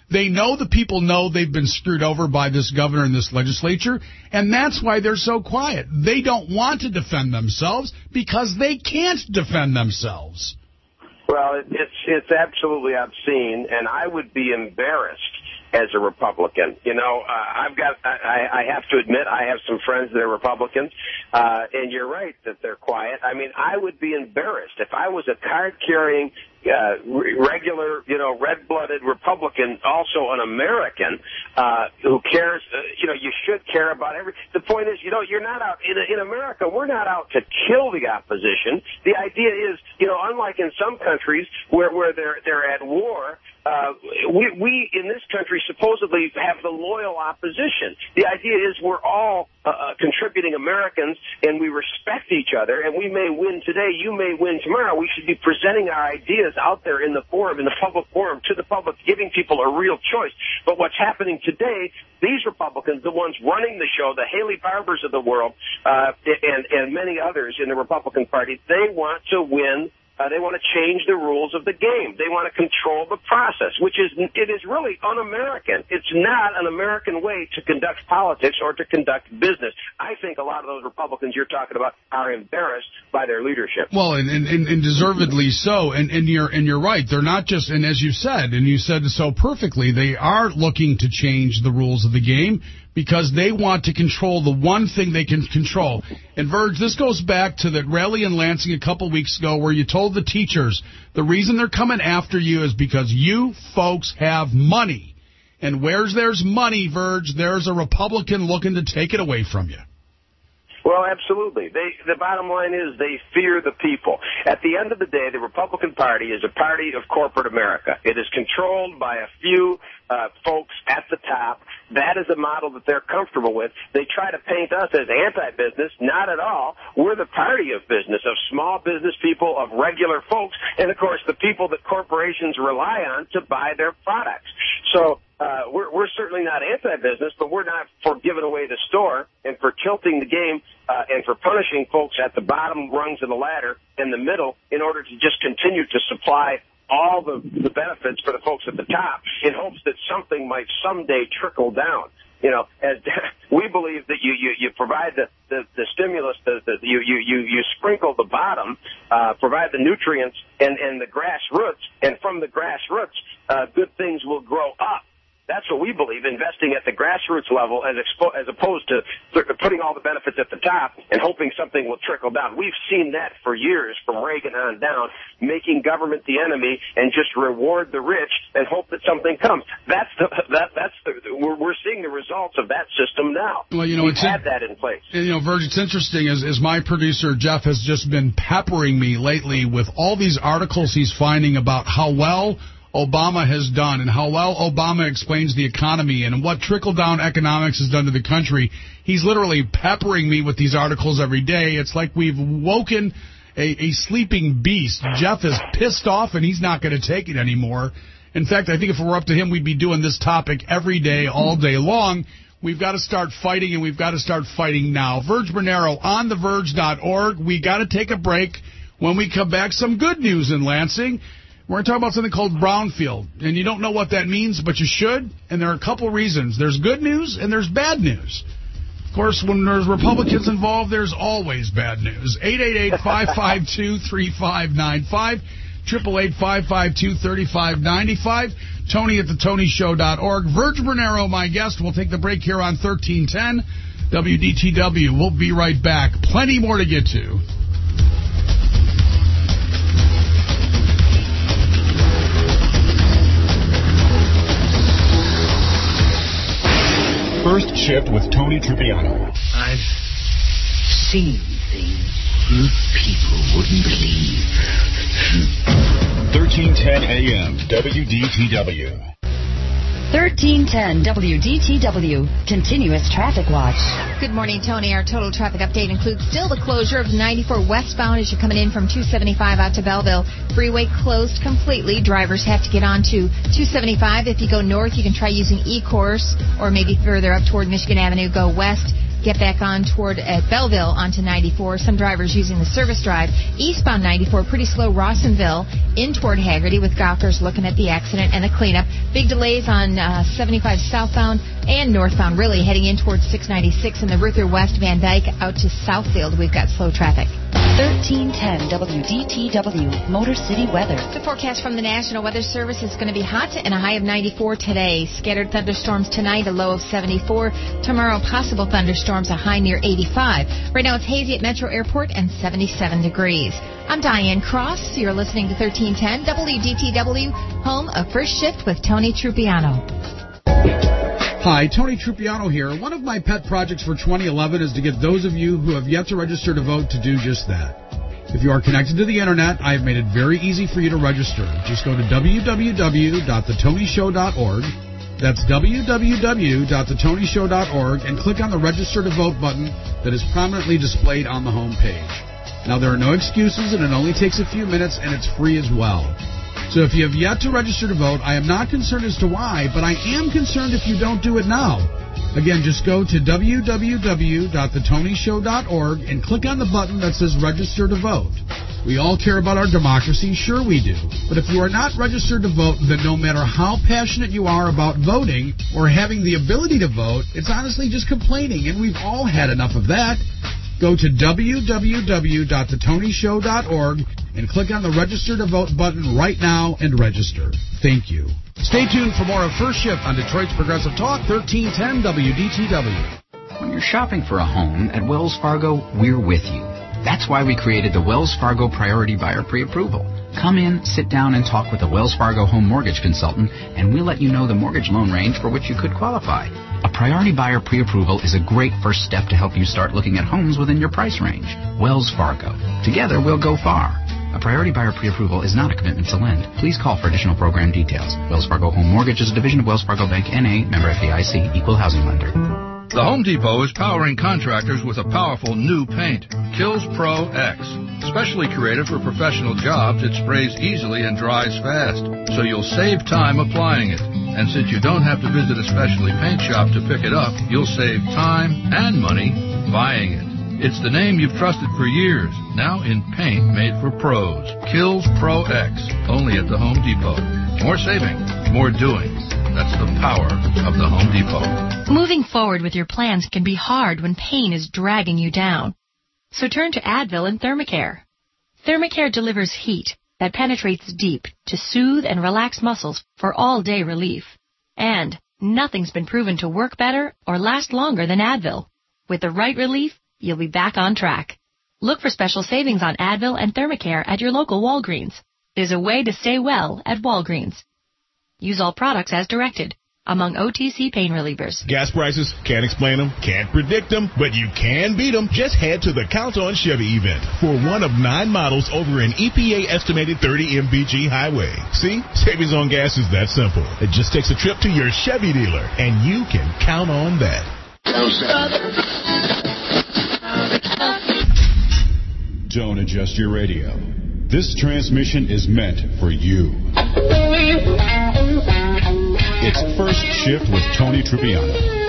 They know the people know they've been screwed over by this governor and this legislature, and that's why they're so quiet. They don't want to defend themselves because they can't defend themselves. Well, it, it's it's absolutely obscene, and I would be embarrassed as a Republican. You know, uh, I've got, I, I have to admit, I have some friends that are Republicans, uh, and you're right that they're quiet. I mean, I would be embarrassed if I was a card-carrying, uh, regular, you know, red-blooded Republican, also an American, uh, who cares, uh, you know, you should care about every, the point is, you know, you're not out, in, in America, we're not out to kill the opposition. The idea is, you know, unlike in some countries where, where they're, they're at war, Uh, we, we in this country supposedly have the loyal opposition. The idea is we're all uh, uh, contributing Americans, and we respect each other, and we may win today, you may win tomorrow. We should be presenting our ideas out there in the forum, in the public forum, to the public, giving people a real choice. But what's happening today, these Republicans, the ones running the show, the Haley Barbers of the world, uh, and, and many others in the Republican Party, they want to win. Uh, they want to change the rules of the game. They want to control the process, which is, it is really un-American. It's not an American way to conduct politics or to conduct business. I think a lot of those Republicans you're talking about are embarrassed by their leadership. Well, and, and, and deservedly so. And, and you're, and you're right. They're not just, and as you said, and you said so perfectly, they are looking to change the rules of the game because they want to control the one thing they can control. And, Verge, this goes back to that rally in Lansing a couple weeks ago where you told the teachers the reason they're coming after you is because you folks have money. And where's there's money, Verge, there's a Republican looking to take it away from you. Well, absolutely. They, the bottom line is they fear the people. At the end of the day, the Republican Party is a party of corporate America. It is controlled by a few uh, folks at the top. That is a model that they're comfortable with. They try to paint us as anti-business. Not at all. We're the party of business, of small business people, of regular folks, and, of course, the people that corporations rely on to buy their products. So uh, we're, we're certainly not anti-business, but we're not for giving away the store and for tilting the game uh, and for punishing folks at the bottom rungs of the ladder in the middle in order to just continue to supply all the, the benefits for the folks at the top in hopes that something might someday trickle down. You know, as we believe that you, you, you provide the, the, the stimulus, the, the, you, you, you, you sprinkle the bottom, uh, provide the nutrients and, and the grassroots, and from the grassroots, uh, good things will grow up. That's what we believe, investing at the grassroots level as, expo- as opposed to th- putting all the benefits at the top and hoping something will trickle down. We've seen that for years from Reagan on down, making government the enemy and just reward the rich and hope that something comes. That's the, that, that's the, we're, we're seeing the results of that system now. Well, you know, We've it's had in, that in place. You know, Virg, it's interesting as, as my producer, Jeff, has just been peppering me lately with all these articles he's finding about how well Obama has done and how well Obama explains the economy and what trickle-down economics has done to the country. He's literally peppering me with these articles every day. It's like we've woken a, a sleeping beast. Jeff is pissed off, and he's not going to take it anymore. In fact, I think if it were up to him, we'd be doing this topic every day, all day long. We've got to start fighting, and we've got to start fighting now. Verge Bernero on the verge dot org. We got to take a break. When we come back, some good news in Lansing. We're going to talk about something called brownfield, and you don't know what that means, but you should, and there are a couple reasons. There's good news, and there's bad news. Of course, when there's Republicans involved, there's always bad news. eight eight eight, five five two, three five nine five, eight eight eight, five five two, three five nine five, Tony at the Tony Show dot org. Verge Bernero, my guest. We'll take the break here on thirteen ten W D T W. We'll be right back. Plenty more to get to. First Shift with Tony Triviano. I've seen things you people wouldn't believe. thirteen ten A M W D T W. thirteen ten W D T W. Continuous Traffic Watch. Good morning, Tony. Our total traffic update includes still the closure of ninety-four westbound as you're coming in from two seventy-five out to Belleville. Freeway closed completely. Drivers have to get on to two seventy-five. If you go north, you can try using E-Course, or maybe further up toward Michigan Avenue, go west. get back on toward at Belleville onto ninety-four. Some drivers using the service drive. Eastbound ninety-four, pretty slow Rawsonville in toward Haggerty with Gawkers looking at the accident and the cleanup. Big delays on uh, seventy-five southbound and northbound, really heading in towards six ninety-six in the Ruther West Van Dyke out to Southfield. We've got slow traffic. thirteen ten W D T W Motor City weather. The forecast from the National Weather Service is going to be hot and a high of ninety-four today. Scattered thunderstorms tonight, a low of seventy-four. Tomorrow, possible thunderstorms, a high near eighty-five. Right now, it's hazy at Metro Airport and seventy-seven degrees. I'm Diane Cross. You're listening to thirteen ten W D T W, home of First Shift with Tony Trupiano. Hi, Tony Trupiano here. One of my pet projects for twenty eleven is to get those of you who have yet to register to vote to do just that. If you are connected to the Internet, I have made it very easy for you to register. Just go to w w w dot the tony show dot org. That's w w w dot the tony show dot org and click on the Register to Vote button that is prominently displayed on the home page. Now, there are no excuses, and it only takes a few minutes, and it's free as well. So if you have yet to register to vote, I am not concerned as to why, but I am concerned if you don't do it now. Again, just go to w w w dot the tony show dot org and click on the button that says Register to Vote. We all care about our democracy, sure we do. But if you are not registered to vote, then no matter how passionate you are about voting or having the ability to vote, it's honestly just complaining, and we've all had enough of that. Go to w w w dot the tony show dot org and click on the Register to Vote button right now and register. Thank you. Stay tuned for more of First Shift on Detroit's Progressive Talk, thirteen ten W D T W. When you're shopping for a home at Wells Fargo, we're with you. That's why we created the Wells Fargo Priority Buyer Pre-Approval. Come in, sit down, and talk with a Wells Fargo home mortgage consultant, and we'll let you know the mortgage loan range for which you could qualify. A Priority Buyer Pre-Approval is a great first step to help you start looking at homes within your price range. Wells Fargo. Together, we'll go far. A Priority Buyer Pre-Approval is not a commitment to lend. Please call for additional program details. Wells Fargo Home Mortgage is a division of Wells Fargo Bank, N A, member F D I C, equal housing lender. The Home Depot is powering contractors with a powerful new paint, Kills Pro X. Specially created for professional jobs, it sprays easily and dries fast, so you'll save time applying it. And since you don't have to visit a specialty paint shop to pick it up, you'll save time and money buying it. It's the name you've trusted for years, now in paint made for pros. Kills Pro X, only at the Home Depot. More saving, more doing. That's the power of the Home Depot. Moving forward with your plans can be hard when pain is dragging you down. So turn to Advil and Thermacare. Thermacare delivers heat that penetrates deep to soothe and relax muscles for all-day relief. And nothing's been proven to work better or last longer than Advil. With the right relief, you'll be back on track. Look for special savings on Advil and Thermacare at your local Walgreens. There's a way to stay well at Walgreens. Use all products as directed. Among O T C pain relievers. Gas prices, can't explain them, can't predict them, but you can beat them. Just head to the Count on Chevy event for one of nine models over an E P A-estimated thirty M P G highway. See? Savings on gas is that simple. It just takes a trip to your Chevy dealer, and you can count on that. Don't adjust your radio. This transmission is meant for you. It's First Shift with Tony Trupiano.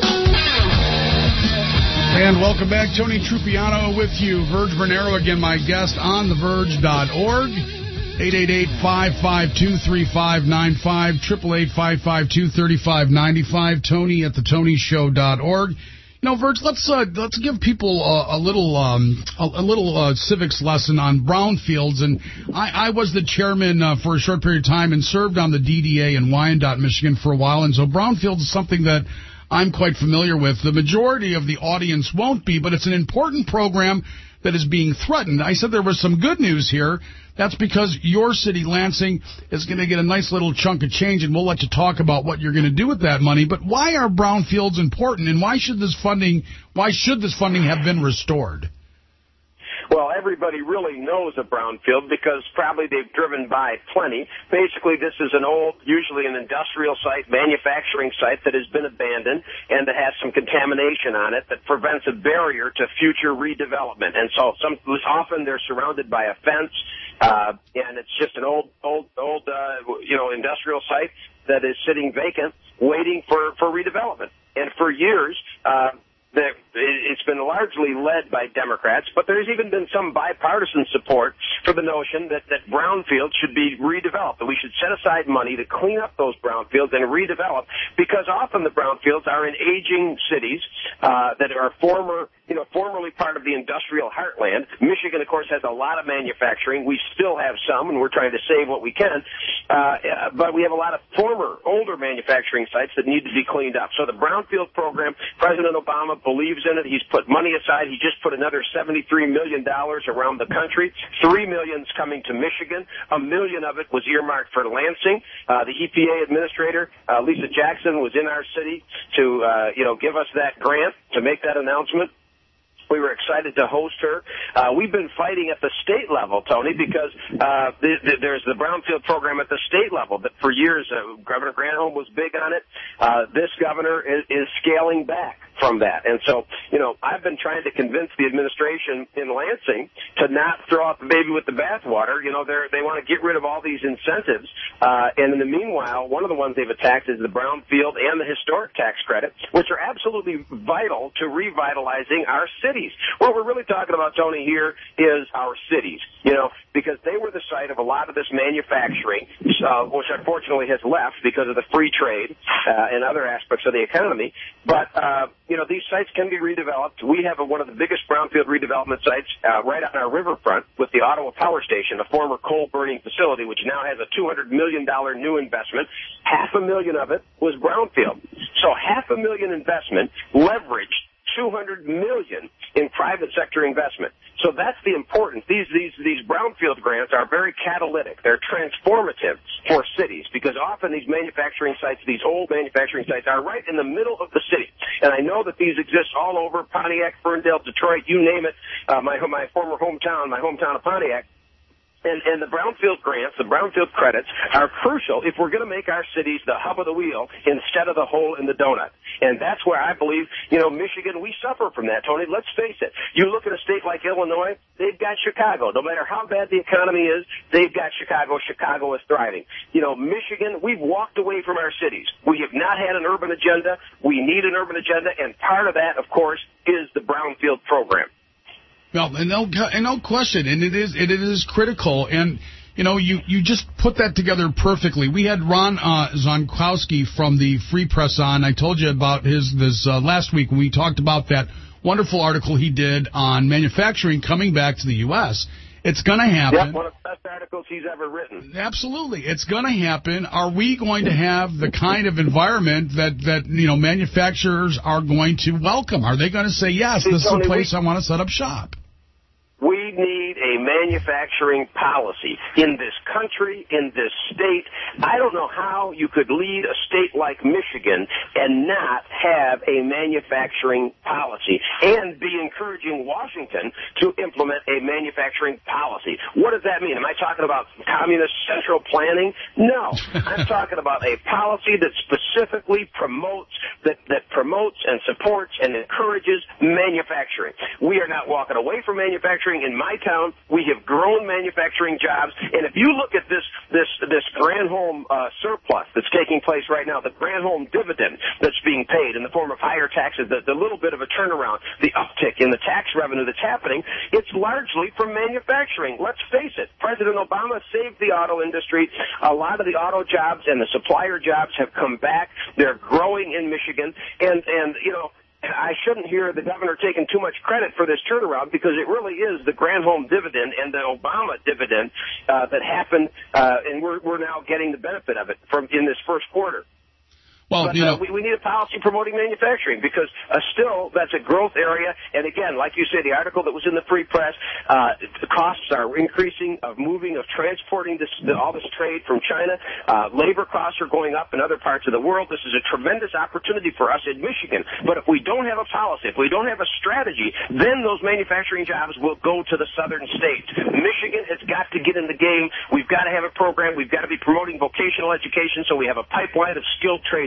And welcome back. Tony Trupiano with you. Verge Bernero, again, my guest on the verge dot org. eight eight eight, five five two, three five nine five, eight eight eight, five five two, three five nine five, Tony at the tony show dot org. You know, Verge, let's uh, let's give people a, a little um, a, a little uh, civics lesson on brownfields. And I, I was the chairman uh, for a short period of time and served on the D D A in Wyandotte, Michigan for a while. And so brownfields is something that I'm quite familiar with. The majority of the audience won't be, but it's an important program that is being threatened. I said there was some good news here. That's because your city, Lansing, is going to get a nice little chunk of change, and we'll let you talk about what you're going to do with that money. But why are brownfields important, and why should this funding why should this funding have been restored? Well, everybody really knows a brownfield because probably they've driven by plenty. Basically, this is an old, usually an industrial site, manufacturing site that has been abandoned and that has some contamination on it that prevents a barrier to future redevelopment. And so some, often they're surrounded by a fence, uh, and it's just an old, old, old, uh, you know, industrial site that is sitting vacant, waiting for, for redevelopment. And for years, uh, that it's been largely led by Democrats, but there's even been some bipartisan support for the notion that, that brownfields should be redeveloped, that we should set aside money to clean up those brownfields and redevelop, because often the brownfields are in aging cities uh, that are former, you know, formerly part of the industrial heartland. Michigan, of course, has a lot of manufacturing. We still have some, and we're trying to save what we can, uh, but we have a lot of former, older manufacturing sites that need to be cleaned up. So the brownfield program, President Obama believes in it. He's put money aside. He just put another seventy-three million dollars around the country. Three million is coming to Michigan. A million of it was earmarked for Lansing. Uh, the E P A administrator, uh, Lisa Jackson, was in our city to, uh, you know, give us that grant, to make that announcement. We were excited to host her. Uh, we've been fighting at the state level, Tony, because uh, the, the, there's the brownfield program at the state level. That for years, uh, Governor Granholm was big on it. Uh, this governor is, is scaling back from that. And so, you know, I've been trying to convince the administration in Lansing to not throw out the baby with the bathwater. You know, they're, they want to get rid of all these incentives. Uh, and in the meanwhile, one of the ones they've attacked is the brownfield and the historic tax credit, which are absolutely vital to revitalizing our city. What we're really talking about, Tony, here is our cities, you know, because they were the site of a lot of this manufacturing, uh, which unfortunately has left because of the free trade uh, and other aspects of the economy. But, uh, you know, these sites can be redeveloped. We have a, one of the biggest brownfield redevelopment sites uh, right on our riverfront with the Ottawa Power Station, a former coal-burning facility, which now has a two hundred million dollars new investment. Half a million of it was brownfield. So half a million investment leveraged two hundred million dollars in private sector investment. So that's the importance. These these these brownfield grants are very catalytic. They're transformative for cities, because often these manufacturing sites, these old manufacturing sites, are right in the middle of the city. And I know that these exist all over Pontiac, Ferndale, Detroit, you name it. Uh, my my former hometown, my hometown of Pontiac. And, and the brownfield grants, the brownfield credits, are crucial if we're going to make our cities the hub of the wheel instead of the hole in the donut. And that's where I believe, you know, Michigan, we suffer from that, Tony. Let's face it. You look at a state like Illinois, they've got Chicago. No matter how bad the economy is, they've got Chicago. Chicago is thriving. You know, Michigan, we've walked away from our cities. We have not had an urban agenda. We need an urban agenda, and part of that, of course, is the brownfield program. Well, and no, and no question, and it is it is critical, and you know you, you just put that together perfectly. We had Ron uh, Zonkowski from the Free Press on. I told you about his this uh, last week when we talked about that wonderful article he did on manufacturing coming back to the U S It's going to happen. Yep, one of the best articles he's ever written. Absolutely, it's going to happen. Are we going to have the kind of environment that that you know manufacturers are going to welcome? Are they going to say yes? See, this Tony, is a place we- I want to set up shop. We need a manufacturing policy in this country, in this state. I don't know how you could lead a state like Michigan and not have a manufacturing policy and be encouraging Washington to implement a manufacturing policy. What does that mean? Am I talking about communist central planning? No. I'm talking about a policy that specifically promotes, that, that promotes and supports and encourages manufacturing. We are not walking away from manufacturing. In my town, we have grown manufacturing jobs, and if you look at this this this Granholm uh, surplus that's taking place right now, the Granholm dividend that's being paid in the form of higher taxes, the, the little bit of a turnaround, the uptick in the tax revenue that's happening, it's largely from manufacturing. Let's face it, President Obama saved the auto industry. A lot of the auto jobs and the supplier jobs have come back. They're growing in Michigan, and and you know. I shouldn't hear the governor taking too much credit for this turnaround, because it really is the Granholm dividend and the Obama dividend uh, that happened, uh, and we're we're now getting the benefit of it from in this first quarter. Well, but, you know, uh, we, we need a policy promoting manufacturing, because uh, still that's a growth area. And again, like you say, the article that was in the Free Press, uh, the costs are increasing of moving, of transporting this, the, all this trade from China. Uh, labor costs are going up in other parts of the world. This is a tremendous opportunity for us in Michigan. But if we don't have a policy, if we don't have a strategy, then those manufacturing jobs will go to the southern states. Michigan has got to get in the game. We've got to have a program. We've got to be promoting vocational education so we have a pipeline of skilled trades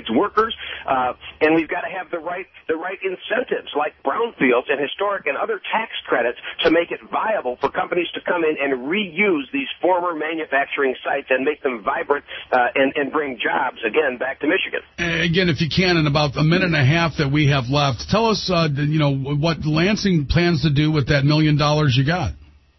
needs workers, uh, and we've got to have the right the right incentives, like brownfields and historic and other tax credits, to make it viable for companies to come in and reuse these former manufacturing sites and make them vibrant uh, and, and bring jobs, again, back to Michigan. Again, if you can, in about a minute and a half that we have left, tell us, uh, you know, what Lansing plans to do with that million dollars you got.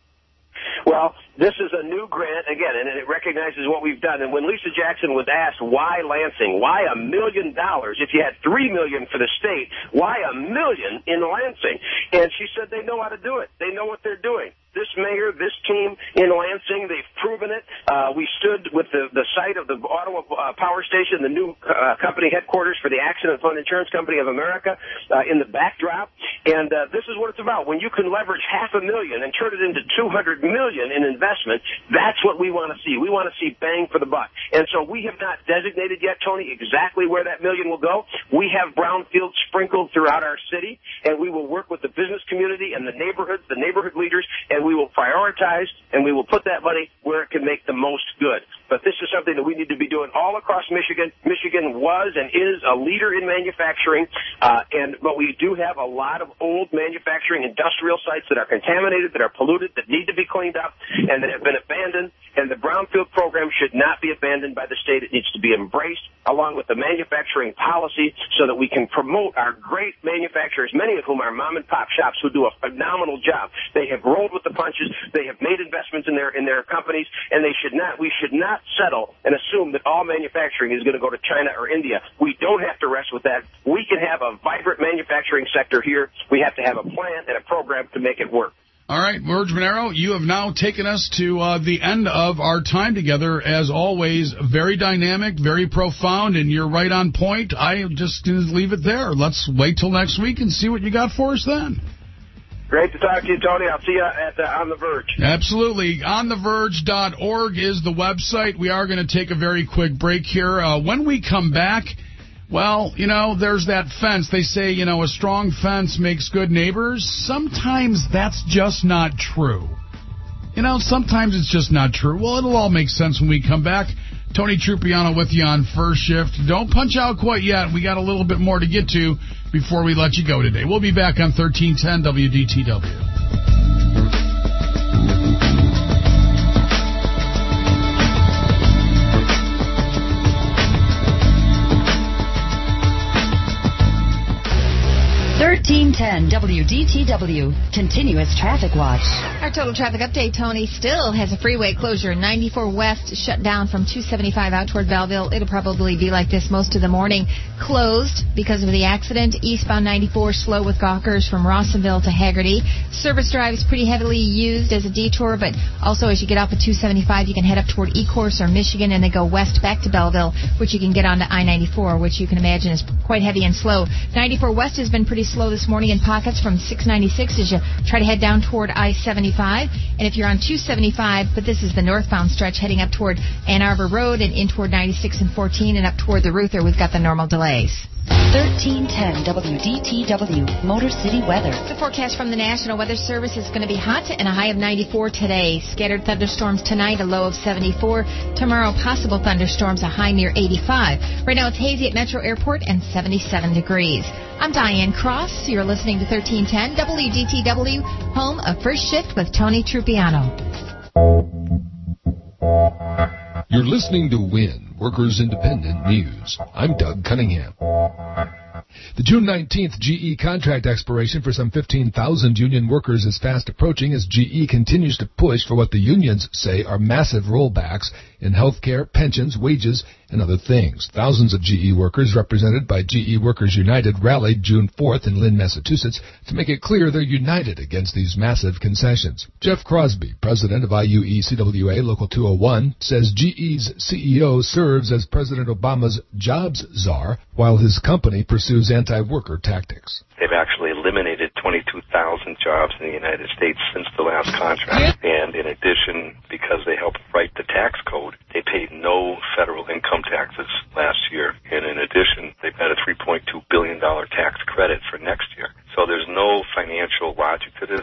Well, this is a new grant, again, and it recognizes what we've done. And when Lisa Jackson was asked, why Lansing, why a million dollars? If you had three million for the state, why a million in Lansing? And she said they know how to do it. They know what they're doing. This mayor, this team in Lansing, they've proven it. Uh, we stood with the, the site of the Ottawa uh, Power Station, the new uh, company headquarters for the Accident Fund Insurance Company of America, uh, in the backdrop. And uh, this is what it's about. When you can leverage half a million and turn it into two hundred million in investment, that's what we want to see. We want to see bang for the buck. And so we have not designated yet, Tony, exactly where that million will go. We have brownfields sprinkled throughout our city, and we will work with the business community and the neighborhoods, the neighborhood leaders, and we will prioritize and we will put that money where it can make the most good. But this is something that we need to be doing all across Michigan. Michigan was and is a leader in manufacturing, uh, and but we do have a lot of old manufacturing industrial sites that are contaminated, that are polluted, that need to be cleaned up, and that have been abandoned. And the brownfield program should not be abandoned by the state. It needs to be embraced along with the manufacturing policy so that we can promote our great manufacturers, many of whom are mom-and-pop shops who do a phenomenal job. They have rolled with the punches. They have made investments in their in their companies, and they should not. We should not settle and assume that all manufacturing is going to go to China or India. We don't have to rest with that. We can have a vibrant manufacturing sector here. We have to have a plan and a program to make it work. All right, George Monero, you have now taken us to uh, the end of our time together. As always, very dynamic, very profound, and you're right on point. I just leave it there. Let's wait till next week and see what you got for us then. Great to talk to you, Tony. I'll see you at the, On the Verge. Absolutely. on the verge dot org is the website. We are going to take a very quick break here. Uh, when we come back, well, you know, there's that fence. They say, you know, a strong fence makes good neighbors. Sometimes that's just not true. You know, sometimes it's just not true. Well, it'll all make sense when we come back. Tony Trupiano with you on First Shift. Don't punch out quite yet. We got a little bit more to get to before we let you go today. We'll be back on thirteen ten W D T W. thirteen ten W D T W, continuous traffic watch. Our total traffic update, Tony, still has a freeway closure. ninety-four West shut down from two seventy-five out toward Belleville. It'll probably be like this most of the morning. Closed because of the accident. Eastbound ninety-four slow with Gawkers from Rawsonville to Haggerty. Service Drive is pretty heavily used as a detour, but also as you get off at two seventy-five, you can head up toward Ecorse or Michigan and then go west back to Belleville, which you can get onto I ninety-four, which you can imagine is quite heavy and slow. ninety-four West has been pretty slow this morning in pockets from six ninety-six as you try to head down toward I seventy-five. And if you're on two seventy-five, but this is the northbound stretch heading up toward Ann Arbor Road and in toward ninety-six and fourteen and up toward the Ruther, we've got the normal delays. thirteen ten W D T W, Motor City weather. The forecast from the National Weather Service is going to be hot and a high of ninety-four today. Scattered thunderstorms tonight, a low of seventy-four. Tomorrow, possible thunderstorms, a high near eighty-five. Right now, it's hazy at Metro Airport and seventy-seven degrees. I'm Diane Cross. You're listening to thirteen ten W D T W, home of First Shift with Tony Trupiano. You're listening to WIN, Workers Independent News. I'm Doug Cunningham. The June nineteenth G E contract expiration for some fifteen thousand union workers is fast approaching as G E continues to push for what the unions say are massive rollbacks in health care, pensions, wages, and other things. Thousands of G E workers represented by G E Workers United rallied June fourth in Lynn, Massachusetts to make it clear they're united against these massive concessions. Jeff Crosby, president of I U E C W A Local two oh one, says G E's C E O serves as President Obama's jobs czar while his company pursues anti-worker tactics. They've actually eliminated twenty-two thousand jobs in the United States since the last contract. And in addition, because they helped write the tax code, they paid no federal income taxes last year. And in addition, they've got a three point two billion dollars tax credit for next year. So there's no financial logic to this.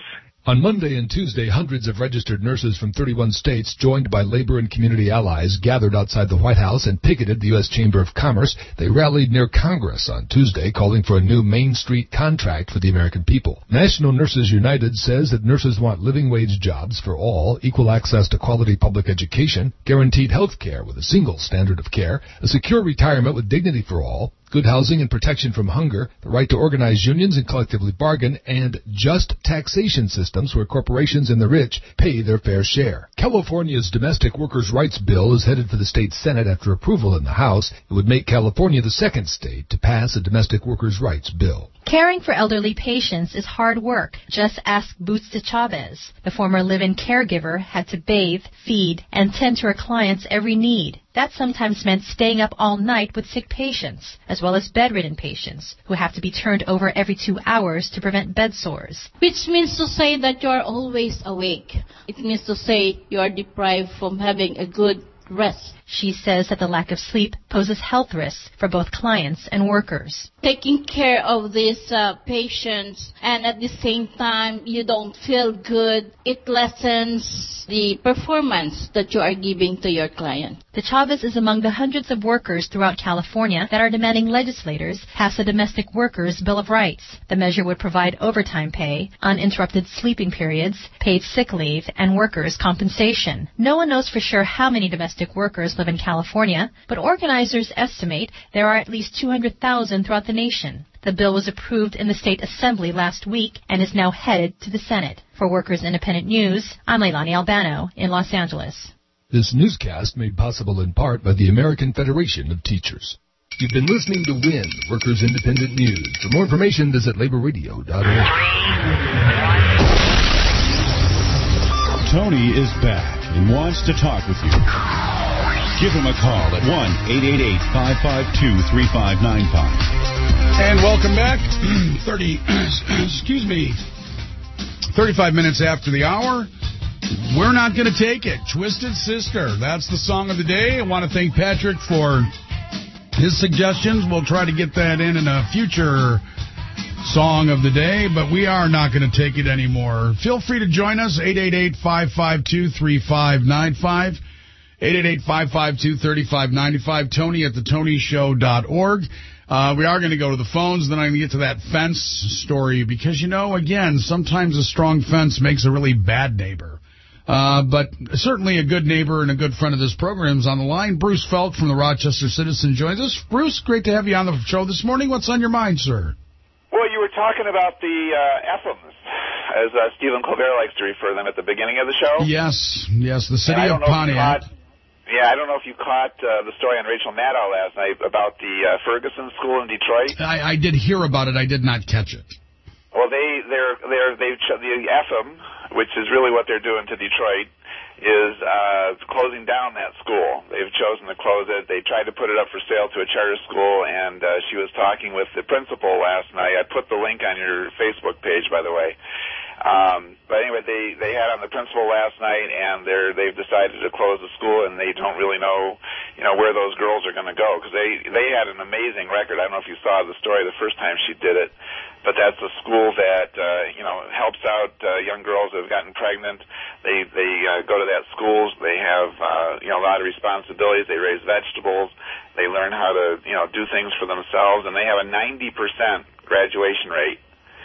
On Monday and Tuesday, hundreds of registered nurses from thirty-one states, joined by labor and community allies, gathered outside the White House and picketed the U S Chamber of Commerce. They rallied near Congress on Tuesday, calling for a new Main Street contract for the American people. National Nurses United says that nurses want living wage jobs for all, equal access to quality public education, guaranteed health care with a single standard of care, a secure retirement with dignity for all, good housing and protection from hunger, the right to organize unions and collectively bargain, and just taxation systems where corporations and the rich pay their fair share. California's domestic workers' rights bill is headed for the state Senate after approval in the House. It would make California the second state to pass a domestic workers' rights bill. Caring for elderly patients is hard work. Just ask Boots de Chavez. The former live-in caregiver had to bathe, feed, and tend to her clients' every need. That sometimes meant staying up all night with sick patients, as well as bedridden patients, who have to be turned over every two hours to prevent bed sores. Which means to say that you are always awake. It means to say you are deprived from having a good rest. She says that the lack of sleep poses health risks for both clients and workers. Taking care of these uh, patients and at the same time you don't feel good, it lessens the performance that you are giving to your client. De Chavez is among the hundreds of workers throughout California that are demanding legislators pass a Domestic Workers Bill of Rights. The measure would provide overtime pay, uninterrupted sleeping periods, paid sick leave, and workers' compensation. No one knows for sure how many domestic workers live in California, but organizers estimate there are at least two hundred thousand throughout the nation. The bill was approved in the state assembly last week and is now headed to the Senate. For Workers Independent News, I'm Leilani Albano in Los Angeles. This newscast made possible in part by the American Federation of Teachers. You've been listening to WIN, Workers Independent News. For more information, visit labor radio dot org. Tony is back and wants to talk with you. Give him a call at one eight eight eight, five five two, three five nine five. And welcome back. thirty, excuse me, thirty-five minutes after the hour. We're not going to take it. Twisted Sister. That's the song of the day. I want to thank Patrick for his suggestions. We'll try to get that in in a future song of the day, but we are not going to take it anymore. Feel free to join us, eight eight eight, five five two, three five nine five. eight eight eight, five five two, three five nine five. Tony at the tony show dot org. Uh, we are going to go to the phones, then I'm going to get to that fence story, because, you know, again, sometimes a strong fence makes a really bad neighbor. Uh, but certainly a good neighbor and a good friend of this program is on the line. Bruce Felt from the Rochester Citizen joins us. Bruce, great to have you on the show this morning. What's on your mind, sir? Well, you were talking about the uh, F Ms, as uh, Stephen Colbert likes to refer them at the beginning of the show. Yes, yes, the city of Pontiac. Yeah, I don't know if you caught uh, the story on Rachel Maddow last night about the uh, Ferguson School in Detroit. I, I did hear about it. I did not catch it. Well, they they're they're they've ch- the F M, which is really what they're doing to Detroit, is uh, closing down that school. They've chosen to close it. They tried to put it up for sale to a charter school, and uh, she was talking with the principal last night. I put the link on your Facebook page, by the way. Um, but anyway, they, they had on the principal last night, and they're, they've decided to close the school, and they don't really know, you know, where those girls are going to go, because they, they had an amazing record. I don't know if you saw the story the first time she did it, but that's a school that, uh, you know, helps out uh, young girls who have gotten pregnant. They, they uh, go to that school. They have, uh, you know, a lot of responsibilities. They raise vegetables. They learn how to, you know, do things for themselves, and they have a ninety percent graduation rate.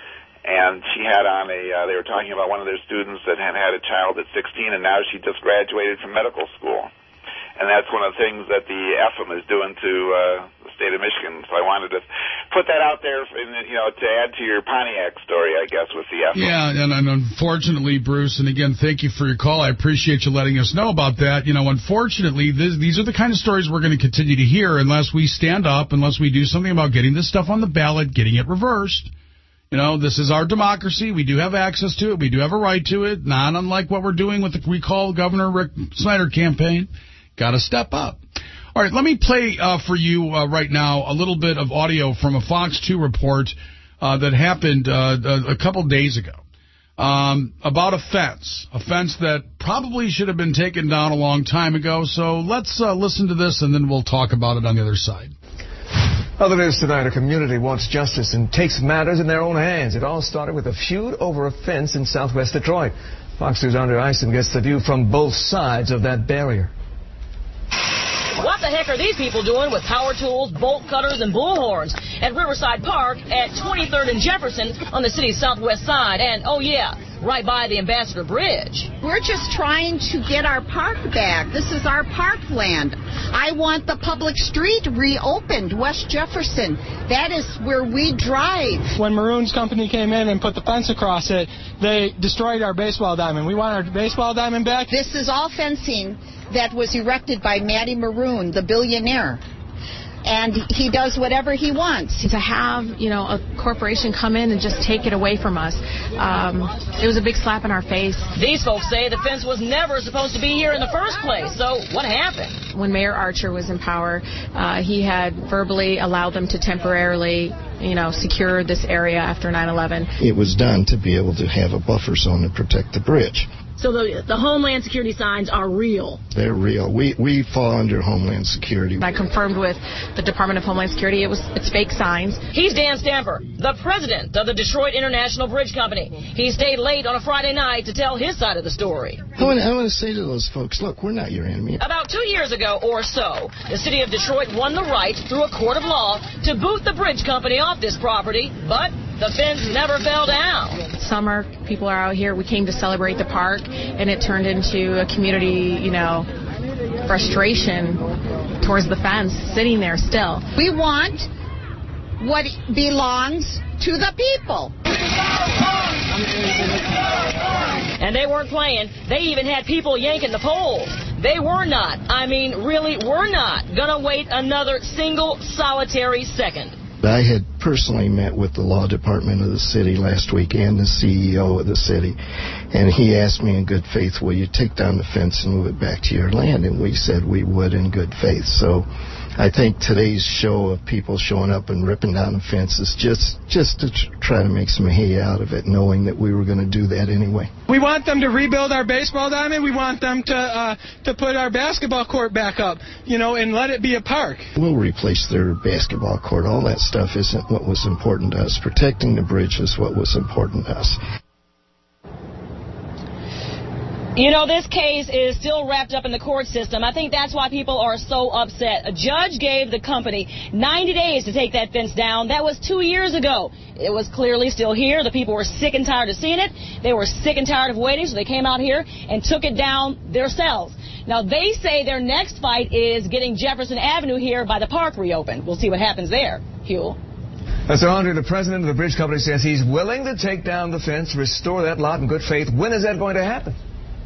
And she had on a, uh, they were talking about one of their students that had had a child at sixteen, and now she just graduated from medical school. And that's one of the things that the F M is doing to uh, the state of Michigan. So I wanted to put that out there, and, you know, to add to your Pontiac story, I guess, with the F M. Yeah, and, and unfortunately, Bruce, and again, thank you for your call. I appreciate you letting us know about that. You know, unfortunately, this, these are the kind of stories we're going to continue to hear unless we stand up, unless we do something about getting this stuff on the ballot, getting it reversed. You know, this is our democracy. We do have access to it. We do have a right to it, not unlike what we're doing with the recall Governor Rick Snyder campaign. Got to step up. All right, let me play uh, for you uh, right now a little bit of audio from a Fox two report uh, that happened uh, a couple days ago um, about a fence, a fence that probably should have been taken down a long time ago. So let's uh, listen to this, and then we'll talk about it on the other side. Other news tonight, a community wants justice and takes matters in their own hands. It all started with a feud over a fence in southwest Detroit. Fox News' Andre Eisen gets the view from both sides of that barrier. What the heck are these people doing with power tools, bolt cutters, and bullhorns at Riverside Park at twenty-third and Jefferson on the city's southwest side? And, oh yeah, right by the Ambassador Bridge. We're just trying to get our park back. This is our parkland. I want the public street reopened, West Jefferson. That is where we drive. When Maroon's company came in and put the fence across it, they destroyed our baseball diamond. We want our baseball diamond back. This is all fencing that was erected by Matty Maroon, the billionaire. And he does whatever he wants. To have, you know, a corporation come in and just take it away from us, um, it was a big slap in our face. These folks say the fence was never supposed to be here in the first place. So what happened? When Mayor Archer was in power, uh, he had verbally allowed them to temporarily, you know, secure this area after nine eleven. It was done to be able to have a buffer zone to protect the bridge. So the, the Homeland Security signs are real? They're real. We we fall under Homeland Security. I confirmed with the Department of Homeland Security it was it's fake signs. He's Dan Stamper, the president of the Detroit International Bridge Company. He stayed late on a Friday night to tell his side of the story. I want, I want to say to those folks, look, we're not your enemy. About two years ago or so, the city of Detroit won the right through a court of law to boot the bridge company off this property, but the fence never fell down. Summer, people are out here. We came to celebrate the park, and it turned into a community, you know, frustration towards the fence sitting there still. We want what belongs to the people. And they weren't playing. They even had people yanking the poles. They were not, I mean, really were not, going to wait another single solitary second. I had personally met with the law department of the city last week and the C E O of the city, and he asked me in good faith, will you take down the fence and move it back to your land? And we said we would in good faith. So I think today's show of people showing up and ripping down the fence is just, just to tr- try to make some hay out of it, knowing that we were going to do that anyway. We want them to rebuild our baseball diamond. We want them to uh, to put our basketball court back up, you know, and let it be a park. We'll replace their basketball court. All that stuff isn't what was important to us. Protecting the bridge is what was important to us. You know, this case is still wrapped up in the court system. I think that's why people are so upset. A judge gave the company ninety days to take that fence down. That was two years ago. It was clearly still here. The people were sick and tired of seeing it. They were sick and tired of waiting, so they came out here and took it down themselves. Now, they say their next fight is getting Jefferson Avenue here by the park reopened. We'll see what happens there. Hugh. So, Andre, the president of the bridge company says he's willing to take down the fence, restore that lot in good faith. When is that going to happen?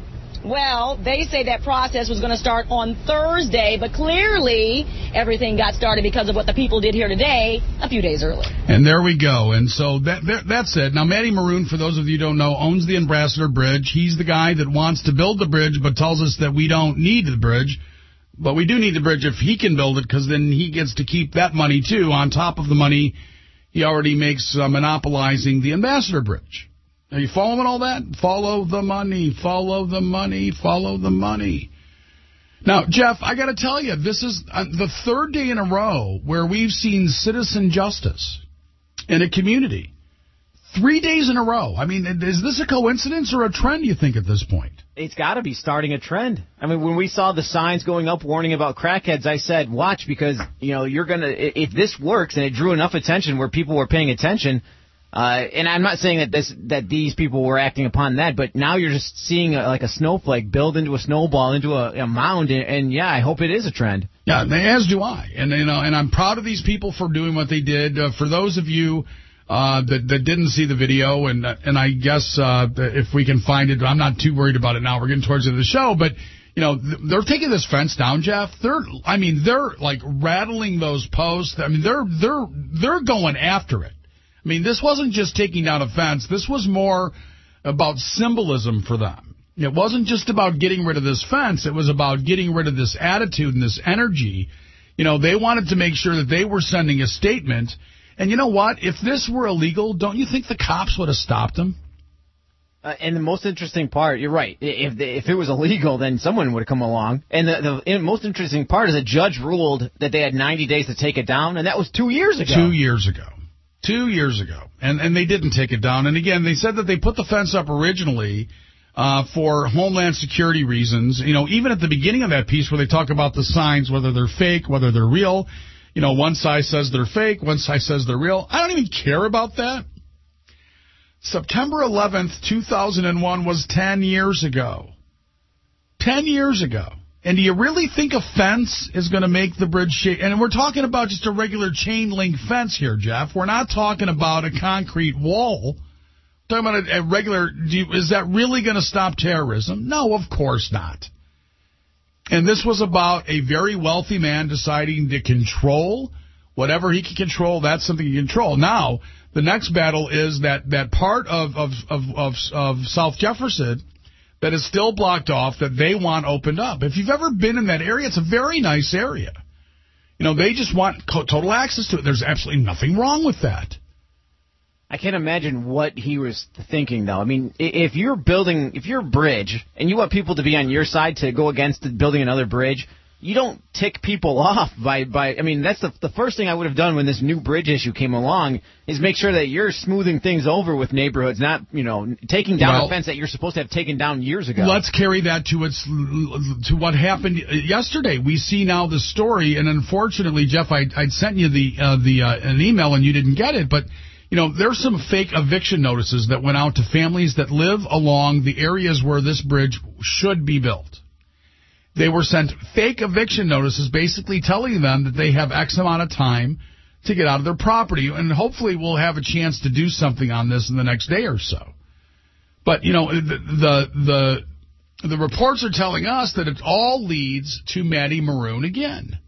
Well, they say that process was going to start on Thursday, but clearly everything got started because of what the people did here today a few days earlier. And there we go. And so that, that that's it. Now, Matty Maroon, for those of you who don't know, owns the Ambassador Bridge. He's the guy that wants to build the bridge but tells us that we don't need the bridge. But we do need the bridge if he can build it, because then he gets to keep that money, too, on top of the money he already makes uh, monopolizing the Ambassador Bridge. Are you following all that? Follow the money, follow the money, follow the money. Now, Jeff, I got to tell you, this is uh, the third day in a row where we've seen citizen justice in a community. Three days in a row. I mean, is this a coincidence or a trend, you think, at this point? It's got to be starting a trend. I mean, when we saw the signs going up warning about crackheads, I said, watch, because, you know, you're going to, if this works and it drew enough attention where people were paying attention, Uh, and I'm not saying that this that these people were acting upon that, but now you're just seeing a, like a snowflake build into a snowball, into a, a mound, and, and yeah, I hope it is a trend. Yeah, as do I, and you know, and I'm proud of these people for doing what they did. Uh, for those of you uh, that that didn't see the video, and and I guess uh, if we can find it, I'm not too worried about it now. We're getting towards the end of the show, but you know, they're taking this fence down, Jeff. They're, I mean, they're like rattling those posts. I mean, they're they're they're going after it. I mean, this wasn't just taking down a fence. This was more about symbolism for them. It wasn't just about getting rid of this fence. It was about getting rid of this attitude and this energy. You know, they wanted to make sure that they were sending a statement. And you know what? If this were illegal, don't you think the cops would have stopped them? Uh, and the most interesting part, you're right. If the, if it was illegal, then someone would have come along. And the, the most interesting part is a judge ruled that they had ninety days to take it down, and that was two years ago. Two years ago. Two years ago. And and they didn't take it down. And again, they said that they put the fence up originally uh, for Homeland Security reasons. You know, even at the beginning of that piece where they talk about the signs, whether they're fake, whether they're real. You know, one side says they're fake, one side says they're real. I don't even care about that. September eleventh, two thousand one was ten years ago. ten years ago. And do you really think a fence is going to make the bridge shape? And we're talking about just a regular chain link fence here, Jeff. We're not talking about a concrete wall. We're talking about a, a regular, do you, is that really going to stop terrorism? No, of course not. And this was about a very wealthy man deciding to control whatever he can control. That's something he can control. Now, the next battle is that, that part of, of, of, of, of South Jefferson that is still blocked off that they want opened up. If you've ever been in that area, it's a very nice area. You know, they just want total access to it. There's absolutely nothing wrong with that. I can't imagine what he was thinking, though. I mean, if you're building, if you're a bridge and you want people to be on your side to go against building another bridge, you don't tick people off by, by I mean, that's the the first thing I would have done when this new bridge issue came along is make sure that you're smoothing things over with neighborhoods, not, you know, taking down well, a fence that you're supposed to have taken down years ago. Let's carry that to its to what happened yesterday. We see now the story, and unfortunately, Jeff, I I sent you the uh, the uh, an email and you didn't get it, but you know, there's some fake eviction notices that went out to families that live along the areas where this bridge should be built. They were sent fake eviction notices basically telling them that they have X amount of time to get out of their property, and hopefully we'll have a chance to do something on this in the next day or so. But, you know, the the the, the reports are telling us that it all leads to Matty Maroon again.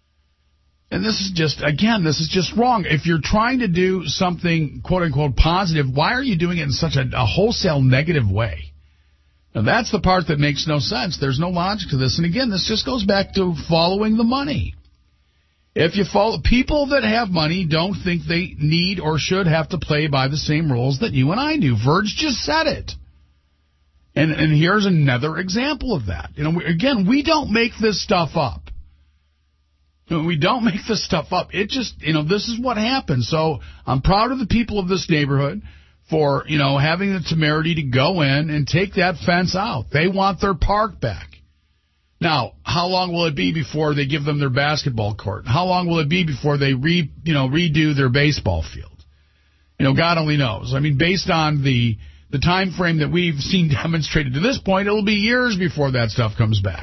And this is just, again, this is just wrong. If you're trying to do something, quote-unquote, positive, why are you doing it in such a, a wholesale negative way? Now, that's the part that makes no sense. There's no logic to this. And, again, this just goes back to following the money. If you follow, people that have money don't think they need or should have to play by the same rules that you and I do. Verge just said it. And and here's another example of that. You know, we, again, we don't make this stuff up. You know, we don't make this stuff up. It just, you know, this is what happens. So I'm proud of the people of this neighborhood for, you know, having the temerity to go in and take that fence out. They want their park back. Now, how long will it be before they give them their basketball court? How long will it be before they re, you know, redo their baseball field? You know, God only knows. I mean, based on the the time frame that we've seen demonstrated to this point, it'll be years before that stuff comes back.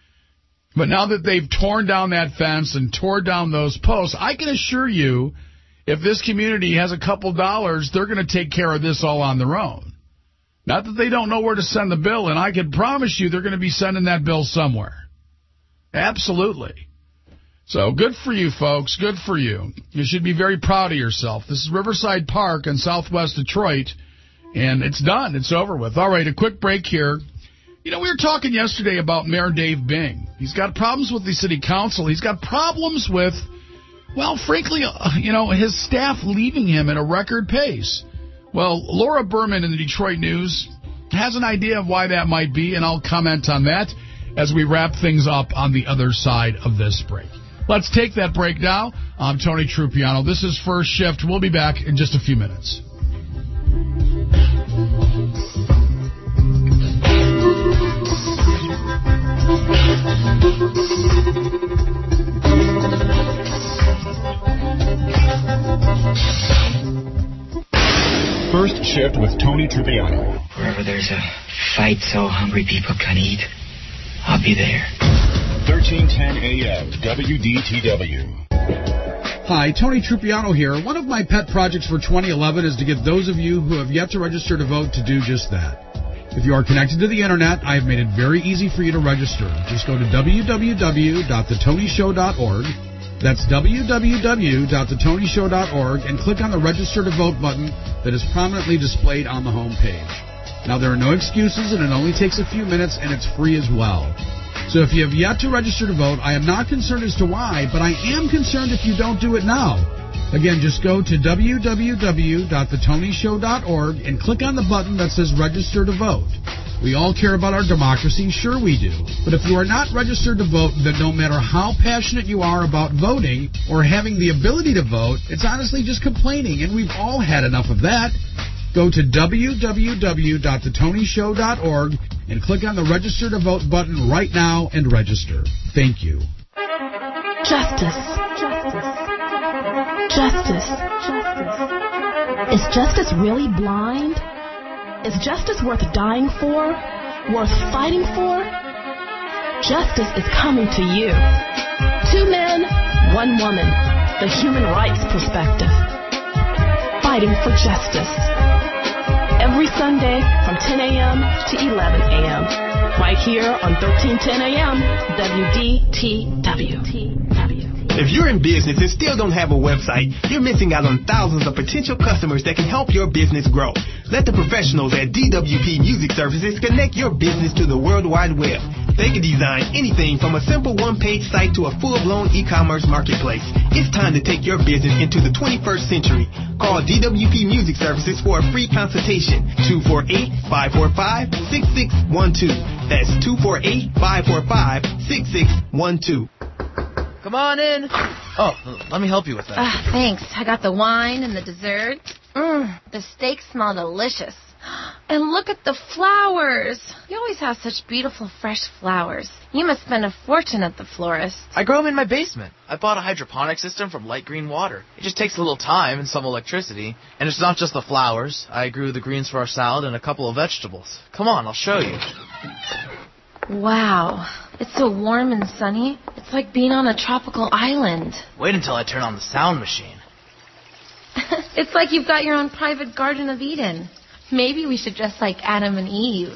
But now that they've torn down that fence and tore down those posts, I can assure you, if this community has a couple dollars, they're going to take care of this all on their own. Not that they don't know where to send the bill, and I can promise you they're going to be sending that bill somewhere. Absolutely. So good for you, folks. Good for you. You should be very proud of yourself. This is Riverside Park in southwest Detroit, and it's done. It's over with. All right, a quick break here. You know, we were talking yesterday about Mayor Dave Bing. He's got problems with the city council. He's got problems with, well, frankly, uh, you know, his staff leaving him at a record pace. Well, Laura Berman in the Detroit News has an idea of why that might be, and I'll comment on that as we wrap things up on the other side of this break. Let's take that break now. I'm Tony Trupiano. This is First Shift. We'll be back in just a few minutes. First Shift with Tony Trupiano. Wherever there's a fight so hungry people can eat, I'll be there. thirteen ten A M, W D T W. Hi, Tony Trupiano here. One of my pet projects for twenty eleven is to get those of you who have yet to register to vote to do just that. If you are connected to the Internet, I have made it very easy for you to register. Just go to w w w dot the tony show dot org. That's w w w dot the tony show dot org and click on the Register to Vote button that is prominently displayed on the home page. Now, there are no excuses, and it only takes a few minutes, and it's free as well. So if you have yet to register to vote, I am not concerned as to why, but I am concerned if you don't do it now. Again, just go to w w w dot the tony show dot org and click on the button that says register to vote. We all care about our democracy, sure we do. But if you are not registered to vote, then no matter how passionate you are about voting or having the ability to vote, it's honestly just complaining, and we've all had enough of that. Go to w w w dot the tony show dot org and click on the register to vote button right now and register. Thank you. Justice. Justice. Justice. Is justice really blind? Is justice worth dying for? Worth fighting for? Justice is coming to you. Two men, one woman. The human rights perspective. Fighting for justice. Every Sunday from ten a.m. to eleven a.m. Right here on thirteen ten a.m. W D T W. If you're in business and still don't have a website, you're missing out on thousands of potential customers that can help your business grow. Let the professionals at D W P Music Services connect your business to the World Wide Web. They can design anything from a simple one-page site to a full-blown e-commerce marketplace. It's time to take your business into the twenty-first century. Call D W P Music Services for a free consultation. two four eight, five four five, six six one two. That's two four eight, five four five, six six one two. Come on in. Oh, let me help you with that. Uh, thanks. I got the wine and the dessert. Mmm, the steaks smell delicious. And look at the flowers. You always have such beautiful, fresh flowers. You must spend a fortune at the florist. I grow them in my basement. I bought a hydroponic system from Light Green Water. It just takes a little time and some electricity. And it's not just the flowers. I grew the greens for our salad and a couple of vegetables. Come on, I'll show you. Wow. It's so warm and sunny. It's like being on a tropical island. Wait until I turn on the sound machine. It's like you've got your own private Garden of Eden. Maybe we should dress like Adam and Eve.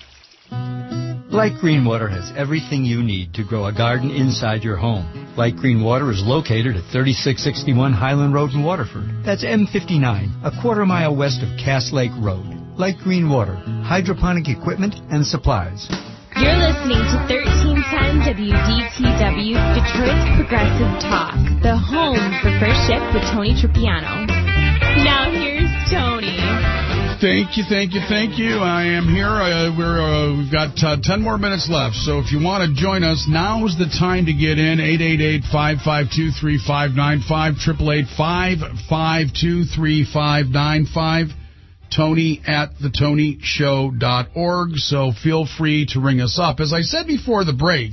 Light Green Water has everything you need to grow a garden inside your home. Light Green Water is located at thirty-six sixty-one Highland Road in Waterford. That's M fifty-nine, a quarter mile west of Cass Lake Road. Light Green Water, hydroponic equipment and supplies. You're listening to thirteen ten W D T W, Detroit's Progressive Talk, the home for First Shift with Tony Tripiano. Now here's Tony. Thank you, thank you, thank you. I am here. Uh, we're uh, we've got uh, ten more minutes left. So if you want to join us, now is the time to get in. eight eight eight, five five two, three five nine five, eight eight eight, five five two, three five nine five. Tony at the tony show dot org, so feel free to ring us up. As I said before the break,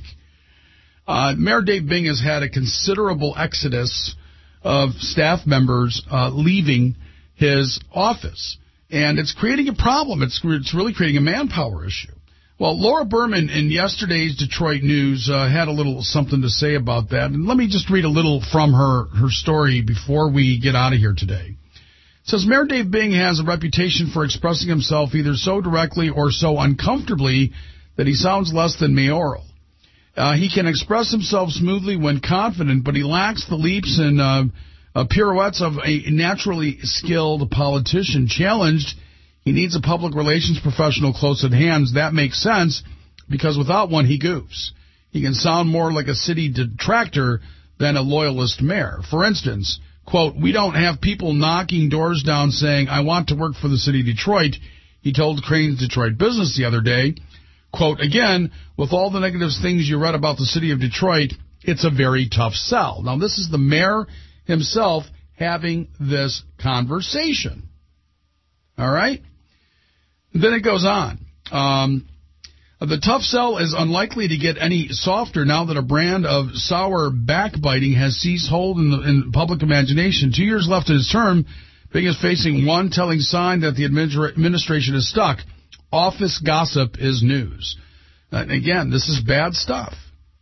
uh, Mayor Dave Bing has had a considerable exodus of staff members uh, leaving his office, and it's creating a problem. It's, it's really creating a manpower issue. Well, Laura Berman in yesterday's Detroit News uh, had a little something to say about that, and let me just read a little from her, her story before we get out of here today. It says, Mayor Dave Bing has a reputation for expressing himself either so directly or so uncomfortably that he sounds less than mayoral. Uh, he can express himself smoothly when confident, but he lacks the leaps and uh, uh, pirouettes of a naturally skilled politician. Challenged, he needs a public relations professional close at hand. That makes sense, because without one, he goofs. He can sound more like a city detractor than a loyalist mayor. For instance, quote, we don't have people knocking doors down saying, I want to work for the city of Detroit, he told Crane's Detroit Business the other day. Quote, again, with all the negative things you read about the city of Detroit, it's a very tough sell. Now, this is the mayor himself having this conversation. All right? Then it goes on. Um, the tough sell is unlikely to get any softer now that a brand of sour backbiting has seized hold in the in public imagination. Two years left in his term, Bing is facing one telling sign that the administra- administration is stuck. Office gossip is news. And again, this is bad stuff.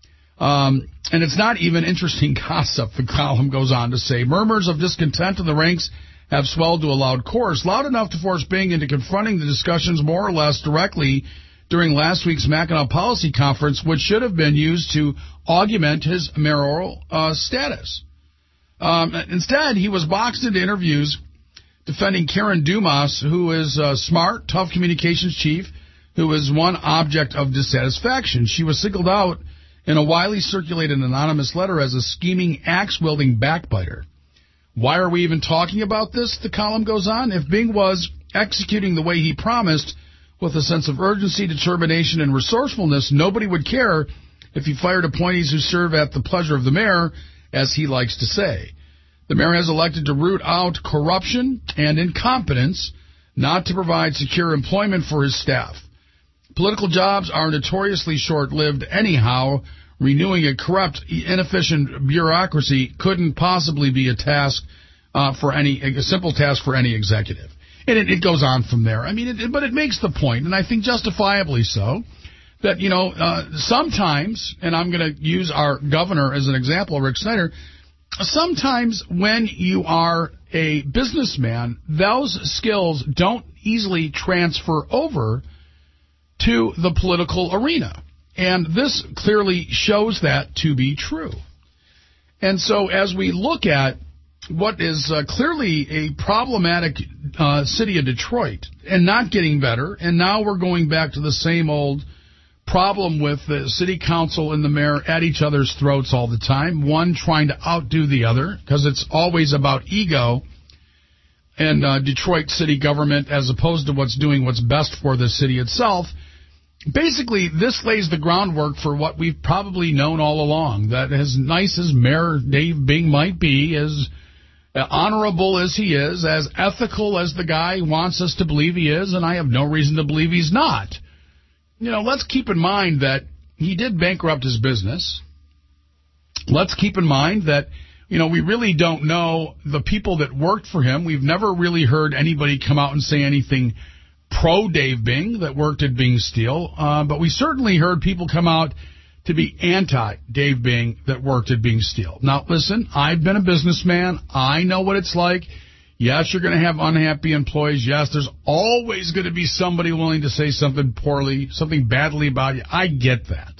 Um, and it's not even interesting gossip, the column goes on to say. Murmurs of discontent in the ranks have swelled to a loud chorus, loud enough to force Bing into confronting the discussions more or less directly during last week's Mackinac Policy Conference, which should have been used to augment his mayoral uh, status. Um, instead, he was boxed into interviews defending Karen Dumas, who is a smart, tough communications chief, who is one object of dissatisfaction. She was singled out in a widely circulated anonymous letter as a scheming, axe-wielding backbiter. Why are we even talking about this, the column goes on? If Bing was executing the way he promised, with a sense of urgency, determination, and resourcefulness, nobody would care if he fired appointees who serve at the pleasure of the mayor, as he likes to say. The mayor has elected to root out corruption and incompetence, not to provide secure employment for his staff. Political jobs are notoriously short-lived anyhow. Renewing a corrupt, inefficient bureaucracy couldn't possibly be a task uh, for any a simple task for any executive. And it, it goes on from there. I mean, it, but it makes the point, and I think justifiably so, that, you know, uh, sometimes, and I'm going to use our governor as an example, Rick Snyder, sometimes when you are a businessman, those skills don't easily transfer over to the political arena. And this clearly shows that to be true. And so as we look at what is uh, clearly a problematic uh, city of Detroit and not getting better, and now we're going back to the same old problem with the city council and the mayor at each other's throats all the time, one trying to outdo the other, because it's always about ego and uh, Detroit city government as opposed to what's doing what's best for the city itself. Basically, this lays the groundwork for what we've probably known all along, that as nice as Mayor Dave Bing might be, as honorable as he is, as ethical as the guy wants us to believe he is, and I have no reason to believe he's not. You know, let's keep in mind that he did bankrupt his business. Let's keep in mind that, you know, we really don't know the people that worked for him. We've never really heard anybody come out and say anything pro-Dave Bing that worked at Bing Steel, uh, but we certainly heard people come out to be anti-Dave Bing that worked at Bing Steel. Now, listen, I've been a businessman. I know what it's like. Yes, you're going to have unhappy employees. Yes, there's always going to be somebody willing to say something poorly, something badly about you. I get that.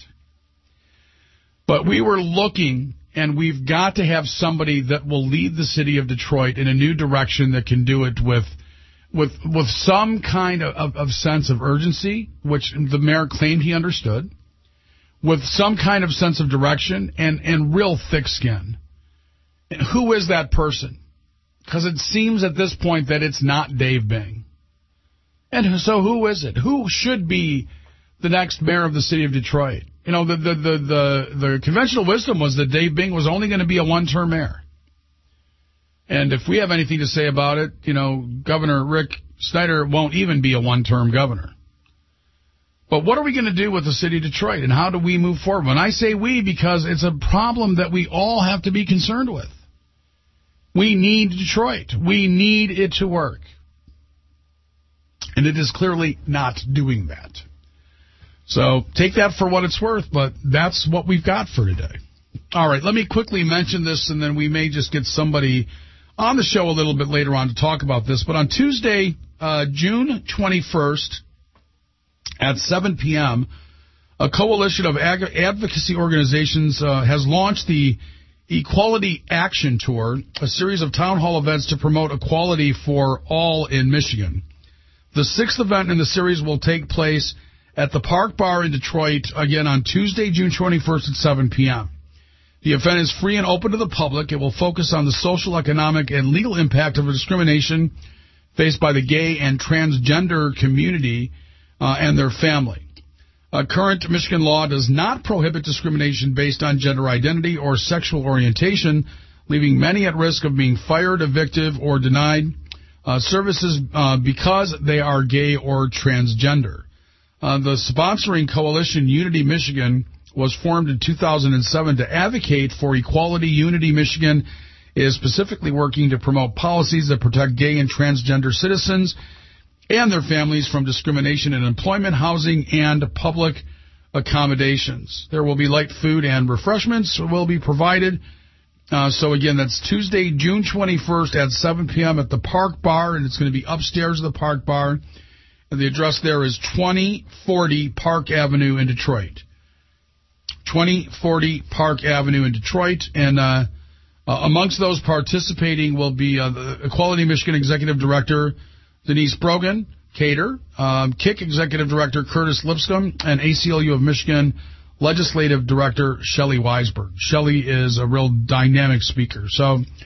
But we were looking, and we've got to have somebody that will lead the city of Detroit in a new direction that can do it with with with some kind of, of, of sense of urgency, which the mayor claimed he understood, with some kind of sense of direction and, and real thick skin. And who is that person? Because it seems at this point that it's not Dave Bing. And so who is it? Who should be the next mayor of the city of Detroit? You know, the the the the, the conventional wisdom was that Dave Bing was only going to be a one-term mayor. And if we have anything to say about it, you know, Governor Rick Snyder won't even be a one-term governor. But what are we going to do with the city of Detroit, and how do we move forward? When I say we, because it's a problem that we all have to be concerned with. We need Detroit. We need it to work. And it is clearly not doing that. So take that for what it's worth, but that's what we've got for today. All right, let me quickly mention this, and then we may just get somebody on the show a little bit later on to talk about this. But on Tuesday, uh, June twenty-first, at seven p.m., a coalition of ag- advocacy organizations uh, has launched the Equality Action Tour, a series of town hall events to promote equality for all in Michigan. The sixth event in the series will take place at the Park Bar in Detroit, again on Tuesday, June twenty-first at seven p.m. The event is free and open to the public. It will focus on the social, economic, and legal impact of discrimination faced by the gay and transgender community uh, and their family. Uh, current Michigan law does not prohibit discrimination based on gender identity or sexual orientation, leaving many at risk of being fired, evicted, or denied uh, services uh, because they are gay or transgender. Uh, the sponsoring coalition, Unity Michigan, was formed in two thousand seven to advocate for equality. Unity Michigan is specifically working to promote policies that protect gay and transgender citizens and their families from discrimination in employment, housing, and public accommodations. There will be light food and refreshments will be provided. Uh, so, again, that's Tuesday, June twenty-first at seven p.m. at the Park Bar, and it's going to be upstairs of the Park Bar. And the address there is twenty forty Park Avenue in Detroit. twenty forty Park Avenue in Detroit. And uh, uh, amongst those participating will be uh, the Equality Michigan Executive Director Denise Brogan, Cater, um, K I C Executive Director Curtis Lipscomb, and A C L U of Michigan Legislative Director Shelley Weisberg. Shelley is a real dynamic speaker. So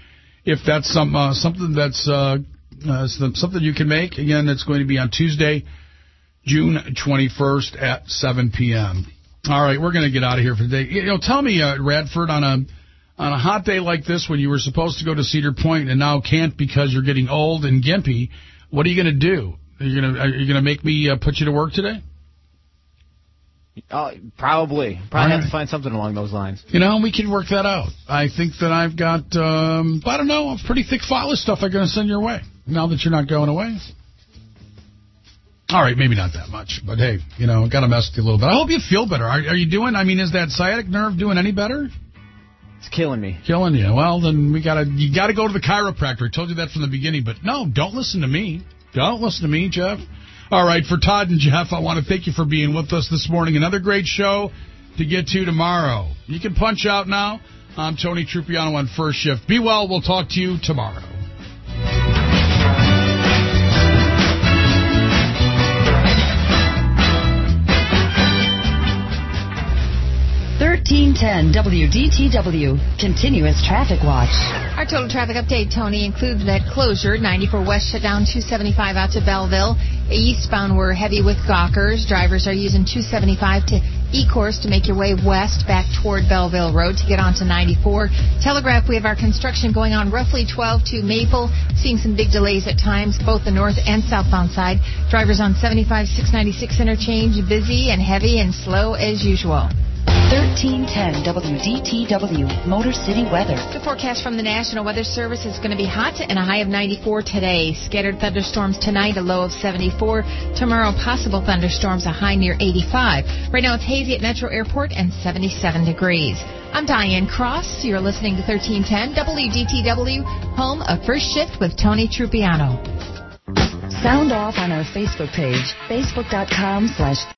if that's some uh, something that's uh, uh, something you can make. Again, it's going to be on Tuesday, June twenty-first at seven p.m. All right, we're going to get out of here for today. You know, tell me, uh, Radford, on a on a hot day like this when you were supposed to go to Cedar Point and now can't because you're getting old and gimpy, what are you going to do? Are you going to are you going to make me uh, put you to work today? Uh, probably. Probably have to find something along those lines. You know, we can work that out. I think that I've got, um, I don't know, a pretty thick file of stuff I'm going to send your way now that you're not going away. All right, maybe not that much, but hey, you know, got to mess with you a little bit. I hope you feel better. Are, are you doing, I mean, is that sciatic nerve doing any better? It's killing me. Killing you. Well, then we got to, you got to go to the chiropractor. I told you that from the beginning, but no, don't listen to me. Don't listen to me, Jeff. All right, for Todd and Jeff, I want to thank you for being with us this morning. Another great show to get to tomorrow. You can punch out now. I'm Tony Trupiano on First Shift. Be well. We'll talk to you tomorrow. thirteen ten W D T W, Continuous Traffic Watch. Our total traffic update, Tony, includes that closure. ninety-four West shut down two seventy-five out to Belleville. Eastbound, we're heavy with Gawkers. Drivers are using two seventy-five to E-Course to make your way west back toward Belleville Road to get onto ninety-four. Telegraph, we have our construction going on roughly twelve to Maple, seeing some big delays at times, both the north and southbound side. Drivers on seventy-five six ninety-six interchange, busy and heavy and slow as usual. thirteen ten W D T W, Motor City weather. The forecast from the National Weather Service is going to be hot and a high of ninety-four today. Scattered thunderstorms tonight, a low of seventy-four. Tomorrow, possible thunderstorms, a high near eighty-five. Right now, it's hazy at Metro Airport and seventy-seven degrees. I'm Diane Cross. You're listening to thirteen ten W D T W, home of First Shift with Tony Trupiano. Sound off on our Facebook page, facebook dot com slash